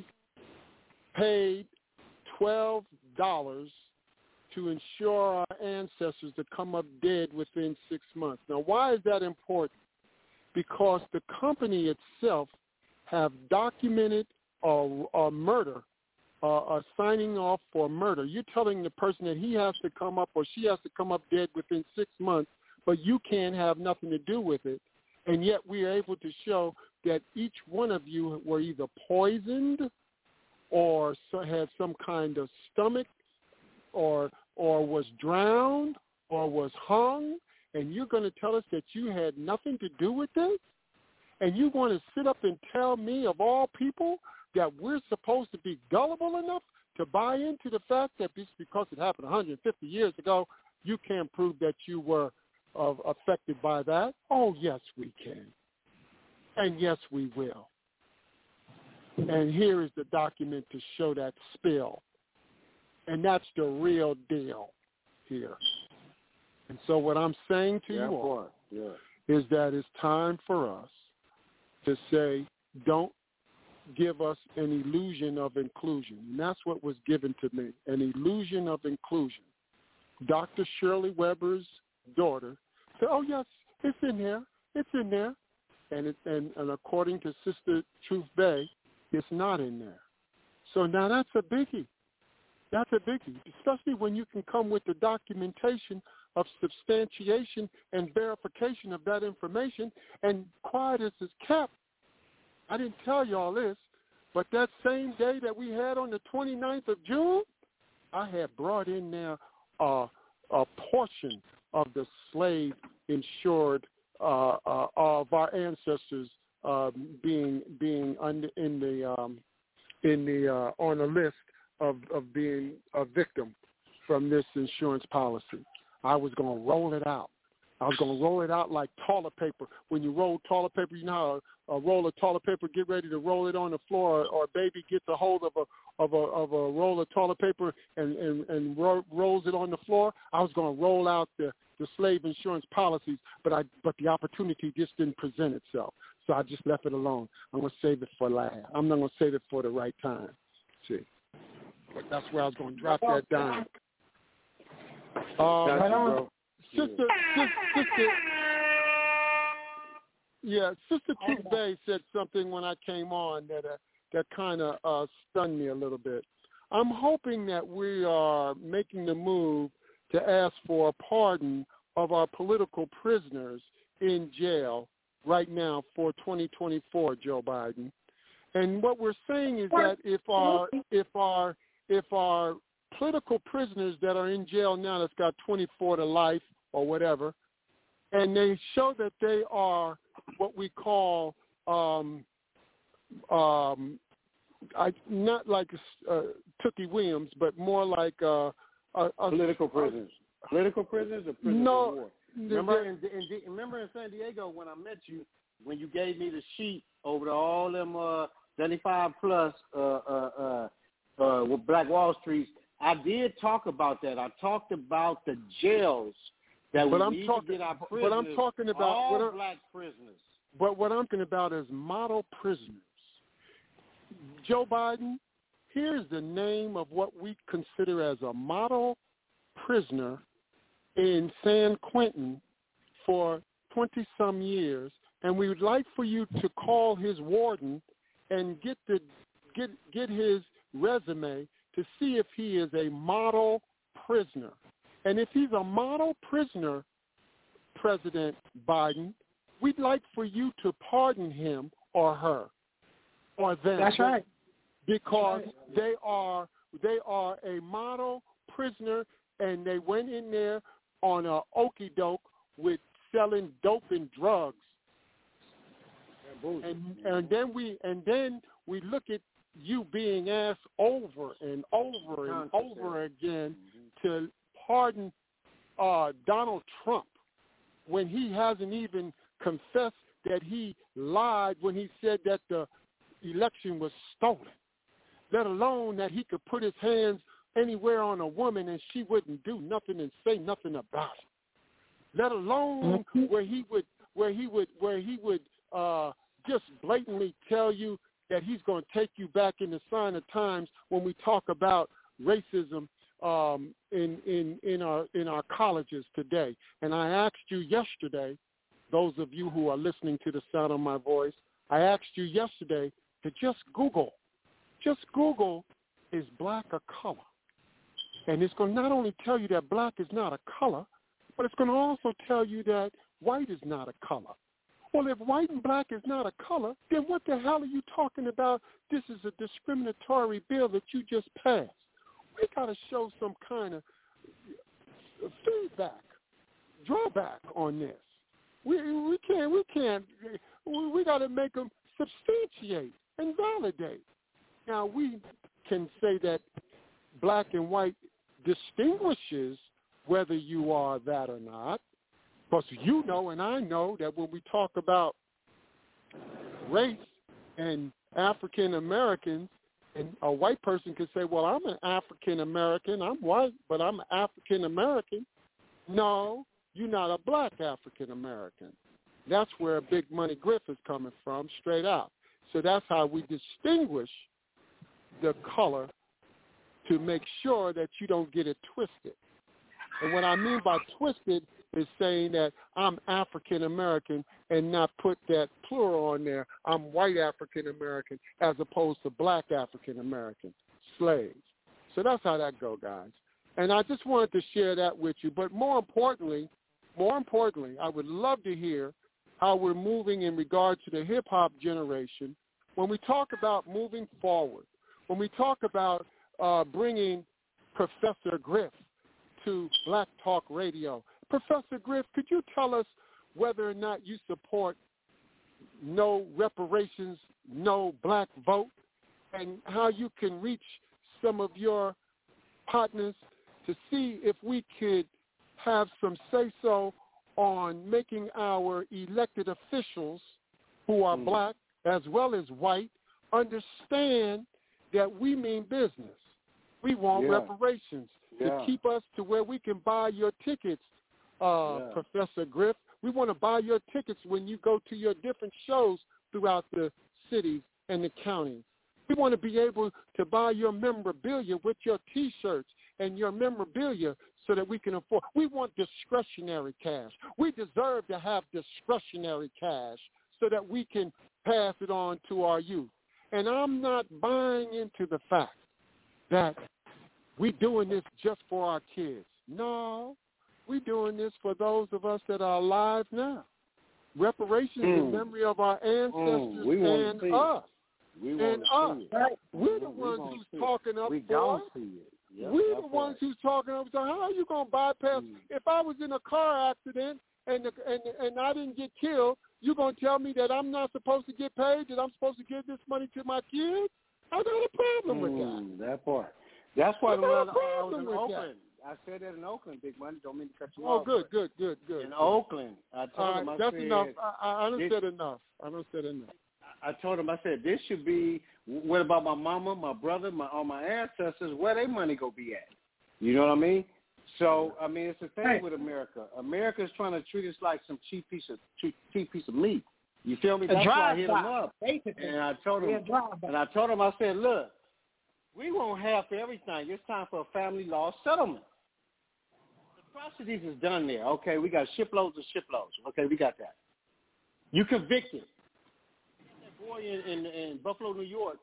paid twelve dollars to insure our ancestors to come up dead within six months. Now, why is that important? Because the company itself have documented a, a murder, uh, a signing off for murder. You're telling the person that he has to come up or she has to come up dead within six months, but you can't have nothing to do with it. And yet we are able to show that each one of you were either poisoned or so had some kind of stomach or or was drowned or was hung, and you're going to tell us that you had nothing to do with this? And you want to sit up and tell me, of all people, that we're supposed to be gullible enough to buy into the fact that just because it happened one hundred fifty years ago, you can't prove that you were uh, affected by that? Oh, yes, we can. And yes, we will. And here is the document to show that spill. And that's the real deal here. And so what I'm saying to Yeah, you all yeah. is that it's time for us to say, don't give us an illusion of inclusion. And that's what was given to me, an illusion of inclusion. Doctor Shirley Weber's daughter said, oh, yes, it's in there. It's in there. And, it, and, and according to Sister Truth Bay, it's not in there. So now that's a biggie. That's a biggie, especially when you can come with the documentation of substantiation and verification of that information, and quiet as is kept. I didn't tell you all this, but that same day that we had on the twenty-ninth of June, I had brought in there uh, a portion of the slave insured uh, uh, of our ancestors uh, being being under, in the um, in the uh, on a list of, of being a victim from this insurance policy. I was going to roll it out. I was going to roll it out like toilet paper. When you roll toilet paper, you know how a, a roll of toilet paper, get ready to roll it on the floor, or, or a baby gets a hold of a of a of a roll of toilet paper and and, and ro- rolls it on the floor. I was going to roll out the, the slave insurance policies, but I but the opportunity just didn't present itself, so I just left it alone. I'm going to save it for last. I'm not going to save it for the right time. See, but that's where I was going to drop that down. Um, Got you, bro. Sister, sister, sister, yeah, Sister Truth Bay said something when I came on that uh, that kind of uh, stunned me a little bit. I'm hoping that we are making the move to ask for a pardon of our political prisoners in jail right now for twenty twenty-four, Joe Biden. And what we're saying is that if our if our if our political prisoners that are in jail now that's got twenty-four to life or whatever, and they show that they are what we call um, um, I, not like uh, Tookie Williams, but more like uh, a, a, political prisoners. Uh, political prisoners or prisoners no, of war? Remember in, in, remember in San Diego when I met you, when you gave me the sheet over to all them uh, seventy-five plus uh, uh, uh, uh, with Black Wall Street, I did talk about that. I talked about the jails that but we I'm need talking, to get our prisoners, but I'm talking about all what I'm, black prisoners. But what I'm talking about is model prisoners. Joe Biden, here's the name of what we consider as a model prisoner in San Quentin for twenty-some years, and we would like for you to call his warden and get the get get his resume to see if he is a model prisoner. And if he's a model prisoner, President Biden, we'd like for you to pardon him or her or them. That's right. Because That's right. they are they are a model prisoner, and they went in there on a okey doke with selling dope and drugs. And and then we and then we look at you being asked over and over and over again to pardon uh, Donald Trump when he hasn't even confessed that he lied when he said that the election was stolen, let alone that he could put his hands anywhere on a woman and she wouldn't do nothing and say nothing about it, let alone mm-hmm. where he would where he would where he would uh, just blatantly tell you that he's going to take you back in the sign of times when we talk about racism um, in in in our in our colleges today. And I asked you yesterday, those of you who are listening to the sound of my voice, I asked you yesterday to just Google, just Google, is black a color? And it's going to not only tell you that black is not a color, but it's going to also tell you that white is not a color. Well, if white and black is not a color, then what the hell are you talking about? This is a discriminatory bill that you just passed. We got to show some kind of feedback, drawback on this. We we can't we can't we, we got to make them substantiate and validate. Now we can say that black and white distinguishes whether you are that or not. Because you know and I know that when we talk about race and African Americans, and a white person can say, well, I'm an African American, I'm white, but I'm African American. No, you're not a black African American. That's where Big Money Griff is coming from, straight out. So that's how we distinguish the color to make sure that you don't get it twisted. And what I mean by twisted is saying that I'm African American and not put that plural on there. I'm white African American as opposed to black African American slaves. So that's how that go, guys. And I just wanted to share that with you. But more importantly, more importantly, I would love to hear how we're moving in regard to the hip-hop generation. When we talk about moving forward, when we talk about uh, bringing Professor Griff to Black Talk Radio. Professor Griff, could you tell us whether or not you support no reparations, no black vote, and how you can reach some of your partners to see if we could have some say-so on making our elected officials who are mm. black as well as white understand that we mean business. We want yeah. reparations yeah. to keep us to where we can buy your tickets, uh, yeah. Professor Griff. We want to buy your tickets when you go to your different shows throughout the cities and the counties. We want to be able to buy your memorabilia with your T-shirts and your memorabilia so that we can afford. We want discretionary cash. We deserve to have discretionary cash so that we can pass it on to our youth. And I'm not buying into the fact that we're doing this just for our kids. No, we're doing this for those of us that are alive now. Reparations mm. in memory of our ancestors mm. and us. We and us. Right. We're the we ones who's talking up we for us. See it. Yep, We're the right. ones who's talking up. So how are you going to bypass? Mm. If I was in a car accident and, the, and and I didn't get killed, you going to tell me that I'm not supposed to get paid, that I'm supposed to give this money to my kids? I got a problem mm, with that. That part. That's why I, I, got a I problem was in with Oakland. That. I said that in Oakland, Big Money. Don't mean to cut you oh, off. Oh, good, good, good, good. In good. Oakland, I told All him. right, I that's said, enough. I, I, I done this, said enough. I done said enough. I told him. I said this should be. What about my mama, my brother, my all my ancestors? Where their money go be at? You know what I mean? So I mean, it's the thing hey. with America. America is trying to treat us like some cheap piece of cheap, cheap piece of meat. You feel me? That's why I hit him up. Basically. And I told him. And I told him. I said, look, we won't have for everything. It's time for a family law settlement. The atrocities is done there. Okay, we got shiploads and shiploads. Okay, we got that. You convicted. That boy in, in, in Buffalo, New York,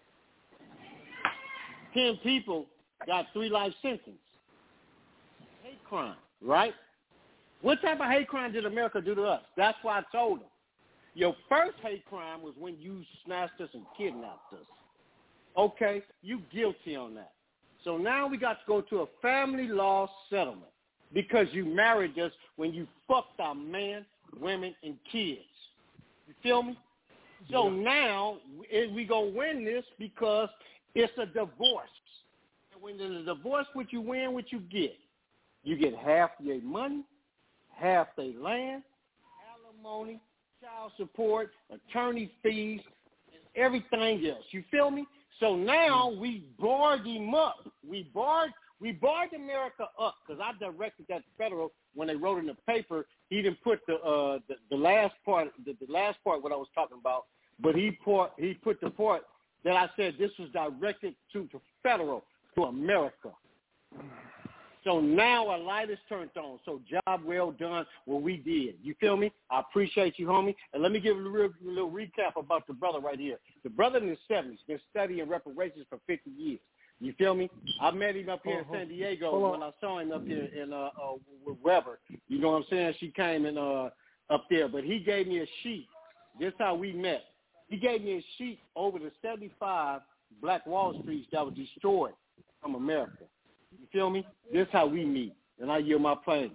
ten people got three life sentences. Hate crime, right? What type of hate crime did America do to us? That's why I told them. Your first hate crime was when you snatched us and kidnapped us. Okay, you guilty on that. So now we got to go to a family law settlement because you married us when you fucked our men, women, and kids. You feel me? So yeah. now we going to win this because it's a divorce. And when there's a divorce, what you win, what you get. You get half your money, half their land, alimony, child support, attorney fees, and everything else. You feel me? So now we barred him up. We barred we barred America up because I directed that federal when they wrote in the paper. He didn't put the uh, the, the last part the, the last part what I was talking about, but he put he put the part that I said this was directed to the federal to America. So now a light is turned on. So job well done what we did. You feel me? I appreciate you, homie. And let me give you a real, a little recap about the brother right here. The brother in his seventies, been studying reparations for fifty years. You feel me? I met him up here in San Diego when I saw him up here in uh, uh, with Weber. You know what I'm saying? She came in uh, up there. But he gave me a sheet. This is how we met. He gave me a sheet over the seventy-five Black Wall Streets that was destroyed from America. You feel me? This is how we meet, and I yield my plane.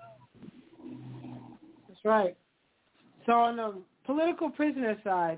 That's right. So on the political prisoner side,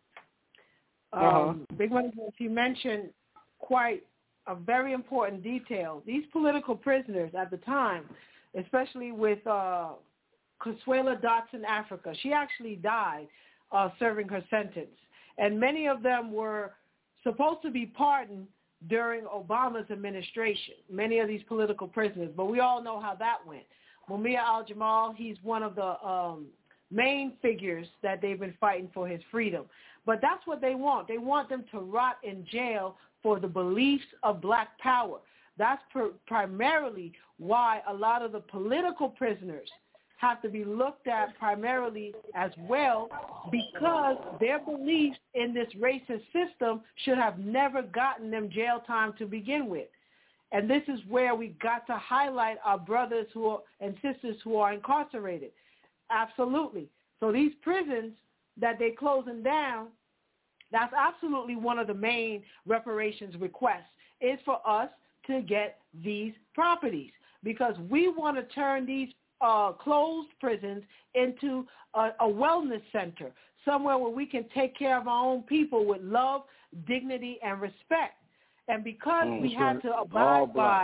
um, uh-huh. Big Money, you mentioned quite a very important detail. These political prisoners at the time, especially with uh, Consuela Dotson Africa, she actually died uh, serving her sentence, and many of them were supposed to be pardoned during Obama's administration, many of these political prisoners. But we all know how that went. Mumia al-Jamal, he's one of the um, main figures that they've been fighting for his freedom. But that's what they want. They want them to rot in jail for the beliefs of black power. That's pr- primarily why a lot of the political prisoners have to be looked at primarily as well, because their beliefs in this racist system should have never gotten them jail time to begin with. And this is where we got to highlight our brothers who are, and sisters who are incarcerated. Absolutely. So these prisons that they're closing down, that's absolutely one of the main reparations requests, is for us to get these properties, because we want to turn these Uh, closed prisons into a, a wellness center, somewhere where we can take care of our own people with love, dignity, and respect. And because mm, we sure. had to abide by,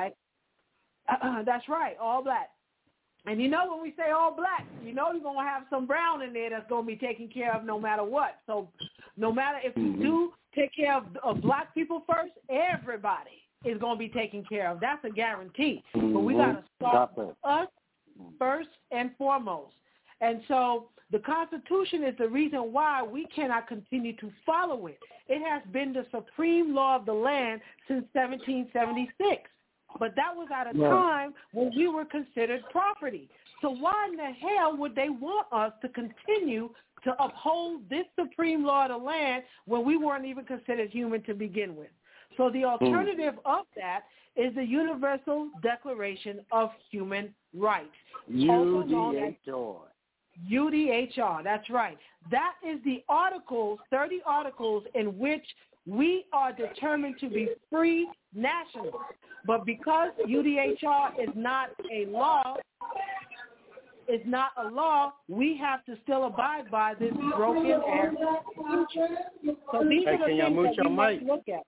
uh, that's right, all black. And you know when we say all black, you know you're going to have some brown in there that's going to be taken care of no matter what. So no matter if mm-hmm. you do take care of, of black people first, everybody is going to be taken care of. That's a guarantee. Mm-hmm. But we got to start with us first and foremost. And so the Constitution is the reason why we cannot continue to follow it. It has been the supreme law of the land since seventeen seventy-six. But that was at a yeah. time when we were considered property. So why in the hell would they want us to continue to uphold this supreme law of the land when we weren't even considered human to begin with? So the alternative mm. of that is the Universal Declaration of Human Rights. U D H R. U D H R, that's right. That is the articles, thirty articles in which we are determined to be free nationals. But because U D H R is not a law, is not a law, we have to still abide by this broken air. So these hey, are the things that we mic? must look at.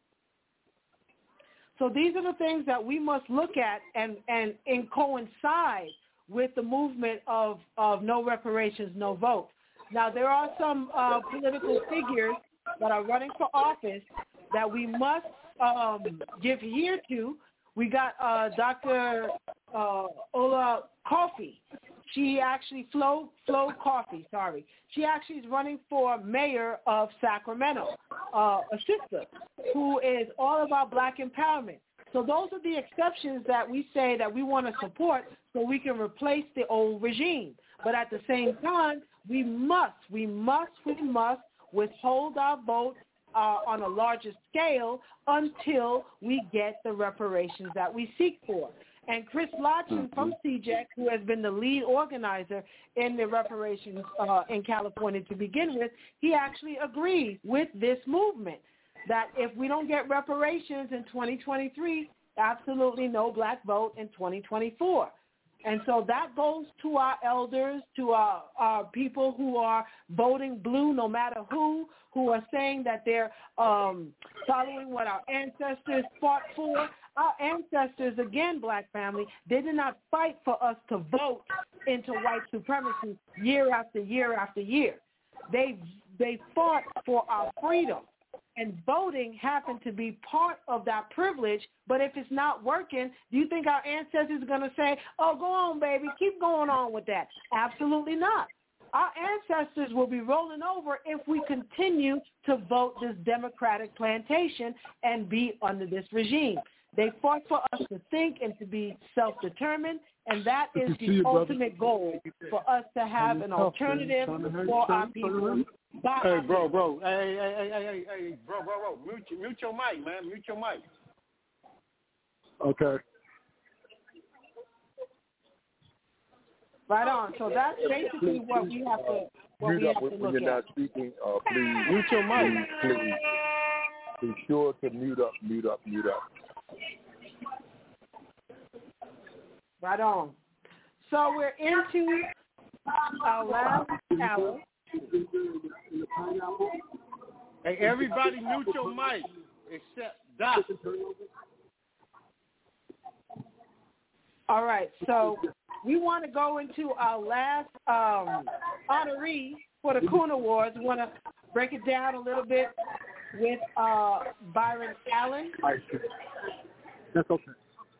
So these are the things that we must look at and, and, and coincide with the movement of, of no reparations, no vote. Now, there are some uh, political figures that are running for office that we must um, give ear to. We got uh, Doctor Uh, Ola Coffey. She actually, Flo, Flo Coffey, sorry. She actually is running for mayor of Sacramento, uh, a sister who is all about black empowerment. So those are the exceptions that we say that we want to support so we can replace the old regime. But at the same time, we must, we must, we must withhold our vote uh, on a larger scale until we get the reparations that we seek for. And Chris Lodgen from C J E C, who has been the lead organizer in the reparations uh, in California to begin with, he actually agrees with this movement that if we don't get reparations in twenty twenty-three, absolutely no black vote in twenty twenty-four. And so that goes to our elders, to our, our people who are voting blue no matter who, who are saying that they're um, following what our ancestors fought for. Our ancestors, again, black family, they did not fight for us to vote into white supremacy year after year after year. They, they fought for our freedom. And voting happened to be part of that privilege, but if it's not working, do you think our ancestors are going to say, oh, go on, baby, keep going on with that? Absolutely not. Our ancestors will be rolling over if we continue to vote this democratic plantation and be under this regime. They fought for us to think and to be self-determined, and that is the ultimate goal, for us to have an alternative for our people. Hey, bro, bro. Hey, hey, hey, hey, hey, hey, bro, bro, bro. Mute, mute your mic, man. Mute your mic. Okay. Right on. So that's basically what we have to, what Mute we up have when, to when look you're at. not speaking. Uh, please mute your mic. Please, please. Be sure to mute up, mute up, mute up. Right on. So we're into our last hour. Hey, everybody mute your mic except Doc. All right, so we want to go into our last um, honoree for the Coon Awards. We want to break it down a little bit with uh, Byron Allen. That's okay.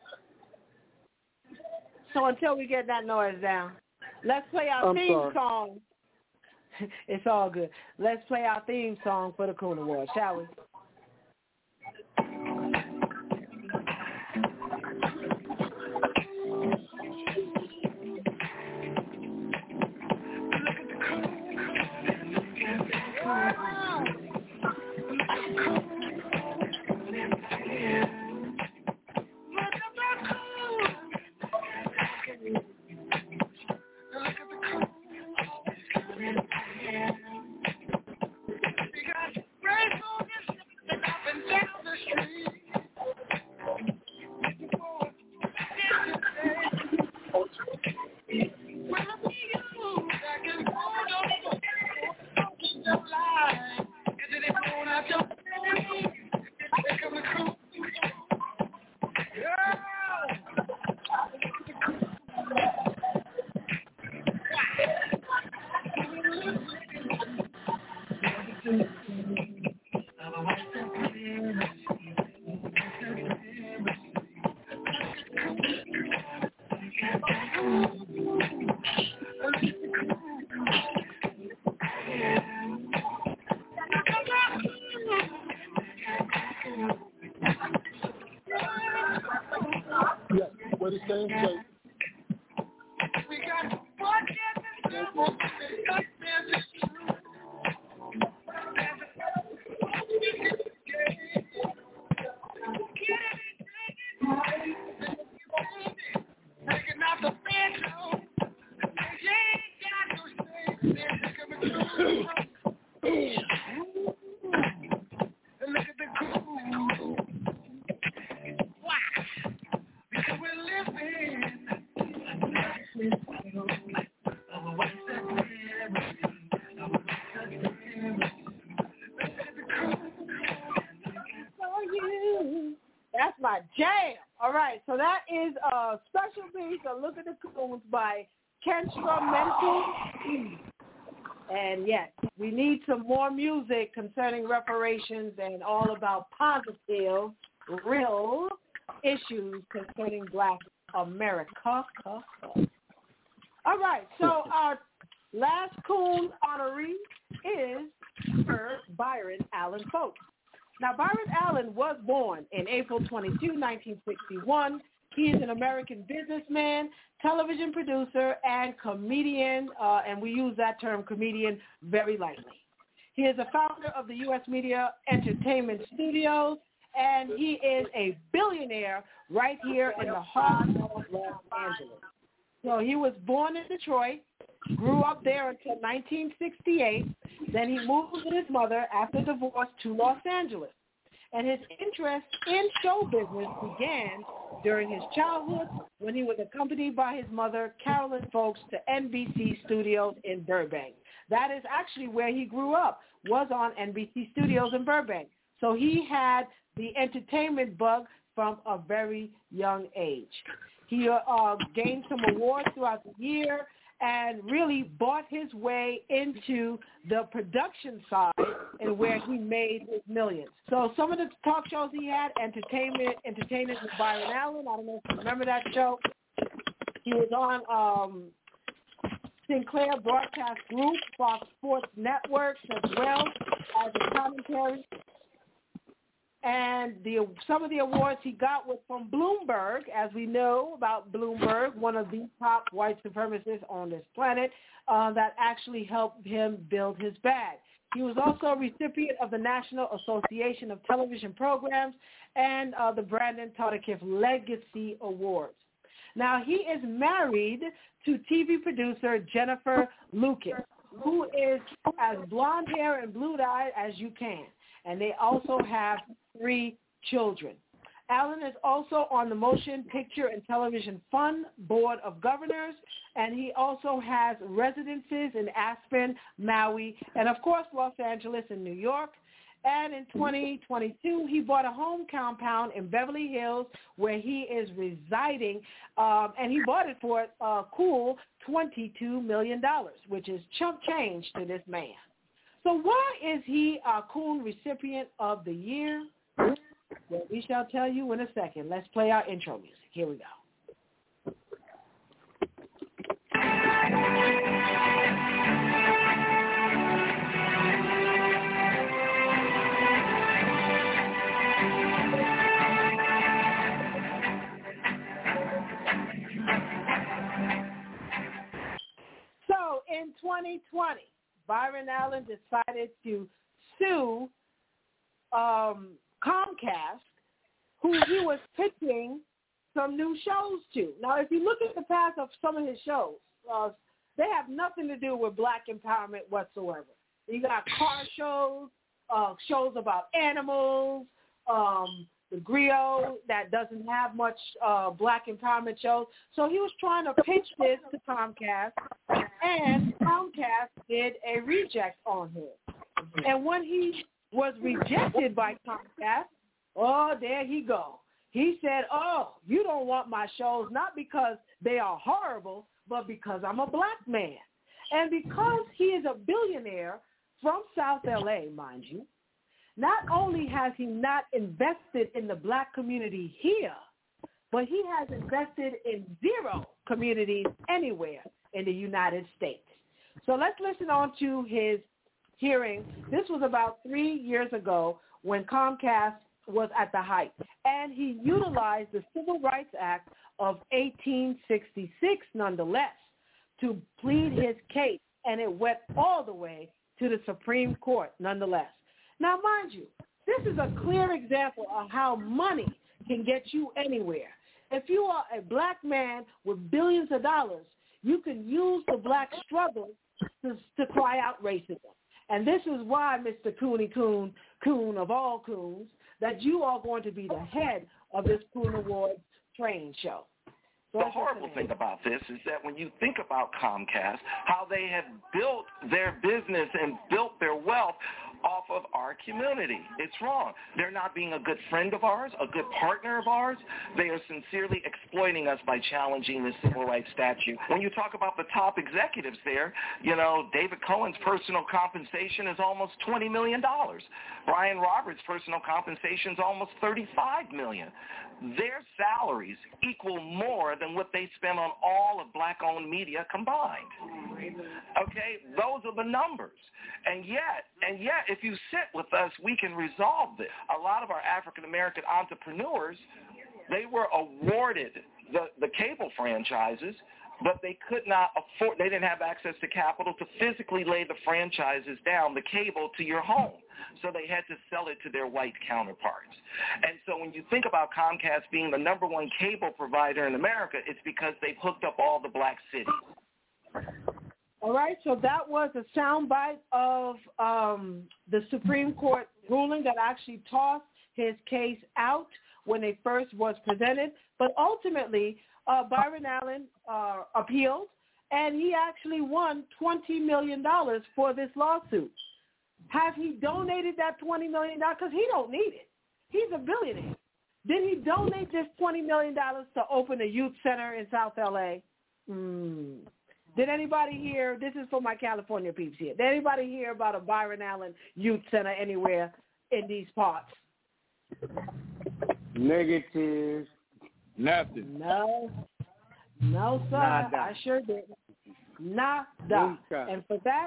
So until we get that noise down, let's play our I'm theme sorry. song. It's all good. Let's play our theme song for the Coon Awards, shall we? What is saying? Say, That's my jam. All right, so that is a special piece of Look at the Coons by Kenstra Mental. And yes, we need some more music concerning reparations and all about positive, real issues concerning Black America. All right, so our last Coon honoree is Sir Byron Allen Folks. Now, Byron Allen was born in April twenty-second, nineteen sixty-one. He is an American businessman, television producer, and comedian, uh, and we use that term comedian very lightly. He is a founder of the U S Media Entertainment Studios, and he is a billionaire right here in the heart of Los Angeles. So he was born in Detroit, grew up there until nineteen sixty-eight. Then he moved with his mother after divorce to Los Angeles. And his interest in show business began during his childhood when he was accompanied by his mother, Carolyn Folks, to N B C Studios in Burbank. That is actually where he grew up, was on N B C Studios in Burbank. So he had the entertainment bug from a very young age. He uh, gained some awards throughout the year and really bought his way into the production side and where he made his millions. So some of the talk shows he had, Entertainment, Entertainers with Byron Allen. I don't know if you remember that show. He was on um, Sinclair Broadcast Group, Fox Sports Networks as well as a commentary. And the some of the awards he got was from Bloomberg, as we know about Bloomberg, one of the top white supremacists on this planet, uh, that actually helped him build his bag. He was also a recipient of the National Association of Television Programs and uh, the Brandon Tartikoff Legacy Awards. Now, he is married to T V producer Jennifer Lucas, who is as blonde hair and blue-eyed as you can. And they also have three children. Allen is also on the Motion Picture and Television Fund Board of Governors, and he also has residences in Aspen, Maui, and, of course, Los Angeles and New York. And in twenty twenty-two, he bought a home compound in Beverly Hills where he is residing, um, and he bought it for a cool twenty-two million dollars, which is chump change to this man. So why is he a Coon Recipient of the Year? Well, we shall tell you in a second. Let's play our intro music. Here we go. So in twenty twenty, Byron Allen decided to sue um, Comcast, who he was pitching some new shows to. Now, if you look at the path of some of his shows, uh, they have nothing to do with black empowerment whatsoever. You got car shows, uh, shows about animals, um, the griot that doesn't have much uh, black empowerment shows. So he was trying to pitch this to Comcast, and Comcast did a reject on him. And when he was rejected by Comcast, oh, there he go. He said, oh, you don't want my shows, not because they are horrible, but because I'm a black man. And because he is a billionaire from South L A, mind you, not only has he not invested in the black community here, but he has invested in zero communities anywhere in the United States. So let's listen on to his hearing. This was about three years ago when Comcast was at the height, and he utilized the Civil Rights Act of eighteen sixty-six nonetheless to plead his case, and it went all the way to the Supreme Court nonetheless. Now, mind you, this is a clear example of how money can get you anywhere. If you are a black man with billions of dollars, you can use the black struggle to, to cry out racism. And this is why, Mister Cooney Coon, Coon of all coons, that you are going to be the head of this Coon Awards train show. The horrible thing about this is that when you think about Comcast, how they have built their business and built their wealth off of our community. It's wrong. They're not being a good friend of ours, a good partner of ours. They are sincerely exploiting us by challenging the civil rights statute. When you talk about the top executives there, you know, David Cohen's personal compensation is almost twenty million dollars. Brian Roberts' personal compensation is almost thirty-five million dollars. Their salaries equal more than what they spend on all of black-owned media combined. Okay? Those are the numbers. And yet, and yet, if you sit with us, we can resolve this. A lot of our African-American entrepreneurs, they were awarded the, the cable franchises but they could not afford, they didn't have access to capital to physically lay the franchises down, the cable to your home. So they had to sell it to their white counterparts. And so when you think about Comcast being the number one cable provider in America, it's because they've hooked up all the black cities. All right, so that was a soundbite of um, the Supreme Court ruling that actually tossed his case out when it first was presented. But ultimately, uh, Byron Allen uh, appealed, and he actually won twenty million dollars for this lawsuit. Have he donated that twenty million dollars? Because he don't need it. He's a billionaire. Did he donate this twenty million dollars to open a youth center in South L A? Hmm. Did anybody hear, this is for my California peeps here, did anybody hear about a Byron Allen Youth Center anywhere in these parts? Negative. Nothing. No. No, sir. Nada. I sure didn't. Nada. Nunca. And for that,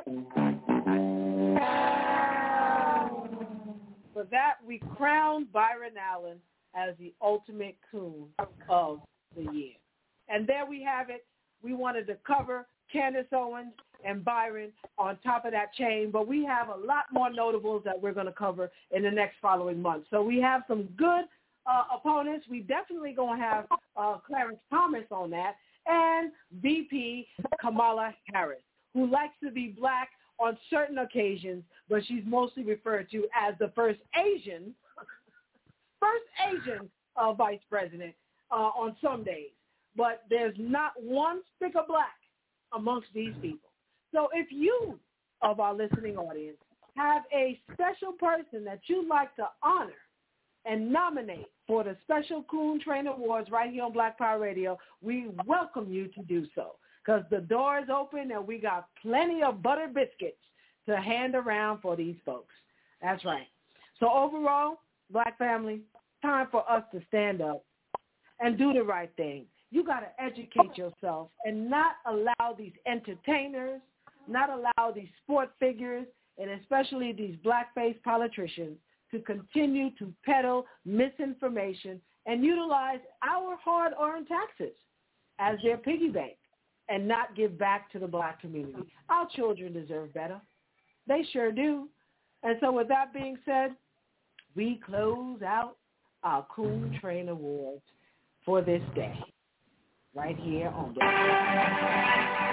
for that, we crowned Byron Allen as the ultimate coon of the year. And there we have it. We wanted to cover Candace Owens and Byron on top of that chain, but we have a lot more notables that we're going to cover in the next following months. So we have some good uh, opponents. We definitely going to have uh, Clarence Thomas on that, and V P Kamala Harris, who likes to be black on certain occasions, but she's mostly referred to as the first Asian, first Asian uh, vice president uh, on some days. But there's not one stick of black amongst these people. So if you, of our listening audience, have a special person that you'd like to honor and nominate for the Special Coon Train Awards right here on Black Power Radio, we welcome you to do so, because the door is open and we got plenty of butter biscuits to hand around for these folks. That's right. So overall, Black family, time for us to stand up and do the right thing. You got to educate yourself and not allow these entertainers, not allow these sport figures, and especially these black-faced politicians to continue to peddle misinformation and utilize our hard-earned taxes as their piggy bank and not give back to the black community. Our children deserve better. They sure do. And so with that being said, we close out our Coon Train Awards for this day, right here on Black.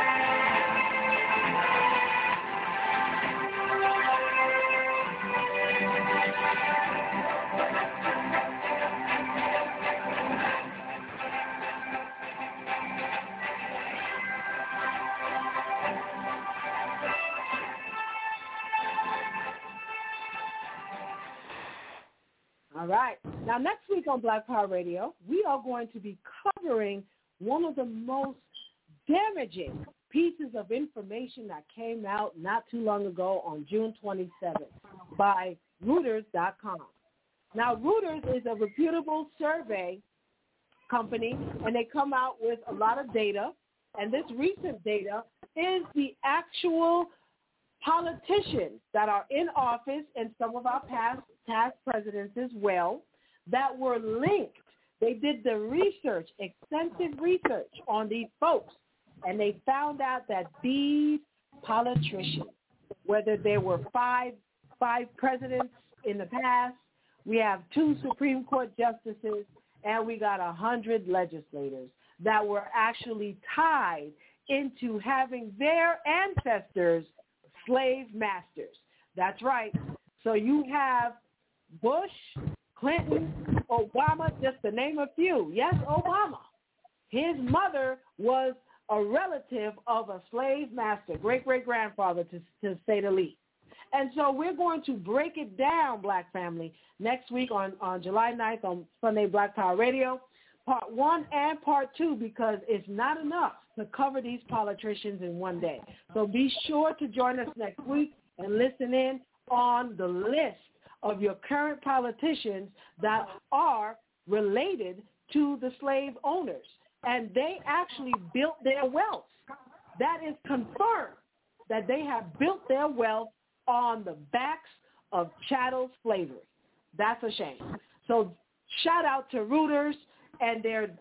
All right. Now, next week on Black Power Radio, we are going to be covering one of the most damaging pieces of information that came out not too long ago on June twenty-seventh by Reuters dot com. Now, Reuters is a reputable survey company, and they come out with a lot of data, and this recent data is the actual politicians that are in office and some of our past past presidents as well that were linked. They did the research, extensive research on these folks, and they found out that these politicians, whether there were five five presidents in the past, we have two Supreme Court justices, and we got a hundred legislators that were actually tied into having their ancestors slave masters. That's right. So you have Bush, Clinton, Obama, just to name a few. Yes, Obama. His mother was a relative of a slave master, great-great-grandfather, to, to say the least. And so we're going to break it down, Black family, next week on, on July ninth on Sunday Black Power Radio, part one and part two, because it's not enough to cover these politicians in one day. So be sure to join us next week and listen in on the list of your current politicians that are related to the slave owners. And they actually built their wealth. That is confirmed that they have built their wealth on the backs of chattel slavery. That's a shame. So shout out to Reuters and their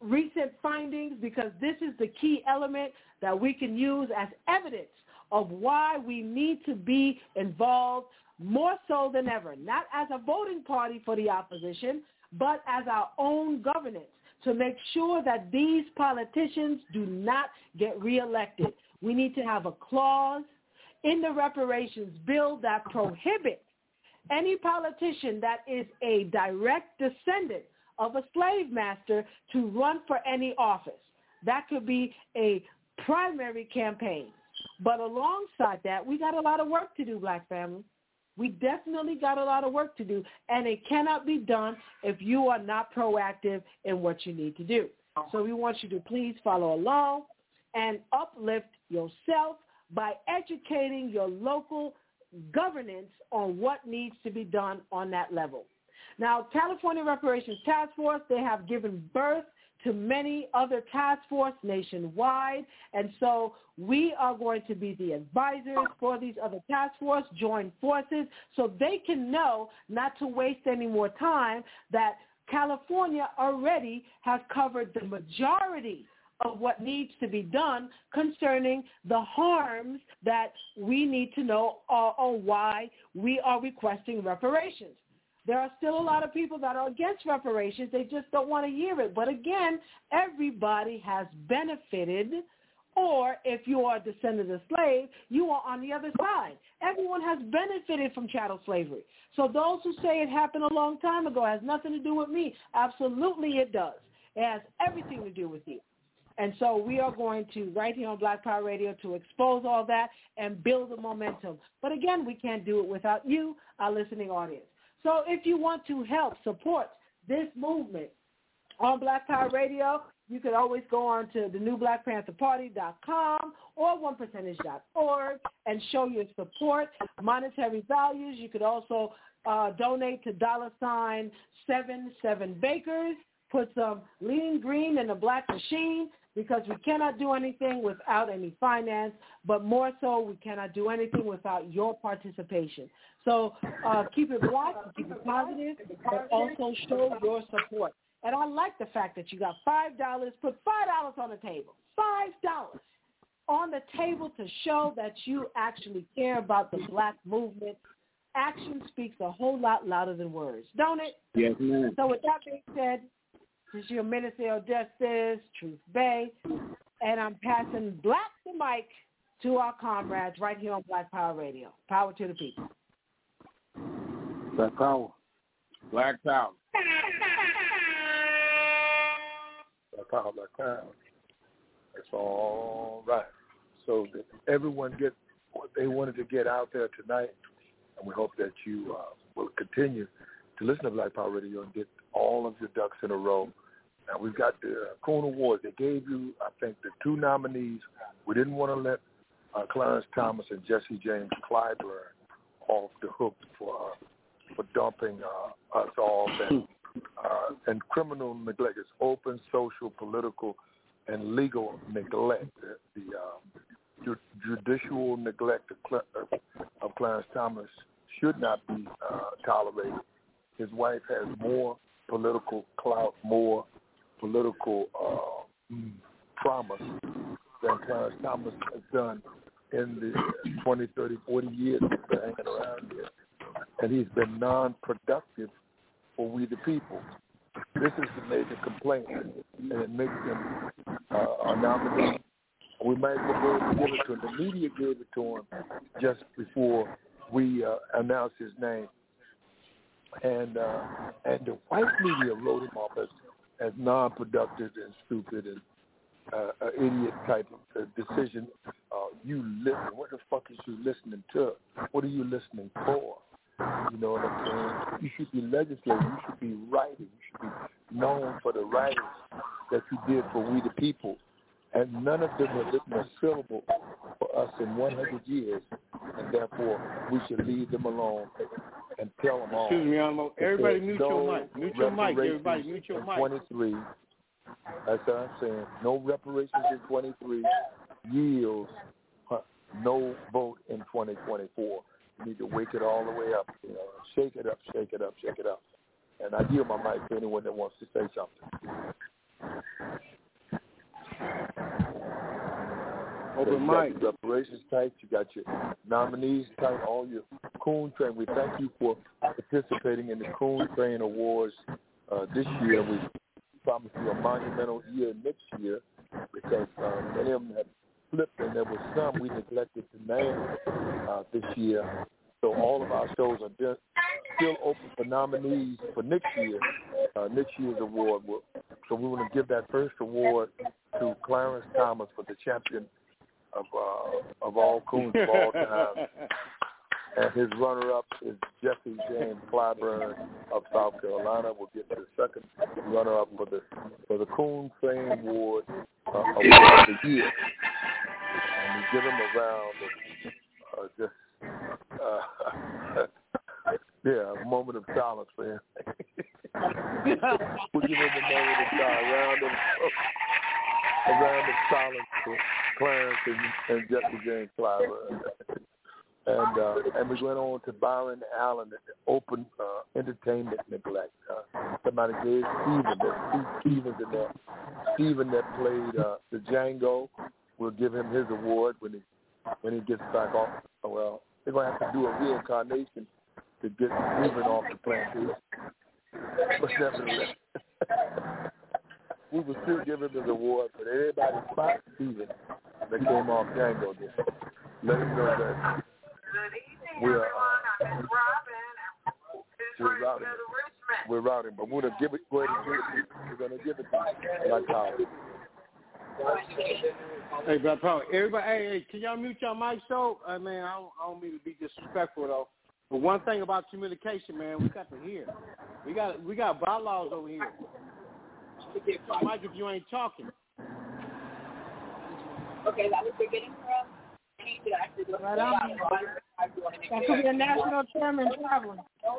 recent findings, because this is the key element that we can use as evidence of why we need to be involved more so than ever, not as a voting party for the opposition, but as our own governance, to make sure that these politicians do not get reelected. We need to have a clause in the reparations bill that prohibits any politician that is a direct descendant of a slave master to run for any office. That could be a primary campaign. But alongside that, we got a lot of work to do, Black family. We definitely got a lot of work to do, and it cannot be done if you are not proactive in what you need to do. So we want you to please follow along and uplift yourself by educating your local governance on what needs to be done on that level. Now, California Reparations Task Force, they have given birth to many other task forces nationwide, and so we are going to be the advisors for these other task forces, join forces, so they can know not to waste any more time, that California already has covered the majority of what needs to be done concerning the harms that we need to know uh, on why we are requesting reparations. There are still a lot of people that are against reparations. They just don't want to hear it. But again, everybody has benefited, or if you are a descendant of slave, you are on the other side. Everyone has benefited from chattel slavery. So those who say it happened a long time ago has nothing to do with me, absolutely it does. It has everything to do with you. And so we are going to, right here on Black Power Radio, to expose all that and build the momentum. But again, we can't do it without you, our listening audience. So if you want to help support this movement on Black Power Radio, you can always go on to the new black panther party dot com or one percentage dot org and show your support, monetary values. You could also uh, donate to dollar sign seven seven Bakers, put some lean green in the black machine, because we cannot do anything without any finance, but more so we cannot do anything without your participation. So uh, keep it black, keep it positive, but also show your support. And I like the fact that you got five dollars, put five dollars on the table, five dollars on the table to show that you actually care about the black movement. Action speaks a whole lot louder than words, don't it? Yes, ma'am. So with that being said, this is your Minister of Justice, Truth Bay, and I'm passing Black the mic to our comrades right here on Black Power Radio. Power to the people. Black Power. Black Power. Black Power, Black Power. That's all right. So that everyone get what they wanted to get out there tonight, and we hope that you uh, will continue to listen to Black Power Radio and get all of your ducks in a row. Now, we've got the uh, Coon Awards. They gave you, I think, the two nominees. We didn't want to let uh, Clarence Thomas and Jesse James Clyburn off the hook for uh, for dumping uh, us all. And, uh, and criminal neglect is open, social, political, and legal neglect. The, the uh, ju- judicial neglect of, Cl- of Clarence Thomas should not be uh, tolerated. His wife has more political clout, more political uh, promise than Clarence Thomas has done in the twenty, thirty, forty years he's been hanging around here. And he's been non-productive for we the people. This is the major complaint, and it makes him uh, a nominee. We might as well go and give it to him. The media gave it to him just before we uh, announced his name. And uh, and the white media wrote him off as, as non-productive and stupid and uh, an idiot type of uh, decision. Uh, you listen. What the fuck is you listening to? What are you listening for? You know what I'm saying? You should be legislating. You should be writing. You should be known for the writings that you did for we the people. And none of them have written a syllable for us in one hundred years, and therefore we should leave them alone and tell them all. Excuse me, Almo. Everybody mute your mic. Mute your mic. Everybody mute your mic. twenty-three. That's what I'm saying. No reparations in twenty-three yields no vote in twenty twenty-four. You need to wake it all the way up. You know, shake it up, shake it up, shake it up. And I yield my mic to anyone that wants to say something. So you got your reparations tight, you got your nominees tight, all your Coon Train. We thank you for participating in the Coon Train Awards uh, this year. We promise you a monumental year next year because um, many of them have flipped and there were some we neglected to name uh, this year. So all of our shows are de- still open for nominees for next year, uh, next year's award. So we want to give that first award to Clarence Thomas for the champion of uh, of all coons of all time. And his runner-up is Jesse James Clyburn of South Carolina. We'll get the second runner-up for the for the Coon Train Award uh, Award of the year. And we give him a round of uh, just uh, yeah, a moment of silence for him. We'll give him a moment of silence, a round of a round of silence for Clarence and, and Jesse James Clyburn. And uh, and we went on to Byron Allen at the Open uh, Entertainment Neglect. Uh, somebody gave Steven, that Steve Stevens in there. Steven that played uh, the Django. We'll give him his award when he when he gets back off. Well, they're gonna have to do a reincarnation to get Steven off the plantation. But nevertheless, we will still give him his award. But everybody spot Steven that came off Django did. Let him know that. We're, uh, we're routing. We're routing, but we're gonna give it. Go ahead and give it. We're gonna give it to Black Power. Hey, Black Power. Everybody, hey, hey, can y'all mute your mic, so? I mean, I don't, I don't mean to be disrespectful though. But one thing about communication, man, we got to hear. We got we got bylaws over here. Mike, if you ain't talking. Okay, that was beginning from. Right on. That could be a national chairman traveling.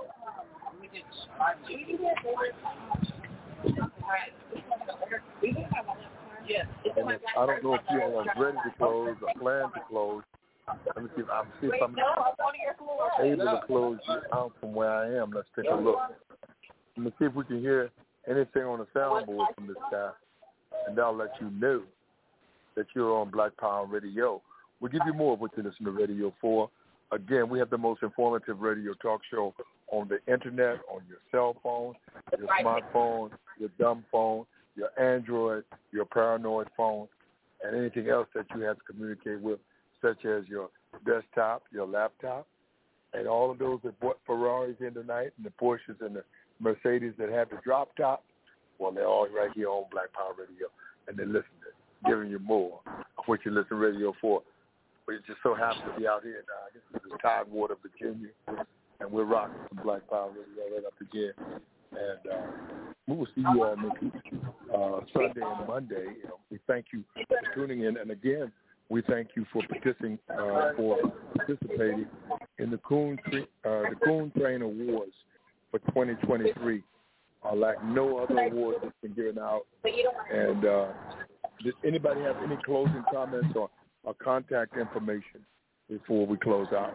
And if, I don't know if you all are ready to close or plan to close. Let me see if I'm, see if I'm able to close you out from where I am. Let's take a look. Let me see if we can hear anything on the soundboard from this guy, and that'll let you know that you're on Black Power Radio. We'll give you more of what you listen to Radio for. Again, we have the most informative radio talk show on the internet, on your cell phone, your smartphone, your dumb phone, your Android, your paranoid phone, and anything else that you have to communicate with, such as your desktop, your laptop, and all of those that bought Ferraris in tonight, and the Porsches and the Mercedes that have the drop top. Well, they're all right here on Black Power Radio, and they're listening, giving you more of what you listen to radio for. We just so happen to be out here now. I guess this is Tidewater, Virginia, and we're rocking some Black Power Radio right up again. And uh, we will see you all next week, uh, Sunday and Monday. You know, we thank you for tuning in, and again, we thank you for participating uh, for participating in the Coon uh, the Coon Train Awards for twenty twenty-three. Uh, like no other awards that's been given out. And uh, does anybody have any closing comments or? Or contact information before we close out.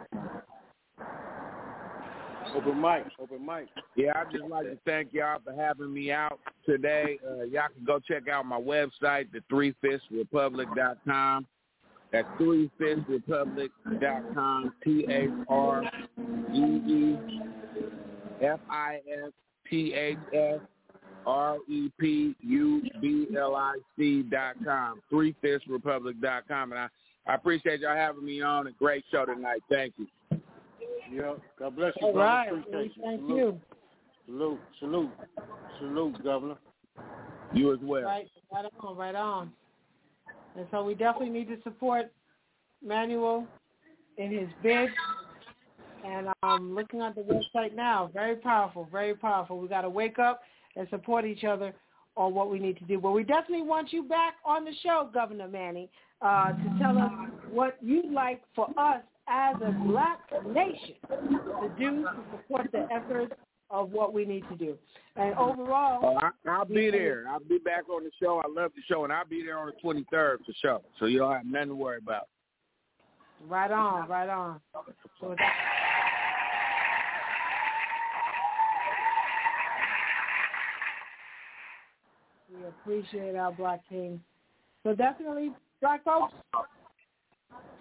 Open mic, open mic. Yeah, I'd just like to thank y'all for having me out today. Uh, y'all can go check out my website, the three fists republic dot com. That's three fists republic dot com, T H R E E F I S T H S R E P U B L I C dot com, three fists republic dot com. And I, I appreciate y'all having me on. A great show tonight. Thank you. Yeah, God bless you, All brother. right. Appreciate you. Thank Salute. you. Salute, salute, salute, Governor. You as well. Right, right on, right on. And so we definitely need to support Manuel in his bid. And I'm looking at the website now. Very powerful, very powerful. We got to wake up and support each other on what we need to do. But we definitely want you back on the show, Governor Manny, uh, to tell us what you'd like for us as a black nation to do to support the efforts of what we need to do. And overall... Oh, I, I'll be there. I'll be back on the show. I love the show, and I'll be there on the twenty-third for sure. So you don't have nothing to worry about. Right on, right on. So that- We appreciate our black king. So definitely, black folks,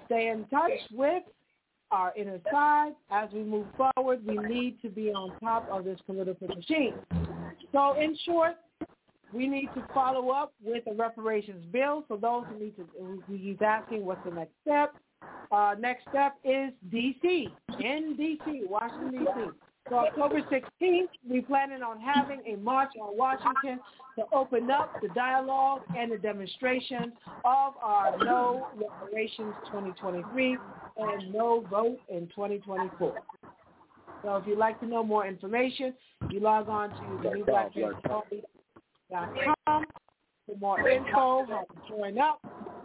stay in touch with our inner side. As we move forward, we need to be on top of this political machine. So in short, we need to follow up with a reparations bill. So those who need to, he's asking what's the next step. Uh, next step is D C, in D C, Washington, D C. So October sixteenth, we're planning on having a march on Washington to open up the dialogue and the demonstration of our No Reparations twenty twenty-three and No Vote in twenty twenty-four. So if you'd like to know more information, you log on to the new black panther party dot com for more info, how to join up,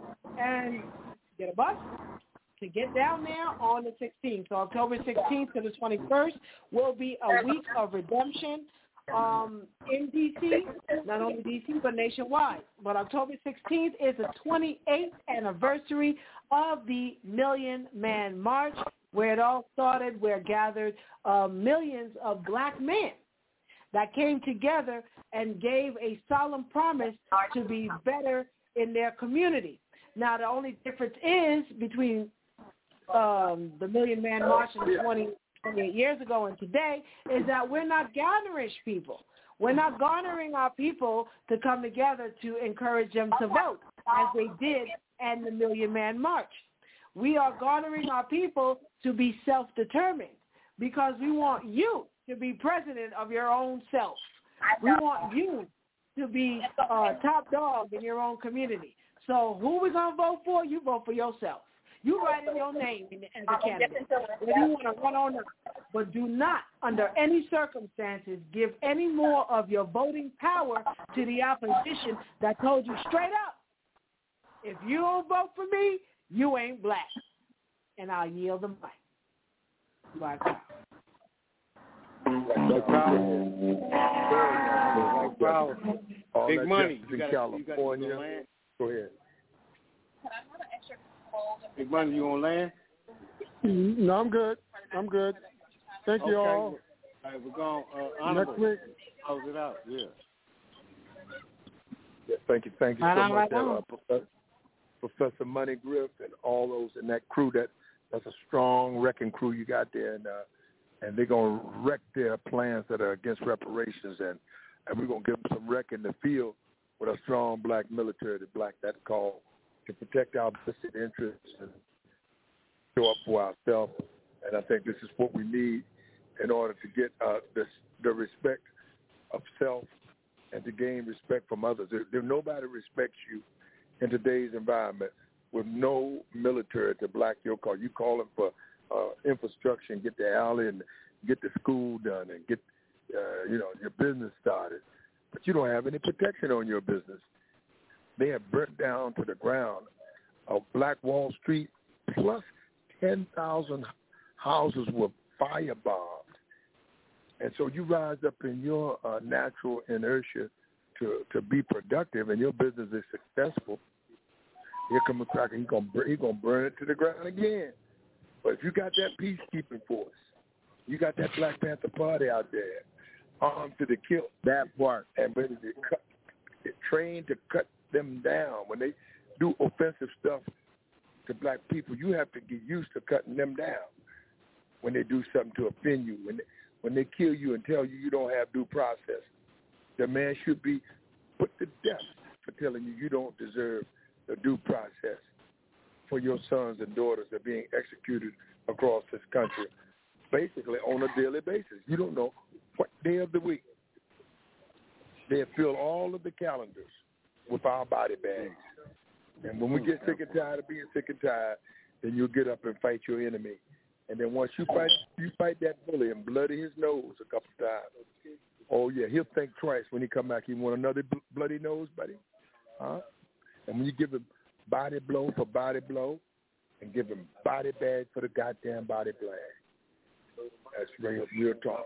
and get a bus to get down there on the sixteenth. So October sixteenth to the twenty-first will be a week of redemption um, in D C, not only D C, but nationwide. But October sixteenth is the twenty-eighth anniversary of the Million Man March, where it all started, where gathered uh, millions of black men that came together and gave a solemn promise to be better in their community. Now, the only difference is between um, the Million Man March and twenty, twenty-eight years ago and today is that we're not gathering people. We're not garnering our people to come together to encourage them to vote, as they did in the Million Man March. We are garnering our people to be self-determined because we want you to be president of your own self. We want you to be uh, top dog in your own community. So who we going to vote for? You vote for yourself. You write in your name as a candidate. If you want to run on up. But do not, under any circumstances, give any more of your voting power to the opposition that told you straight up, if you don't vote for me, you ain't black. And I'll yield the mic. Black power. Black power. Black power. All Big that money. justice You in got California. you land? Go ahead. Big money, you on land? No, I'm good. I'm good. Thank you Okay. all. All right, we're going uh, honorable. Next week. Close it out. Yeah. Yes, thank you, thank you so Right on, much, right on. uh, Professor, Professor Money Griff, and all those in that crew. That that's a strong wrecking crew you got there, and uh, and they're gonna wreck their plans that are against reparations, and and we're gonna give them some wreck in the field with a strong black military, the black that call to protect our vested interests and show up for ourselves. And I think this is what we need in order to get uh, this, the respect of self and to gain respect from others. If, if nobody respects you in today's environment with no military to block your call, you calling for uh, infrastructure and get the alley and get the school done and get uh, you know your business started, but you don't have any protection on your business. They have burnt down to the ground a Black Wall Street, plus ten thousand houses were firebombed. And so you rise up in your uh, natural inertia to, to be productive, and your business is successful. Here comes a cracker, he's going he gonna burn it to the ground again. But if you got that peacekeeping force, you got that Black Panther Party out there, armed to the kill. That part. And ready to cut, trained to cut them down. When they do offensive stuff to black people, you have to get used to cutting them down when they do something to offend you. When they, when they kill you and tell you you don't have due process, the man should be put to death for telling you you don't deserve the due process for your sons and daughters that are being executed across this country, basically on a daily basis. You don't know what day of the week. They have filled all of the calendars with our body bags. And when we get sick and tired of being sick and tired, then you'll get up and fight your enemy. And then once you fight you fight that bully and bloody his nose a couple times, oh, yeah, he'll think twice when he come back. He want another bl- bloody nose, buddy? Huh? And when you give him body blow for body blow and give him body bag for the goddamn body bag, that's real, real talk.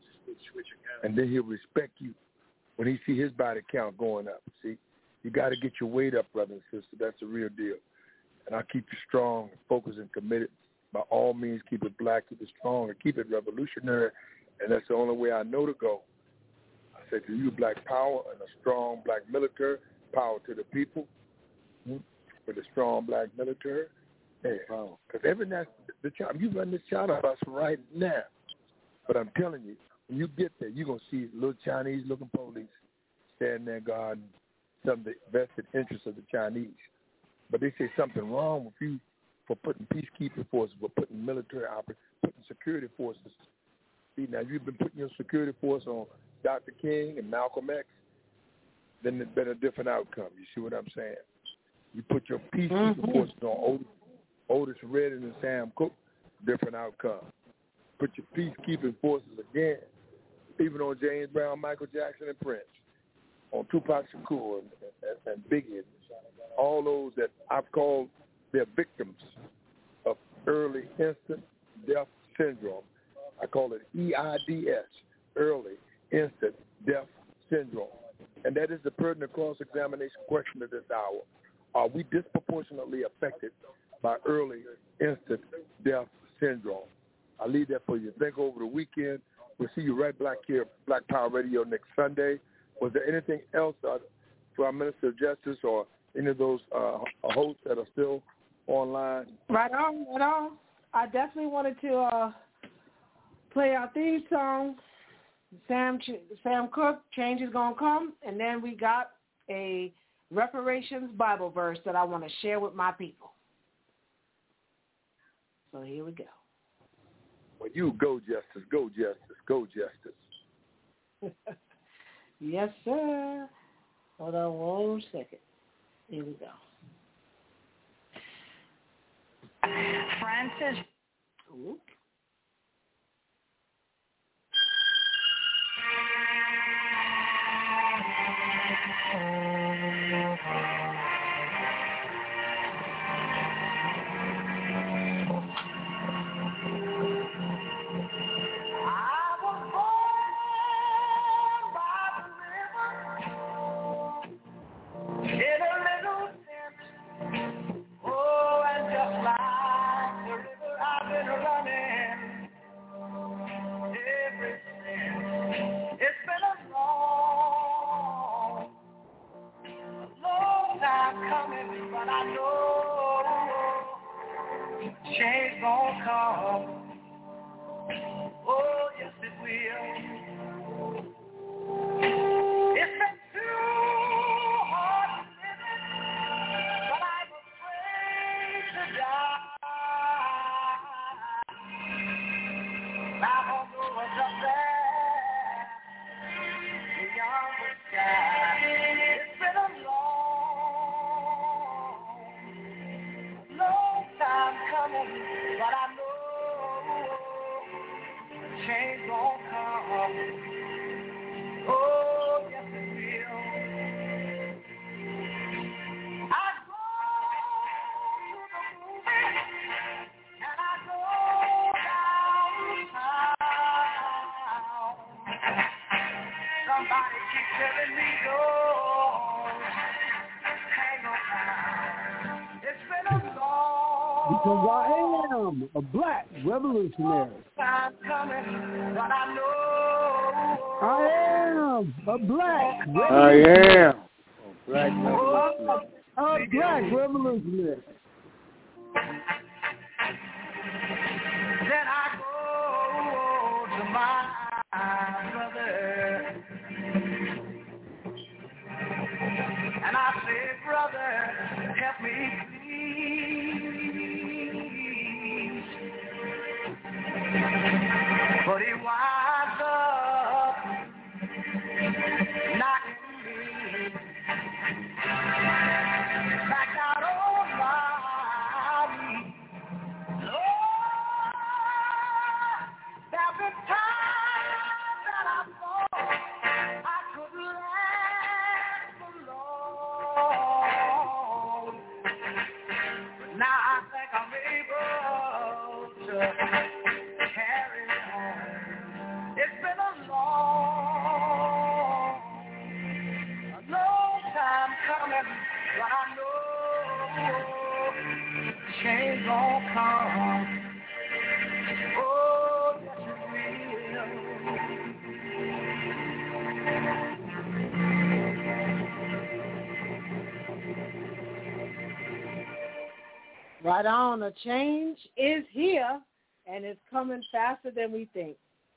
And then he'll respect you when he see his body count going up, see? You got to get your weight up, brother and sister. That's the real deal. And I'll keep you strong, focused, and committed. By all means, keep it black, keep it strong, and keep it revolutionary. And that's the only way I know to go. I say to you, black power and a strong black military, power to the people. With a strong black military, Yeah, because every now the child, you run this child bus right now. But I'm telling you, when you get there, you're gonna see little Chinese-looking police standing there guarding some of the vested interests of the Chinese. But they say something wrong with you for putting peacekeeping forces, for putting military oper- putting security forces. See, now you've been putting your security force on Doctor King and Malcolm X, then there's been a different outcome. You see what I'm saying? You put your peacekeeping mm-hmm. forces on Otis, Otis Redding and Sam Cooke, different outcome. Put your peacekeeping forces again, even on James Brown, Michael Jackson, and Prince, on Tupac Shakur and, and, and Biggie, all those that I've called their victims of early instant death syndrome. I call it E I D S, early instant death syndrome. And that is the pertinent cross-examination question of this hour. Are we disproportionately affected by early instant death syndrome? I'll leave that for you. Think over the weekend. We'll see you right back here, Black Power Radio, next Sunday. Was there anything else uh, for our Minister of Justice or any of those uh, hosts that are still online? Right on, right on. I definitely wanted to uh, play our theme song, Sam Sam Cooke, Change is Gonna Come, and then we got a reparations Bible verse that I want to share with my people. So here we go. Well, you go, Justice, go, Justice, go, Justice. Yes, sir. Hold on one second. Here we go. Francis. Ooh. Change gon' come. Oh, yes it will. It's been too hard to live, but I'm afraid to die. I don't know what's up there beyond the sky. It's been a long, long time coming, but I know change gon' come. Oh, yes it will. I go to the movie and I go downtown. Somebody keep telling me don't hang around. It's been a long, because I am a black revolutionary. time coming, but I know I am a black I revolutionary. am a black revolutionary. A black revolutionary. Then I go to my brother and I say, brother, help me please. But he winds up knocking me back out on my Right on. A change is here, and it's coming faster than we think.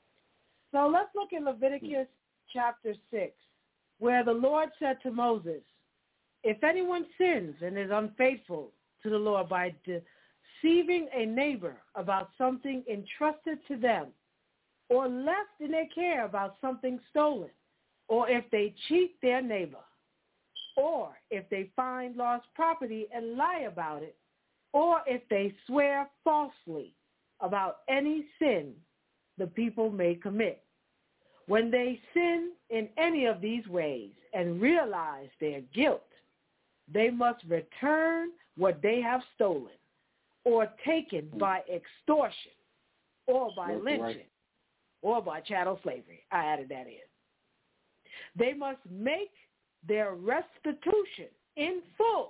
So let's look at Leviticus chapter six, where the Lord said to Moses, if anyone sins and is unfaithful to the Lord by deceiving a neighbor about something entrusted to them, or left in their care about something stolen, or if they cheat their neighbor, or if they find lost property and lie about it, or if they swear falsely about any sin the people may commit. When they sin in any of these ways and realize their guilt, they must return what they have stolen or taken by extortion or by That's lynching right. or by chattel slavery. I added that in. They must make their restitution in full,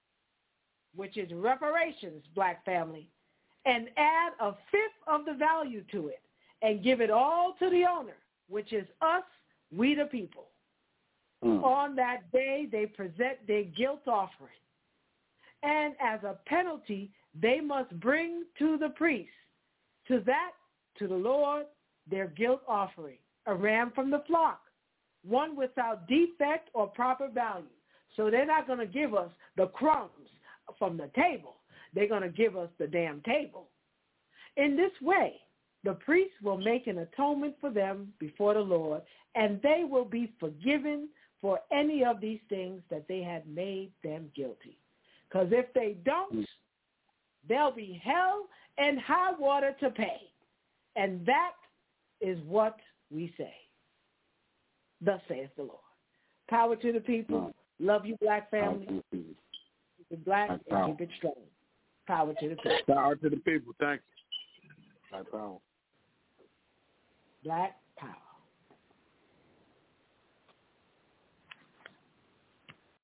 which is reparations, black family, and add a fifth of the value to it and give it all to the owner, which is us, we the people. Mm. On that day, they present their guilt offering. And as a penalty, they must bring to the priest, to that, to the Lord, their guilt offering, a ram from the flock, one without defect or proper value. So they're not going to give us the crumbs from the table. They're going to give us the damn table. In this way, the priest will make an atonement for them before the Lord, and they will be forgiven for any of these things that they had made them guilty. Because if they don't, there'll be hell and high water to pay. And that is what we say. Thus saith the Lord. Power to the people. Love you, black family. Keep it black and keep it strong. Power to the people. Power to the people. Thank you. Black